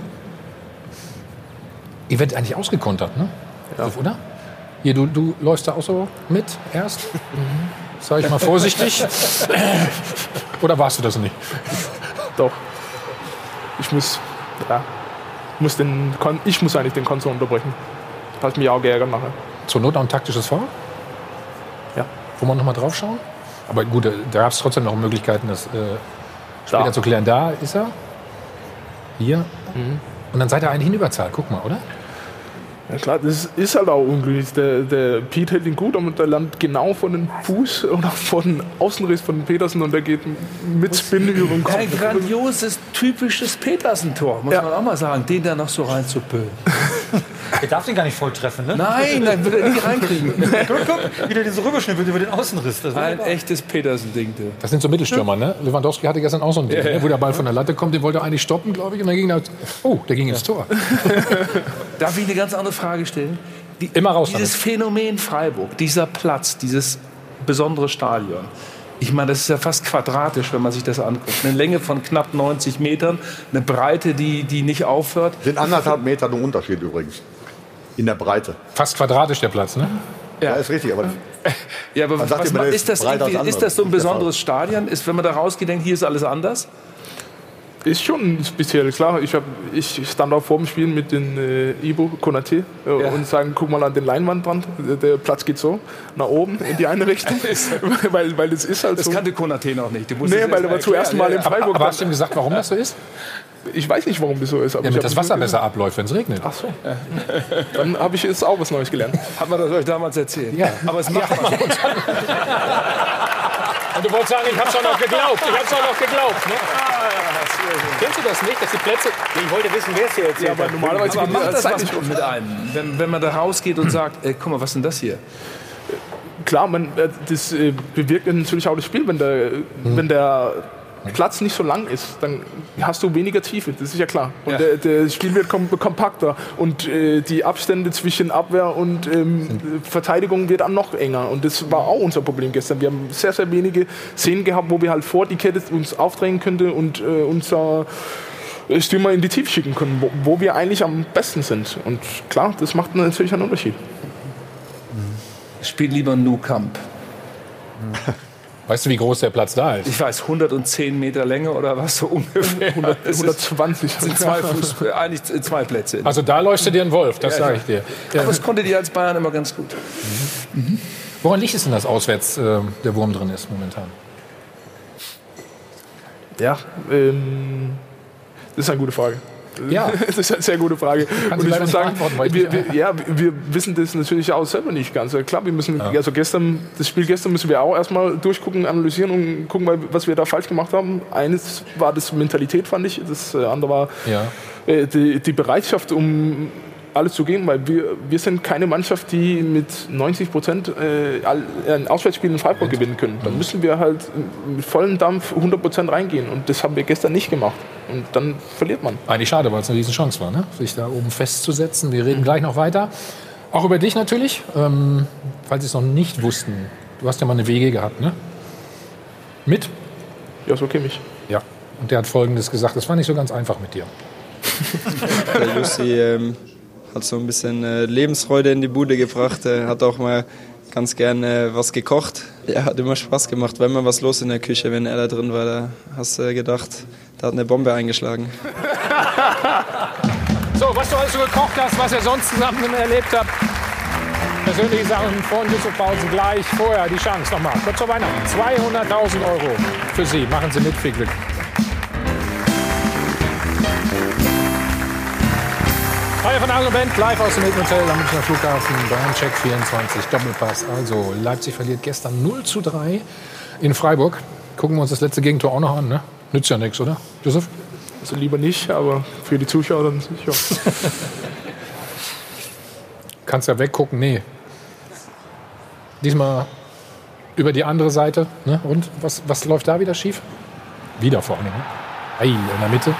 Ihr werdet eigentlich ausgekontert, ne? Ja. Oder? Hier, du, du läufst da auch so mit erst? Mhm. Sag ich mal vorsichtig. Oder warst du das nicht? Doch. Ich muss, ja, muss den, ich muss eigentlich den Konter unterbrechen. Hat mich auch geärgert nachher. Zur Not auch ein taktisches Foul? Ja. Wollen wir noch mal drauf schauen? Aber gut, da gab es trotzdem noch Möglichkeiten, das äh, später da zu klären. Da ist er. Hier. Mhm. Und dann seid ihr eigentlich in Überzahl. Guck mal, oder? Ja klar, das ist halt auch unglücklich. Der, der Piet hält ihn gut, aber der landet genau von den Fuß oder von den Außenriss von Petersen und der geht mit Spin über den Kopf. Ein grandioses, typisches Petersen-Tor, muss ja. man auch mal sagen, den da noch so reinzupölen. Er darf den gar nicht voll treffen, ne? Nein, dann wird er nicht reinkriegen. guck, guck, wieder diese Rüberschnitt über den Außenriss. Das ein echtes Petersen-Ding. Das sind so Mittelstürmer, ne? Lewandowski hatte gestern auch so ein Ding, ja, ja. wo der Ball von der Latte kommt, den wollte er eigentlich stoppen, glaube ich, und dann ging er, oh, der ging ins Tor. Darf ich eine ganz andere Frage stellen? Die, Immer raus Dieses damit. Phänomen Freiburg, dieser Platz, dieses besondere Stadion. Ich meine, das ist ja fast quadratisch, wenn man sich das anguckt. Eine Länge von knapp neunzig Metern, eine Breite, die, die nicht aufhört. Sind anderthalb Meter ein Unterschied übrigens. In der Breite. Fast quadratisch der Platz, ne? Ja, ist richtig. Aber, ja, aber was, immer, ist, das ist das so ein besonderes Stadion? Ist, wenn man da rausgeht, denkt, hier ist alles anders? Ist schon speziell, klar. Ich, hab, ich stand auch vor dem Spiel mit den äh, Ibo Konaté äh, ja. und sagen, guck mal an den Leinwandbrand, der Platz geht so nach oben in die eine Richtung, weil, weil es ist halt das so. Das kannte Konaté noch nicht. Du nee, weil er war zuerst mal in Freiburg. Aber hast du ihm gesagt, warum das so ist? Ich weiß nicht, warum das so ist. Aber ja, damit das Wasser besser abläuft, wenn es regnet. Ach so. Ja. Dann habe ich jetzt auch was Neues gelernt. Hat man das euch damals erzählt? Ja. Aber es macht ja, man. Und du wolltest sagen, ich hab's auch noch geglaubt. Ich hab's auch noch geglaubt. Ne? Ah, ja, kennst du das nicht, dass die Plätze... Ich wollte wissen, wer es hier erzählt ja, aber normalerweise aber macht das was mit einem, wenn, wenn man da rausgeht und sagt, ey, guck mal, was ist denn das hier? Klar, man, das bewirkt natürlich auch das Spiel, wenn der, hm. wenn der Platz nicht so lang ist, dann hast du weniger Tiefe, das ist ja klar. Und ja. der, der Spiel wird kom kompakter und äh, die Abstände zwischen Abwehr und ähm, Verteidigung wird dann noch enger. Und das war auch unser Problem gestern. Wir haben sehr, sehr wenige Szenen gehabt, wo wir halt vor die Kette uns aufdrängen könnten und äh, unser Stürmer in die Tiefe schicken können, wo, wo wir eigentlich am besten sind. Und klar, das macht natürlich einen Unterschied. Spielt lieber Nou Camp. Weißt du, wie groß der Platz da ist? Ich weiß, hundertzehn Meter Länge oder was so ungefähr. hundert, hundertzwanzig. Sind zwei, Fuß, eigentlich zwei Plätze. Also da leuchtet dir ein Wolf, das ja, sage ich dir. Ja. Aber das konntet ihr als Bayern immer ganz gut. Mhm. Mhm. Woran liegt es denn, dass auswärts äh, der Wurm drin ist momentan? Ja, ähm, das ist eine gute Frage. Ja. Das ist eine sehr gute Frage. Und ich muss sagen, wir, wir, ja, wir wissen das natürlich auch selber nicht ganz. Klar, wir müssen, ja. also gestern, das Spiel gestern müssen wir auch erstmal durchgucken, analysieren und gucken, was wir da falsch gemacht haben. Eines war das Mentalität, fand ich. Das andere war ja. äh, die, die Bereitschaft, um alles zu geben, weil wir, wir sind keine Mannschaft, die mit neunzig Prozent äh, ein Auswärtsspiel in Freiburg gewinnen können. Dann müssen wir halt mit vollem Dampf hundert Prozent reingehen und das haben wir gestern nicht gemacht. Und dann verliert man. Eigentlich schade, weil es eine riesen Chance war, ne? Sich da oben festzusetzen. Wir reden gleich noch weiter. Auch über dich natürlich, ähm, falls Sie es noch nicht wussten. Du hast ja mal eine W G gehabt, ne? Mit? Joshua Kimmich. Ja, und der hat Folgendes gesagt, das war nicht so ganz einfach mit dir. Der Jussi ähm, hat so ein bisschen äh, Lebensfreude in die Bude gebracht. Er hat auch mal ganz gerne äh, was gekocht. Ja, hat immer Spaß gemacht. War immer was los in der Küche, wenn er da drin war. Da hast du gedacht, da hat eine Bombe eingeschlagen. So, was du alles so gekocht hast, was ihr sonst zusammen erlebt habt. Persönliche Sachen vor den Pausen gleich. Vorher die Chance nochmal. Kurz vor Weihnachten. zweihunderttausend Euro für Sie. Machen Sie mit, viel Glück. Feier von Arno Bent, live aus dem Hilton Hotel am Münchner Flughafen beim Check vierundzwanzig Doppelpass. Also Leipzig verliert gestern null zu drei in Freiburg. Gucken wir uns das letzte Gegentor auch noch an, ne? Nützt ja nichts, oder, Josef? Also lieber nicht, aber für die Zuschauer dann sicher. Kannst ja weggucken, nee. Diesmal über die andere Seite, ne? Und was, was läuft da wieder schief? Wieder vorne, ne? Ei, in der Mitte.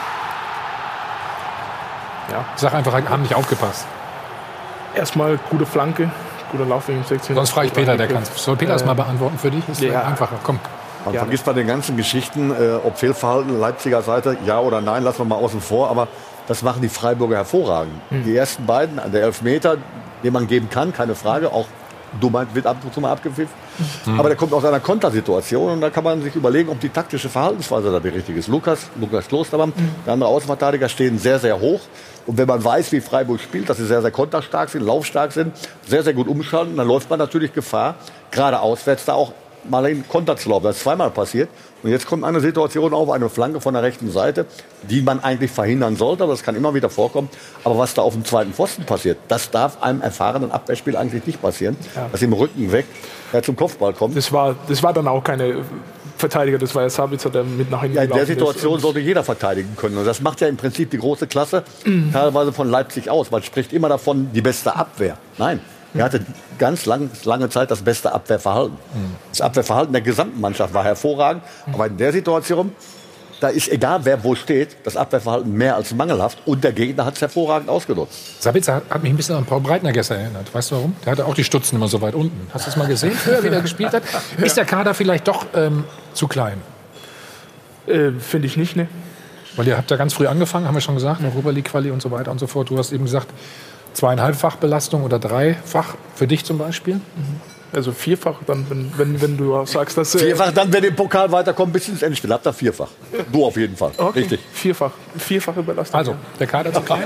Ja. Ich sag einfach, haben nicht aufgepasst. Erstmal gute Flanke, guter Lauf im sechzehn. Sonst frage ich Peter, der kann. Soll Peter das äh, mal beantworten für dich? Ist ja. einfacher. Komm. Man ja. vergisst bei den ganzen Geschichten, äh, ob Fehlverhalten Leipziger Seite, ja oder nein, lassen wir mal außen vor. Aber das machen die Freiburger hervorragend. Mhm. Die ersten beiden, der Elfmeter, den man geben kann, keine Frage, auch Dummheit wird ab und zu mal abgepfiffen. Mhm. Aber der kommt aus einer Kontersituation und da kann man sich überlegen, ob die taktische Verhaltensweise da die richtige ist. Lukas, Lukas Klostermann, mhm. der andere Außenverteidiger stehen sehr, sehr hoch. Und wenn man weiß, wie Freiburg spielt, dass sie sehr, sehr konterstark sind, laufstark sind, sehr, sehr gut umschalten, dann läuft man natürlich Gefahr, gerade auswärts da auch mal in Konter zu laufen. Das ist zweimal passiert. Und jetzt kommt eine Situation auf, eine Flanke von der rechten Seite, die man eigentlich verhindern sollte, aber das kann immer wieder vorkommen. Aber was da auf dem zweiten Pfosten passiert, das darf einem erfahrenen Abwehrspieler eigentlich nicht passieren, ja. dass im Rücken weg er zum Kopfball kommt. Das war, das war dann auch keine Verteidiger, das war ja Sabitzer, der mit nach hinten ja, in der gelaufen Situation ist. sollte jeder verteidigen können. Und das macht ja im Prinzip die große Klasse mhm. teilweise von Leipzig aus. Man spricht immer davon, die beste Abwehr. Nein, er hatte ganz lang, lange Zeit das beste Abwehrverhalten. Mhm. Das Abwehrverhalten der gesamten Mannschaft war hervorragend. Mhm. Aber in der Situation, da ist egal, wer wo steht, das Abwehrverhalten mehr als mangelhaft. Und der Gegner hat es hervorragend ausgenutzt. Sabitzer hat, hat mich ein bisschen an Paul Breitner gestern erinnert. Weißt du warum? Der hatte auch die Stutzen immer so weit unten. Hast du das mal gesehen, früher, wie der gespielt hat? Ist der Kader vielleicht doch ähm, zu klein? Äh, Finde ich nicht, ne? Weil ihr habt ja ganz früh angefangen, haben wir schon gesagt, Europa League Quali und so weiter und so fort. Du hast eben gesagt, zweieinhalbfach Belastung oder dreifach für dich zum Beispiel? Also vierfach, dann, wenn, wenn, wenn du sagst, dass... Vierfach, dann, wenn im Pokal weiterkommt, bis ins Endspiel. Habt ihr vierfach. Du auf jeden Fall. Okay. Richtig. Vierfach. Vierfache Belastung. Also, der Kader zu klein?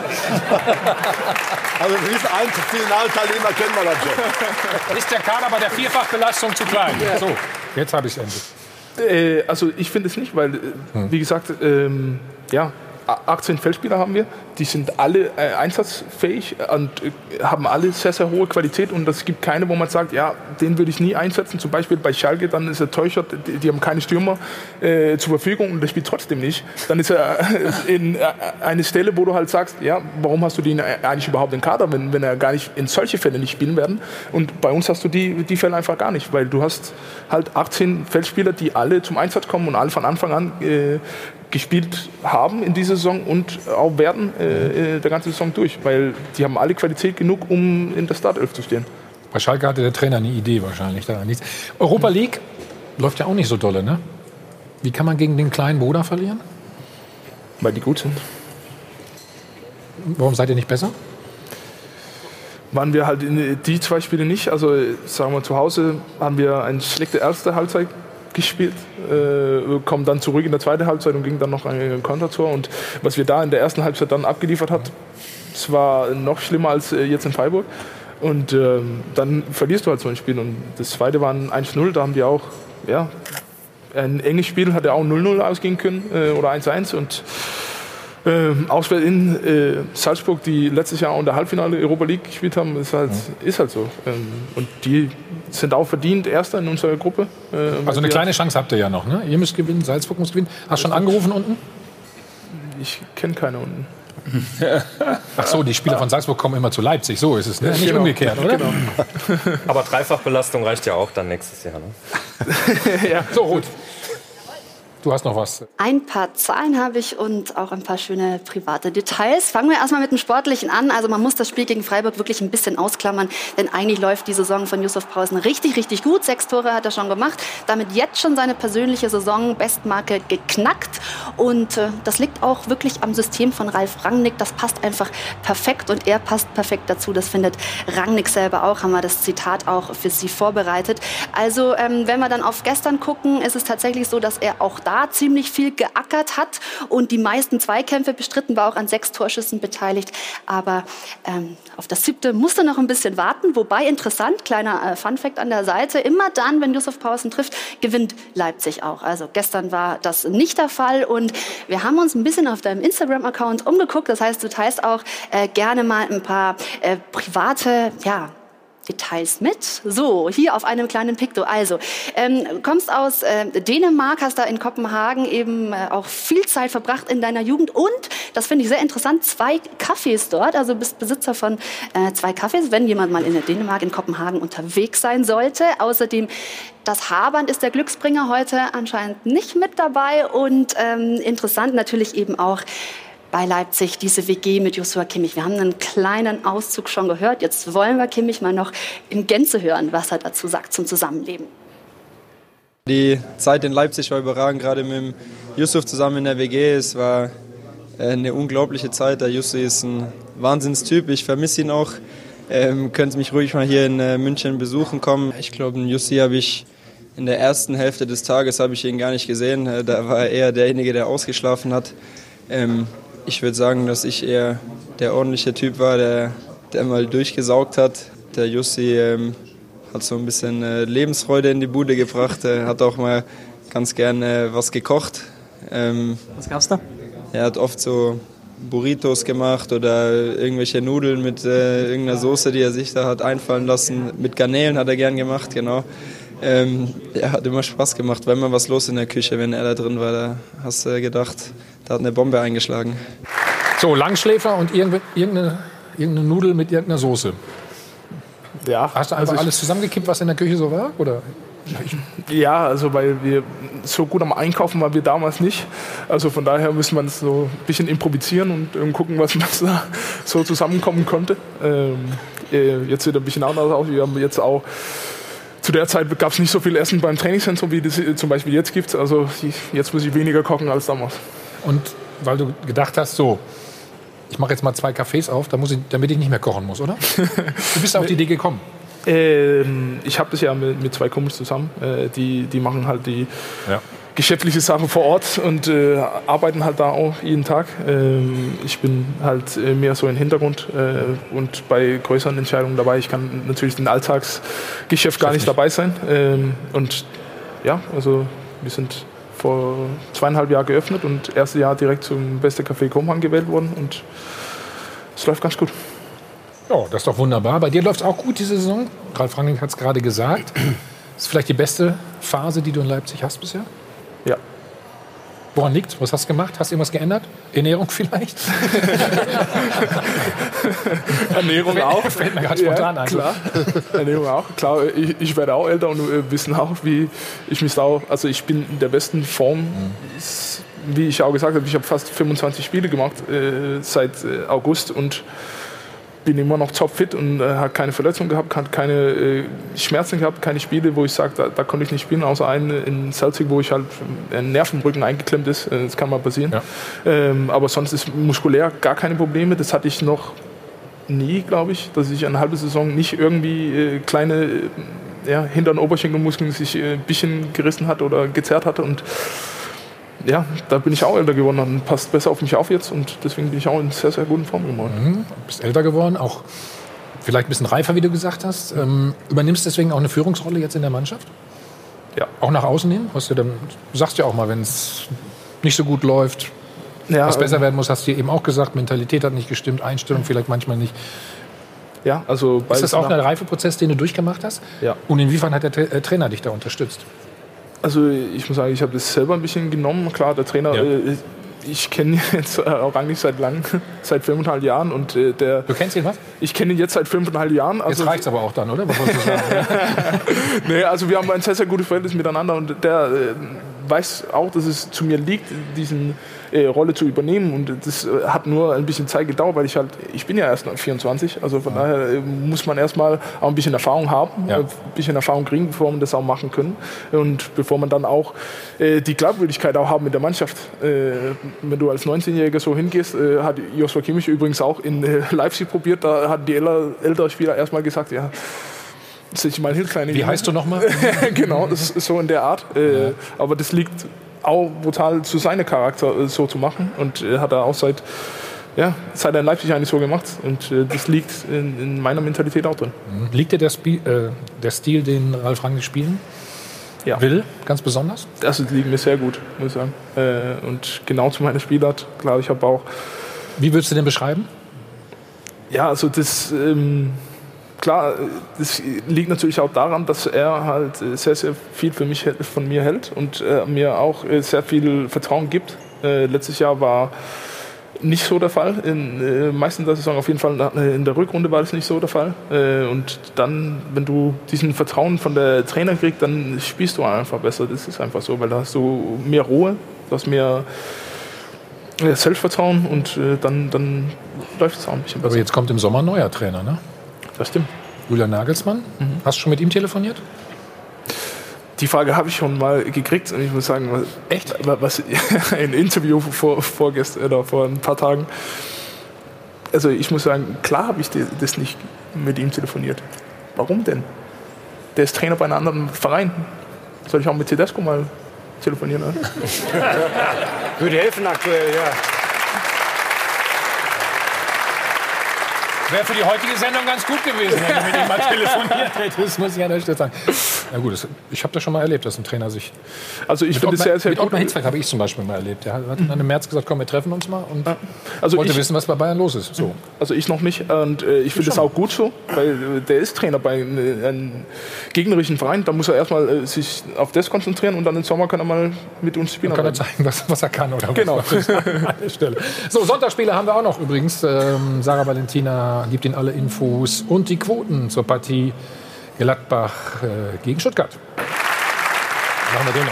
Also, diesen einen Finalteilnehmer kennen wir dann schon. Ist der Kader bei der Vierfachbelastung zu klein? Ja. So, jetzt habe ich es endlich. Äh, also, ich finde es nicht, weil, äh, hm. wie gesagt, ähm, ja... achtzehn Feldspieler haben wir, die sind alle äh, einsatzfähig und äh, haben alle sehr, sehr hohe Qualität und es gibt keine, wo man sagt, ja, den würde ich nie einsetzen. Zum Beispiel bei Schalke, dann ist er Teuchert, die, die haben keine Stürmer äh, zur Verfügung und der spielt trotzdem nicht. Dann ist er äh, in äh, eine Stelle, wo du halt sagst, ja, warum hast du den eigentlich überhaupt im Kader, wenn, wenn er gar nicht in solche Fälle nicht spielen werden. Und bei uns hast du die, die Fälle einfach gar nicht, weil du hast halt achtzehn Feldspieler, die alle zum Einsatz kommen und alle von Anfang an äh, gespielt haben in dieser Saison und auch werden äh, der ganze Saison durch, weil die haben alle Qualität genug, um in der Startelf zu stehen. Bei Schalke hatte der Trainer eine Idee wahrscheinlich. Da nichts. Europa League läuft ja auch nicht so dolle, ne? Wie kann man gegen den kleinen Bruder verlieren? Weil die gut sind. Warum seid ihr nicht besser? Waren wir halt in die zwei Spiele nicht. Also sagen wir, zu Hause haben wir eine schlechte erste Halbzeit gespielt, äh, kommen dann zurück in der zweiten Halbzeit und ging dann noch ein Kontertor. Und was wir da in der ersten Halbzeit dann abgeliefert hat, es war noch schlimmer als äh, jetzt in Freiburg. Und ähm, dann verlierst du halt so ein Spiel. Und das zweite war ein eins null, da haben die auch, ja, ein enges Spiel, hat ja auch null null ausgehen können äh, oder eins eins. Und äh, auswärts in äh, Salzburg, die letztes Jahr auch in der Halbfinale Europa League gespielt haben, ist halt, mhm. ist halt so. Ähm, und die sind auch verdient Erster in unserer Gruppe. Äh, also eine kleine Chance habt ihr ja noch, ne? Ihr müsst gewinnen, Salzburg muss gewinnen. Hast du schon angerufen unten? Ich kenne keine unten. Ach so, die Spieler von Salzburg kommen immer zu Leipzig, so ist es, ne? Nicht genau. umgekehrt, oder? Genau. Aber Dreifachbelastung reicht ja auch dann nächstes Jahr, ne? Ja. So, Ruth. Du hast noch was. Ein paar Zahlen habe ich und auch ein paar schöne private Details. Fangen wir erstmal mit dem Sportlichen an. Also man muss das Spiel gegen Freiburg wirklich ein bisschen ausklammern, denn eigentlich läuft die Saison von Yussuf Poulsen richtig, richtig gut. Sechs Tore hat er schon gemacht, damit jetzt schon seine persönliche Saisonbestmarke geknackt. Und äh, das liegt auch wirklich am System von Ralf Rangnick. Das passt einfach perfekt und er passt perfekt dazu. Das findet Rangnick selber auch, haben wir das Zitat auch für Sie vorbereitet. Also ähm, wenn wir dann auf gestern gucken, ist es tatsächlich so, dass er auch da ziemlich viel geackert hat und die meisten Zweikämpfe bestritten, war auch an sechs Torschüssen beteiligt. Aber ähm, auf das siebte musste noch ein bisschen warten. Wobei, interessant, kleiner äh, Funfact an der Seite, immer dann, wenn Yussuf Poulsen trifft, gewinnt Leipzig auch. Also gestern war das nicht der Fall und wir haben uns ein bisschen auf deinem Instagram-Account umgeguckt. Das heißt, du teilst auch äh, gerne mal ein paar äh, private, ja, Details mit. So, hier auf einem kleinen Pikto. Also, ähm, kommst aus äh, Dänemark, hast da in Kopenhagen eben äh, auch viel Zeit verbracht in deiner Jugend und, das finde ich sehr interessant, zwei Cafés dort, also bist Besitzer von äh, zwei Cafés, wenn jemand mal in Dänemark, in Kopenhagen unterwegs sein sollte. Außerdem das Haarband ist der Glücksbringer heute anscheinend nicht mit dabei und ähm, interessant natürlich eben auch bei Leipzig, diese W G mit Joshua Kimmich. Wir haben einen kleinen Auszug schon gehört. Jetzt wollen wir Kimmich mal noch in Gänze hören, was er dazu sagt zum Zusammenleben. Die Zeit in Leipzig war überragend, gerade mit dem Yusuf zusammen in der W G. Es war eine unglaubliche Zeit. Der Yusuf ist ein Wahnsinnstyp. Ich vermisse ihn auch. Ähm, könnt mich ruhig mal hier in äh, München besuchen kommen. Ich glaube, den Yusuf habe ich in der ersten Hälfte des Tages habe ich ihn gar nicht gesehen. Äh, da war er eher derjenige, der ausgeschlafen hat. Ähm, Ich würde sagen, dass ich eher der ordentliche Typ war, der, der mal durchgesaugt hat. Der Jussi ähm, hat so ein bisschen äh, Lebensfreude in die Bude gebracht. Er hat auch mal ganz gerne was gekocht. Ähm, was gab's da? Er hat oft so Burritos gemacht oder irgendwelche Nudeln mit äh, irgendeiner Soße, die er sich da hat einfallen lassen. Mit Garnelen hat er gern gemacht, genau. Ähm, er hat immer Spaß gemacht, war immer was los in der Küche, wenn er da drin war. Da hast du gedacht, da hat eine Bombe eingeschlagen. So, Langschläfer und irgendeine, irgendeine, irgendeine Nudel mit irgendeiner Soße. Ja. Hast du einfach also alles zusammengekippt, was in der Küche so war? Oder? Ja, also weil wir so gut am Einkaufen waren wir damals nicht. Also von daher müssen wir es so ein bisschen improvisieren und ähm, gucken, was da so zusammenkommen konnte. Ähm, äh, jetzt sieht es ein bisschen anders aus. Wir haben jetzt auch zu der Zeit gab es nicht so viel Essen beim Trainingszentrum, wie das zum Beispiel jetzt gibt. Also jetzt muss ich weniger kochen als damals. Und weil du gedacht hast, so, ich mache jetzt mal zwei Cafés auf, damit ich, damit ich nicht mehr kochen muss, oder? Du bist auf die Idee gekommen. Ähm, ich habe das ja mit, mit zwei Kumpels zusammen. Äh, die, die machen halt die ja. geschäftliche Sachen vor Ort und äh, arbeiten halt da auch jeden Tag. Ähm, ich bin halt äh, mehr so im Hintergrund äh, und bei größeren Entscheidungen dabei. Ich kann natürlich den Alltagsgeschäft gar nicht, nicht dabei sein. Ähm, und ja, also wir sind vor zweieinhalb Jahren geöffnet und erstes Jahr direkt zum Beste Café Kopenhagen gewählt worden und es läuft ganz gut. Ja, das ist doch wunderbar. Bei dir läuft es auch gut diese Saison. Ralf Rangnick hat es gerade gesagt. Das ist vielleicht die beste Phase, die du in Leipzig hast bisher? Ja. Woran liegt's? Was hast du gemacht? Hast du irgendwas geändert? Ernährung vielleicht? Ernährung auch. Fällt mir gerade spontan ja, ein. Klar. Ernährung auch. Klar, ich, ich werde auch älter und wir wissen auch, wie ich mich auch. Also ich bin in der besten Form. Mhm. Wie ich auch gesagt habe, ich habe fast fünfundzwanzig Spiele gemacht äh, seit äh, August und bin immer noch topfit und äh, habe keine Verletzung gehabt, hat keine äh, Schmerzen gehabt, keine Spiele, wo ich sage, da, da konnte ich nicht spielen, außer einen in Celtic, wo ich halt ein Nervenrücken eingeklemmt ist. Äh, das kann mal passieren. Ja. Ähm, aber sonst ist muskulär gar keine Probleme. Das hatte ich noch nie, glaube ich, dass ich eine halbe Saison nicht irgendwie äh, kleine äh, ja, Hintern- und Oberschenkelmuskeln sich äh, ein bisschen gerissen hat oder gezerrt hatte und ja, da bin ich auch älter geworden und passt besser auf mich auf jetzt und deswegen bin ich auch in sehr, sehr guten Form geworden. Mhm. Du bist älter geworden, auch vielleicht ein bisschen reifer, wie du gesagt hast. Ähm, übernimmst deswegen auch eine Führungsrolle jetzt in der Mannschaft? Ja. Auch nach außen hin? Hast du, dann, du sagst ja auch mal, wenn es nicht so gut läuft, ja, was besser werden muss, hast du eben auch gesagt. Mentalität hat nicht gestimmt, Einstellung vielleicht manchmal nicht. Ja, also ist das auch ein Reifeprozess, den du durchgemacht hast? Ja. Und inwiefern hat der Tra- Trainer dich da unterstützt? Also ich muss sagen, ich habe das selber ein bisschen genommen. Klar, der Trainer, Ja. äh, ich kenne ihn jetzt auch eigentlich seit lang, seit fünfeinhalb Jahren. Und, äh, der, du kennst ihn was? Ich kenne ihn jetzt seit fünfeinhalb Jahren. Also, jetzt reicht's aber auch dann, oder? Was wolltest du sagen? nee, also wir haben ein sehr, sehr gutes Verhältnis miteinander. Und der äh, weiß auch, dass es zu mir liegt, diese äh, Rolle zu übernehmen. Und das äh, hat nur ein bisschen Zeit gedauert, weil ich halt, ich bin ja erst vierundzwanzig. Also von ja. daher äh, muss man erstmal auch ein bisschen Erfahrung haben, ja. äh, ein bisschen Erfahrung kriegen, bevor man das auch machen kann. Und bevor man dann auch äh, die Glaubwürdigkeit auch haben mit der Mannschaft. Äh, wenn du als neunzehnjähriger so hingehst, äh, hat Joshua Kimmich übrigens auch in äh, Leipzig probiert, da hat die älteren Spieler erstmal gesagt, ja, setz dich mal hin, kleine Wie Junge. heißt du nochmal? Genau, das ist so in der Art. Äh, ja. Aber das liegt auch brutal zu seinem Charakter, äh, so zu machen. Und äh, hat er auch seit, ja, seit er in Leipzig eigentlich so gemacht. Und äh, das liegt in, in meiner Mentalität auch drin. Liegt dir der, Spi- äh, der Stil, den Ralf Rangnick spielen ja. will, ganz besonders? Das liegt mir sehr gut, muss ich sagen. Äh, und genau zu meiner Spielart. Klar, ich habe auch... Wie würdest du den beschreiben? Ja, also das... Ähm, Klar, das liegt natürlich auch daran, dass er halt sehr, sehr viel für mich, von mir hält und äh, mir auch sehr viel Vertrauen gibt. Äh, letztes Jahr war nicht so der Fall. In äh, meisten der Saison auf jeden Fall in der Rückrunde war das nicht so der Fall. Äh, und dann, wenn du diesen Vertrauen von der Trainer kriegst, dann spielst du einfach besser. Das ist einfach so, weil da hast du mehr Ruhe, du hast mehr Selbstvertrauen und äh, dann, dann läuft es auch ein bisschen besser. Aber jetzt kommt im Sommer ein neuer Trainer, ne? Das stimmt. Julian Nagelsmann. Mhm. Hast du schon mit ihm telefoniert? Die Frage habe ich schon mal gekriegt und ich muss sagen, was, echt, was ein Interview vor, vorgestern oder vor ein paar Tagen. Also ich muss sagen, klar habe ich das nicht mit ihm telefoniert. Warum denn? Der ist Trainer bei einem anderen Verein. Soll ich auch mit Tedesco mal telefonieren? Oder? Würde helfen aktuell, ja. Wäre für die heutige Sendung ganz gut gewesen, wenn du mit ihm mal telefoniert hättest, muss ich an der Stelle sagen. Na gut, das, ich habe das schon mal erlebt, dass ein Trainer sich... Also ich finde es sehr, sehr mit gut. Ottmar Hitzfeld habe ich zum Beispiel mal erlebt. Der hat dann im März gesagt, komm, wir treffen uns mal und also wollte ich, wissen, was bei Bayern los ist. So. Also ich noch nicht und äh, ich finde es auch gut so, weil äh, der ist Trainer bei äh, einem gegnerischen Verein. Da muss er erstmal äh, sich auf das konzentrieren und dann im Sommer kann er mal mit uns spielen. Dann kann er zeigen, was, was er kann. Oder genau. Was an der Stelle. So, Sonntagsspiele haben wir auch noch übrigens. Ähm, Sarah Valentina gibt Ihnen alle Infos und die Quoten zur Partie Gladbach äh, gegen Stuttgart. Machen wir den noch.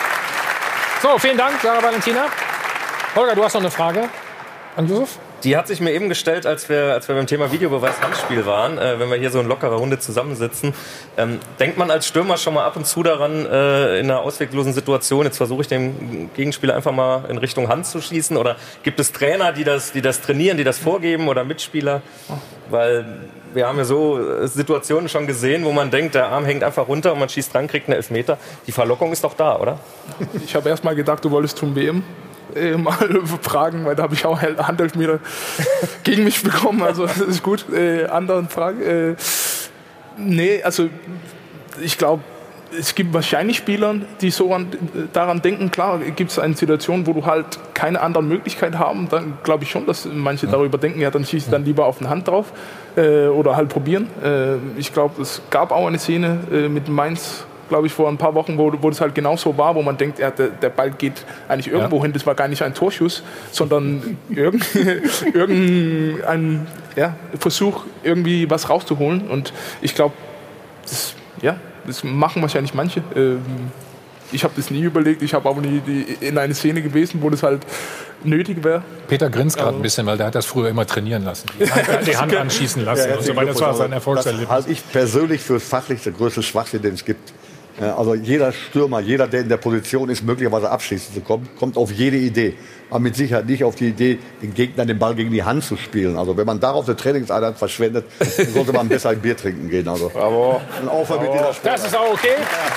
So, vielen Dank, Sarah Valentina. Holger, du hast noch eine Frage an Yusuf? Die hat sich mir eben gestellt, als wir, als wir beim Thema Videobeweis Handspiel waren, äh, wenn wir hier so in lockerer Runde zusammensitzen. Ähm, denkt man als Stürmer schon mal ab und zu daran, äh, in einer ausweglosen Situation, jetzt versuche ich dem Gegenspieler einfach mal in Richtung Hand zu schießen? Oder gibt es Trainer, die das, die das trainieren, die das vorgeben oder Mitspieler? Weil wir haben ja so Situationen schon gesehen, wo man denkt, der Arm hängt einfach runter und man schießt dran, kriegt einen Elfmeter. Die Verlockung ist doch da, oder? Ich habe erst mal gedacht, du wolltest zum W M. Äh, mal fragen, weil da habe ich auch Handelfmeter gegen mich bekommen, also das ist gut. Äh, andere Frage. Äh, nee, also ich glaube, es gibt wahrscheinlich Spieler, die so an, daran denken, klar, gibt es eine Situation, wo du halt keine andere Möglichkeit haben, dann glaube ich schon, dass manche darüber denken, ja, dann schießt dann lieber auf eine Hand drauf äh, oder halt probieren. Äh, ich glaube, es gab auch eine Szene äh, mit Mainz, glaube ich, vor ein paar Wochen, wo, wo das halt genauso war, wo man denkt, ja, der, der Ball geht eigentlich irgendwo ja. hin, das war gar nicht ein Torschuss, sondern irgend, irgendein ja, Versuch, irgendwie was rauszuholen. Und ich glaube, das, ja, das machen wahrscheinlich manche. Ich habe das nie überlegt, ich habe aber nie die, in eine Szene gewesen, wo das halt nötig wäre. Peter grinst gerade ein bisschen, weil der hat das früher immer trainieren lassen. Die Hand, die Hand anschießen lassen ja, und so weiter. Das war sein Erfolgserlebnis. Das halte ich persönlich für fachlich der größte Schwachsinn, den es gibt. Also jeder Stürmer, jeder, der in der Position ist, möglicherweise abschließen zu kommen, kommt auf jede Idee. Aber mit Sicherheit nicht auf die Idee, den Gegner den Ball gegen die Hand zu spielen. Also wenn man darauf eine Trainingseinheit verschwendet, dann sollte man besser ein Bier trinken gehen. Also Bravo. Ein Aufhör mit dieser Spieler. Das ist auch okay.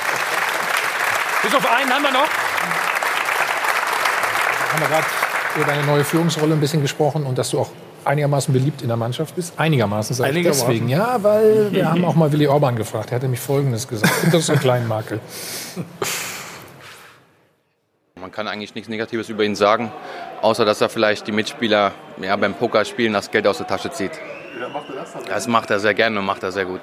Bis auf einen haben wir noch. Haben wir gerade über deine neue Führungsrolle ein bisschen gesprochen und dass du auch einigermaßen beliebt in der Mannschaft bist? Einigermaßen, sag ich Einigermaßen. deswegen. Ja, weil wir haben auch mal Willi Orban gefragt. Er hatte mich Folgendes gesagt. Und das ist so ein kleiner Makel. Man kann eigentlich nichts Negatives über ihn sagen, außer dass er vielleicht die Mitspieler ja, beim Pokerspielen das Geld aus der Tasche zieht. Das macht er sehr gerne und macht er sehr gut.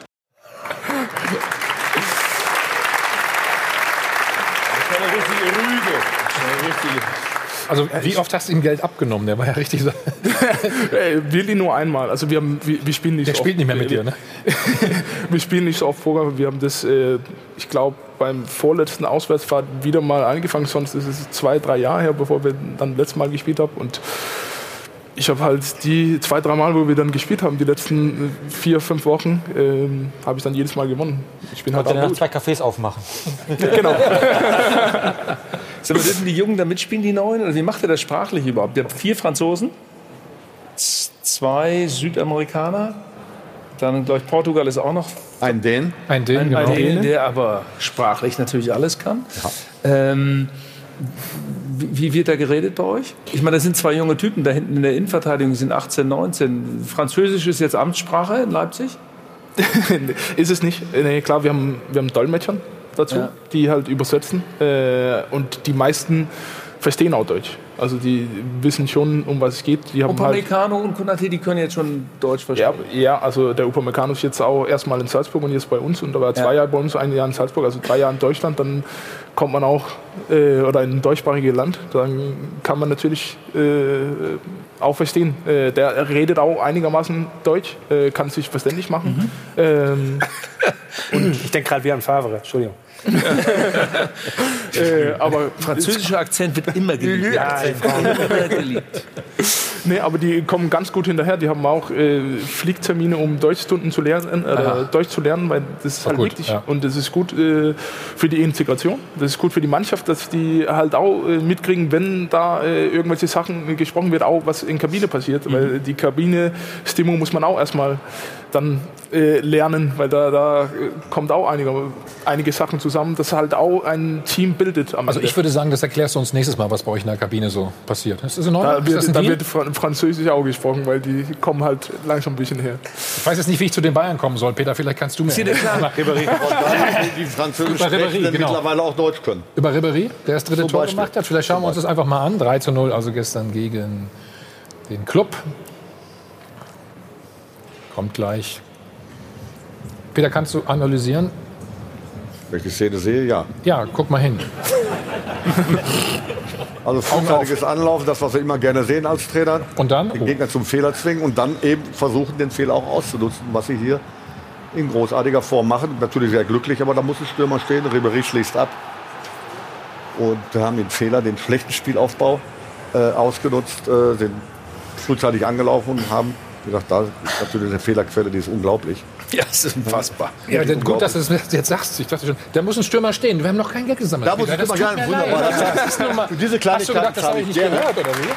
Also wie oft hast du ihm Geld abgenommen? Der war ja richtig so. Ey, Willi nur einmal. Also wir, haben, wir, wir spielen nicht Der so spielt oft, nicht mehr mit dir, ne? Wir spielen nicht so oft Poker. Wir haben das, äh, ich glaube, beim vorletzten Auswärtsfahrt wieder mal angefangen. Sonst ist es zwei, drei Jahre her, bevor wir dann letztes Mal gespielt haben. Und ich habe halt die zwei, drei Mal, wo wir dann gespielt haben, die letzten vier, fünf Wochen, ähm, habe ich dann jedes Mal gewonnen. Ich bin halt dann auch gut. zwei Cafés aufmachen. Genau. So, dürfen die Jungen da mitspielen, die Neuen? Oder wie macht ihr das sprachlich überhaupt? Ihr habt vier Franzosen, z- zwei Südamerikaner, dann, glaube ich, Portugal ist auch noch. Ein Dän. Ein Dän, Ein, genau. ein Dän, der aber sprachlich natürlich alles kann. Ähm, wie, wie wird da geredet bei euch? Ich meine, das sind zwei junge Typen da hinten in der Innenverteidigung, die sind achtzehn, neunzehn. Französisch ist jetzt Amtssprache in Leipzig? Ist es nicht. Nee, klar, wir haben, wir haben Dolmetscher dazu, Ja. die halt übersetzen. Äh, und die meisten verstehen auch Deutsch. Also die wissen schon, um was es geht. Die haben halt, Upamecano und Konaté, die können jetzt schon Deutsch verstehen. ja, ja, also der Upamecano ist jetzt auch erstmal in Salzburg und jetzt bei uns. Und da war zwei Ja. Jahre bei uns, ein Jahr in Salzburg, also drei Jahre in Deutschland. Dann kommt man auch, äh, oder in ein deutschsprachiges Land, dann kann man natürlich äh, auch verstehen. Äh, der redet auch einigermaßen Deutsch, äh, kann sich verständlich machen. Ähm, Und ich denke gerade wie an Favre, Entschuldigung. äh, aber Französischer Akzent wird immer geliebt. Ja, immer geliebt. Nee, aber die kommen ganz gut hinterher. Die haben auch äh, Fliegtermine, um Deutschstunden zu lernen, äh, Deutsch zu lernen, weil das ist War halt gut, wichtig. ja. Und das ist gut äh, für die Integration. Das ist gut für die Mannschaft, dass die halt auch äh, mitkriegen, wenn da äh, irgendwelche Sachen gesprochen wird, auch was in Kabine passiert. Mhm. Weil die Kabine-Stimmung muss man auch erstmal dann äh, lernen, weil da, da äh, kommt auch einige, einige Sachen zusammen, das halt auch ein Team bildet am Also Ende. ich würde sagen, das erklärst du uns nächstes Mal, was bei euch in der Kabine so passiert. Ist das in Ordnung? Da Ist das wird, ein da Deal? wird Fran- Französisch auch gesprochen, weil die kommen halt langsam ein bisschen her. Ich weiß jetzt nicht, wie ich zu den Bayern kommen soll. Peter, vielleicht kannst du mir... Ist dir denn klar? Ribéry. Die Französisch Über Ribéry, Sprechenden genau. mittlerweile auch Deutsch können. Über Ribéry, der das dritte Zum Tor Beispiel. gemacht hat. Vielleicht schauen wir uns das einfach mal an. drei zu null, also gestern gegen den Club. Kommt gleich. Peter, kannst du analysieren? Wenn ich die Szene sehe, ja. Ja, guck mal hin. Also frühzeitiges Anlaufen, das, was wir immer gerne sehen als Trainer. Und dann? Den Gegner zum Fehler zwingen und dann eben versuchen, den Fehler auch auszunutzen, was sie hier in großartiger Form machen. Natürlich sehr glücklich, aber da muss ein Stürmer stehen. Ribéry schließt ab. Und wir haben den Fehler, den schlechten Spielaufbau äh, ausgenutzt, äh, sind frühzeitig angelaufen und haben gesagt, da ist natürlich eine Fehlerquelle, die ist unglaublich. Ja, das ist unfassbar. Ja, denn gut, dass du das jetzt sagst. Ich dachte schon, da muss ein Stürmer stehen. Wir haben noch kein Geld gesammelt. Da muss ein Peter. Das Stürmer tut gehen. mir Wunderbar. leid. Das ist nur mal- Für diese Hast du Kleinigkeiten gedacht, das habe ich nicht zahle ich gehört, oder wie?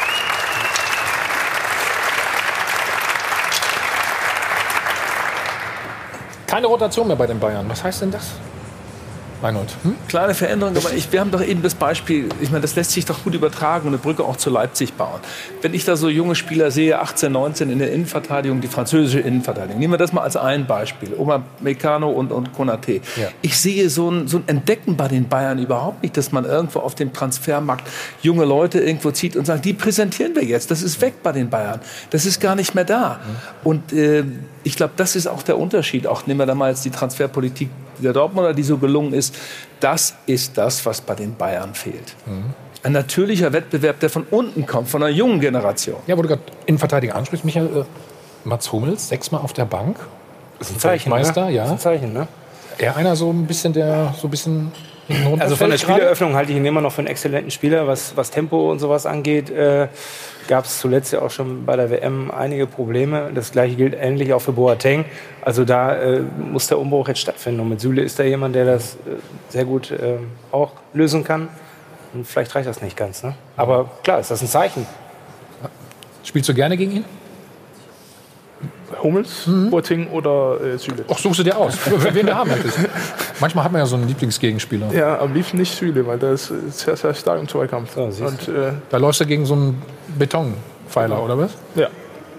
Keine Rotation mehr bei den Bayern. Was heißt denn das? Reinhold. Hm? Kleine Veränderung, aber ich, wir haben doch eben das Beispiel, ich meine, das lässt sich doch gut übertragen und eine Brücke auch zu Leipzig bauen. Wenn ich da so junge Spieler sehe, achtzehn, neunzehn in der Innenverteidigung, die französische Innenverteidigung, nehmen wir das mal als ein Beispiel, Upamecano und, und Konaté. Ja. Ich sehe so ein, so ein Entdecken bei den Bayern überhaupt nicht, dass man irgendwo auf dem Transfermarkt junge Leute irgendwo zieht und sagt, die präsentieren wir jetzt, das ist weg bei den Bayern, das ist gar nicht mehr da. Mhm. Und äh, ich glaube, das ist auch der Unterschied, auch nehmen wir da mal jetzt die Transferpolitik der Dortmunder, die so gelungen ist, das ist das, was bei den Bayern fehlt. Mhm. Ein natürlicher Wettbewerb, der von unten kommt, von einer jungen Generation. Ja, wo du gerade Innenverteidiger ansprichst, Michael, äh, Mats Hummels, sechsmal auf der Bank. Das ist ein Zeichen, Meister, ne? ja. Das ist ein Zeichen, ne? Er einer so ein bisschen, der so ein bisschen Also von der Spieleröffnung halte ich ihn immer noch für einen exzellenten Spieler, was, was Tempo und sowas angeht. Äh, gab es zuletzt ja auch schon bei der W M einige Probleme. Das gleiche gilt ähnlich auch für Boateng. Also da äh, muss der Umbruch jetzt stattfinden. Und mit Süle ist da jemand, der das äh, sehr gut äh, auch lösen kann. Und vielleicht reicht das nicht ganz. Ne? Aber klar, ist das ein Zeichen. Spielst du gerne gegen ihn? Hummels, mhm. Boateng oder äh, Süle? Ach, suchst du dir aus, wen du haben möchtest. Manchmal hat man ja so einen Lieblingsgegenspieler. Ja, am liebsten nicht Süle, weil der ist sehr, sehr stark im Zweikampf. So, und, äh, da läufst du gegen so einen Betonpfeiler, oder was? Ja.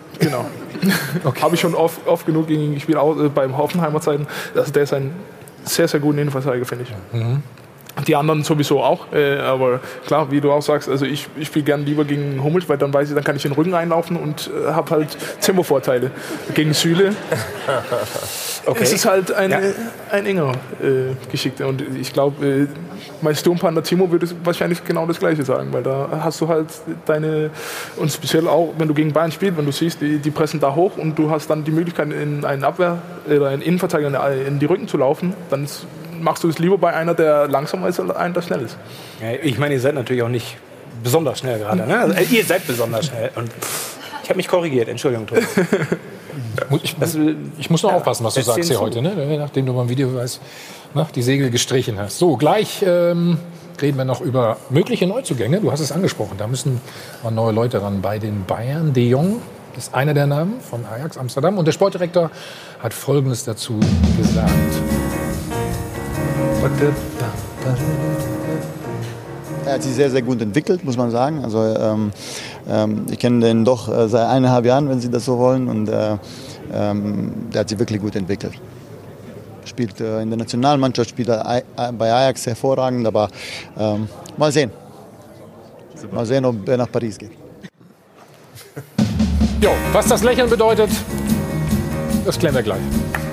Genau. Okay. Habe ich schon oft, oft genug gegen ihn gespielt, auch äh, beim Hoffenheimer Zeiten. Also der ist ein sehr, sehr guter Innenverteidiger, finde ich. Mhm. Die anderen sowieso auch, äh, aber klar, wie du auch sagst, also ich, ich spiele gern lieber gegen Hummels, weil dann weiß ich, dann kann ich in den Rücken einlaufen und äh, habe halt Tempovorteile. Gegen Süle okay. Es ist halt eine, ja. ein enger äh, Geschickter und ich glaube, äh, mein Sturmpartner Timo würde wahrscheinlich genau das Gleiche sagen, weil da hast du halt deine, und speziell auch, wenn du gegen Bayern spielst, wenn du siehst, die, die pressen da hoch und du hast dann die Möglichkeit, in einen Abwehr oder einen Innenverteidiger in die Rücken zu laufen, dann ist, machst du es lieber bei einer, der langsamer ist, als einer, der schnell ist. Ja, ich meine, ihr seid natürlich auch nicht besonders schnell gerade. Ne? Also, ihr seid besonders schnell. Und ich habe mich korrigiert. Entschuldigung, Thomas. ich, ich muss noch ja, aufpassen, was du sagst hier heute, ne? Nachdem du beim Video weißt, ne, die Segel gestrichen hast. So, gleich ähm, reden wir noch über mögliche Neuzugänge. Du hast es angesprochen, da müssen auch neue Leute ran bei den Bayern. De Jong ist einer der Namen von Ajax Amsterdam. Und der Sportdirektor hat Folgendes dazu gesagt. Er hat sich sehr, sehr gut entwickelt, muss man sagen. Also, ähm, ähm, ich kenne den doch äh, seit eineinhalb Jahren, wenn Sie das so wollen. Und äh, ähm, der hat sich wirklich gut entwickelt. Spielt äh, in der Nationalmannschaft, spielt er bei Ajax hervorragend. Aber ähm, mal sehen. Mal sehen, ob er nach Paris geht. Jo, was das Lächeln bedeutet, das klären wir gleich.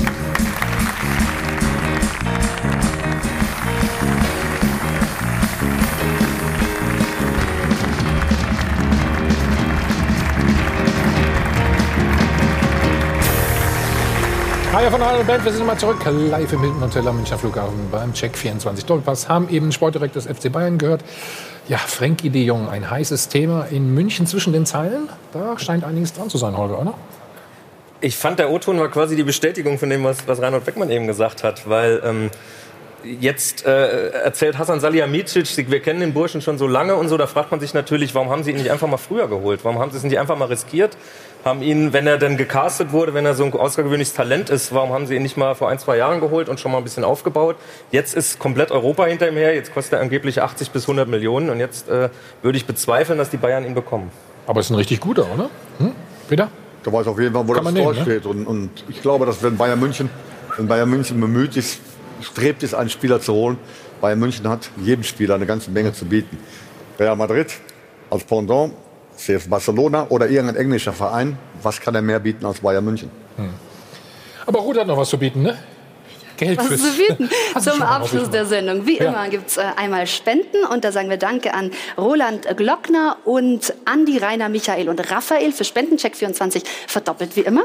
Hi von Hall und Band, wir sind mal zurück, live im Hilton Hotel am Münchner Flughafen beim Check vierundzwanzig Doppelpass. Haben eben Sportdirektor des F C Bayern gehört. Ja, Frenkie de Jong, ein heißes Thema in München zwischen den Zeilen. Da scheint einiges dran zu sein, Holger, oder? Ich fand, der O-Ton war quasi die Bestätigung von dem, was, was Reinhold Beckmann eben gesagt hat. Weil ähm, jetzt äh, erzählt Hasan Salihamidzic, wir kennen den Burschen schon so lange und so. Da fragt man sich natürlich, warum haben sie ihn nicht einfach mal früher geholt? Warum haben sie es nicht einfach mal riskiert? Haben ihn, wenn er denn gecastet wurde, wenn er so ein außergewöhnliches Talent ist, warum haben sie ihn nicht mal vor ein, zwei Jahren geholt und schon mal ein bisschen aufgebaut? Jetzt ist komplett Europa hinter ihm her, jetzt kostet er angeblich achtzig bis hundert Millionen und jetzt äh, würde ich bezweifeln, dass die Bayern ihn bekommen. Aber es ist ein richtig guter, oder? Hm? Peter? Da weiß auf jeden Fall, wo Kann das Tor nehmen, steht. Ne? Und, und ich glaube, dass wenn Bayern München, wenn Bayern München bemüht ist, strebt es, einen Spieler zu holen, Bayern München hat jedem Spieler eine ganze Menge zu bieten. Real Madrid als Pendant, C F Barcelona oder irgendein englischer Verein, was kann er mehr bieten als Bayern München? Hm. Aber Ruth hat noch was zu bieten, ne? Geld was fürs zu bieten. Zum Abschluss der Sendung. Wie ja. immer gibt es äh, einmal Spenden. Und da sagen wir Danke an Roland Glockner und Andi, Rainer, Michael und Raphael für Spendencheck vierundzwanzig. Verdoppelt wie immer.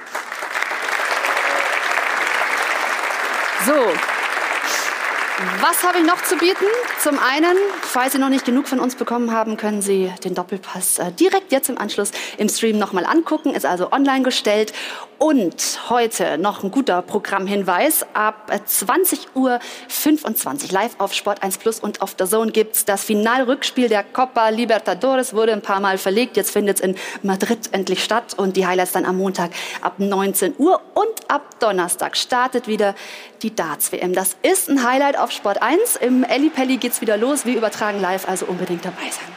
So. Was habe ich noch zu bieten? Zum einen, falls Sie noch nicht genug von uns bekommen haben, können Sie den Doppelpass äh, direkt jetzt im Anschluss im Stream nochmal angucken. Ist also online gestellt. Und heute noch ein guter Programmhinweis. Ab zwanzig Uhr fünfundzwanzig live auf Sport eins Plus und auf D A Z N gibt's das Finalrückspiel der Copa Libertadores. Wurde ein paar Mal verlegt. Jetzt findet es in Madrid endlich statt. Und die Highlights dann am Montag ab neunzehn Uhr. Und ab Donnerstag startet wieder die Darts-W M. Das ist ein Highlight auf Sport eins. Im Ellipelli geht's wieder los. Wir übertragen live, also unbedingt dabei sein.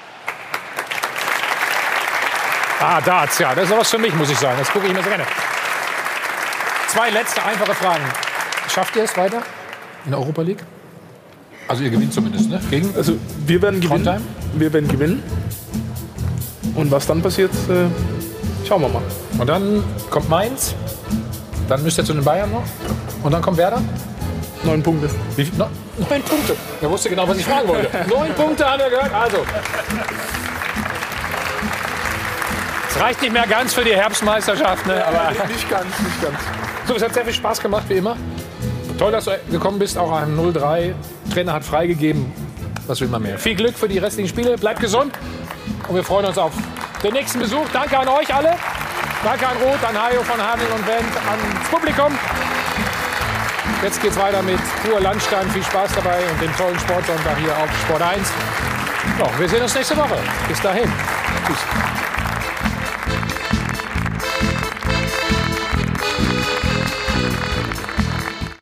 Ah, Darts, ja, das ist was für mich, muss ich sagen. Das gucke ich mir sehr gerne. Zwei letzte einfache Fragen. Schafft ihr es weiter in der Europa League? Also ihr gewinnt zumindest, ne? Gegen also wir werden gewinnen. Trondheim? Wir werden gewinnen. Und was dann passiert, äh, schauen wir mal. Und dann kommt Mainz. Dann müsst ihr zu den Bayern noch. Und dann kommt Werder. Neun Punkte. Wie viel? No, neun Punkte. Er wusste genau, was ich fragen wollte. Neun Punkte hat er gehört. Also. Es reicht nicht mehr ganz für die Herbstmeisterschaft, ne? Aber nicht ganz, nicht ganz. So, es hat sehr viel Spaß gemacht, wie immer. Toll, dass du gekommen bist, auch an null drei. Trainer hat freigegeben. Was will man mehr? Viel Glück für die restlichen Spiele. Bleibt gesund. Und wir freuen uns auf den nächsten Besuch. Danke an euch alle. Danke an Roth, an Hajo von Having und Wendt, ans Publikum. Jetzt geht's weiter mit Ruhe Landstein. Viel Spaß dabei und den tollen Sportsonntag hier auf Sport eins. Ja, wir sehen uns nächste Woche. Bis dahin. Tschüss.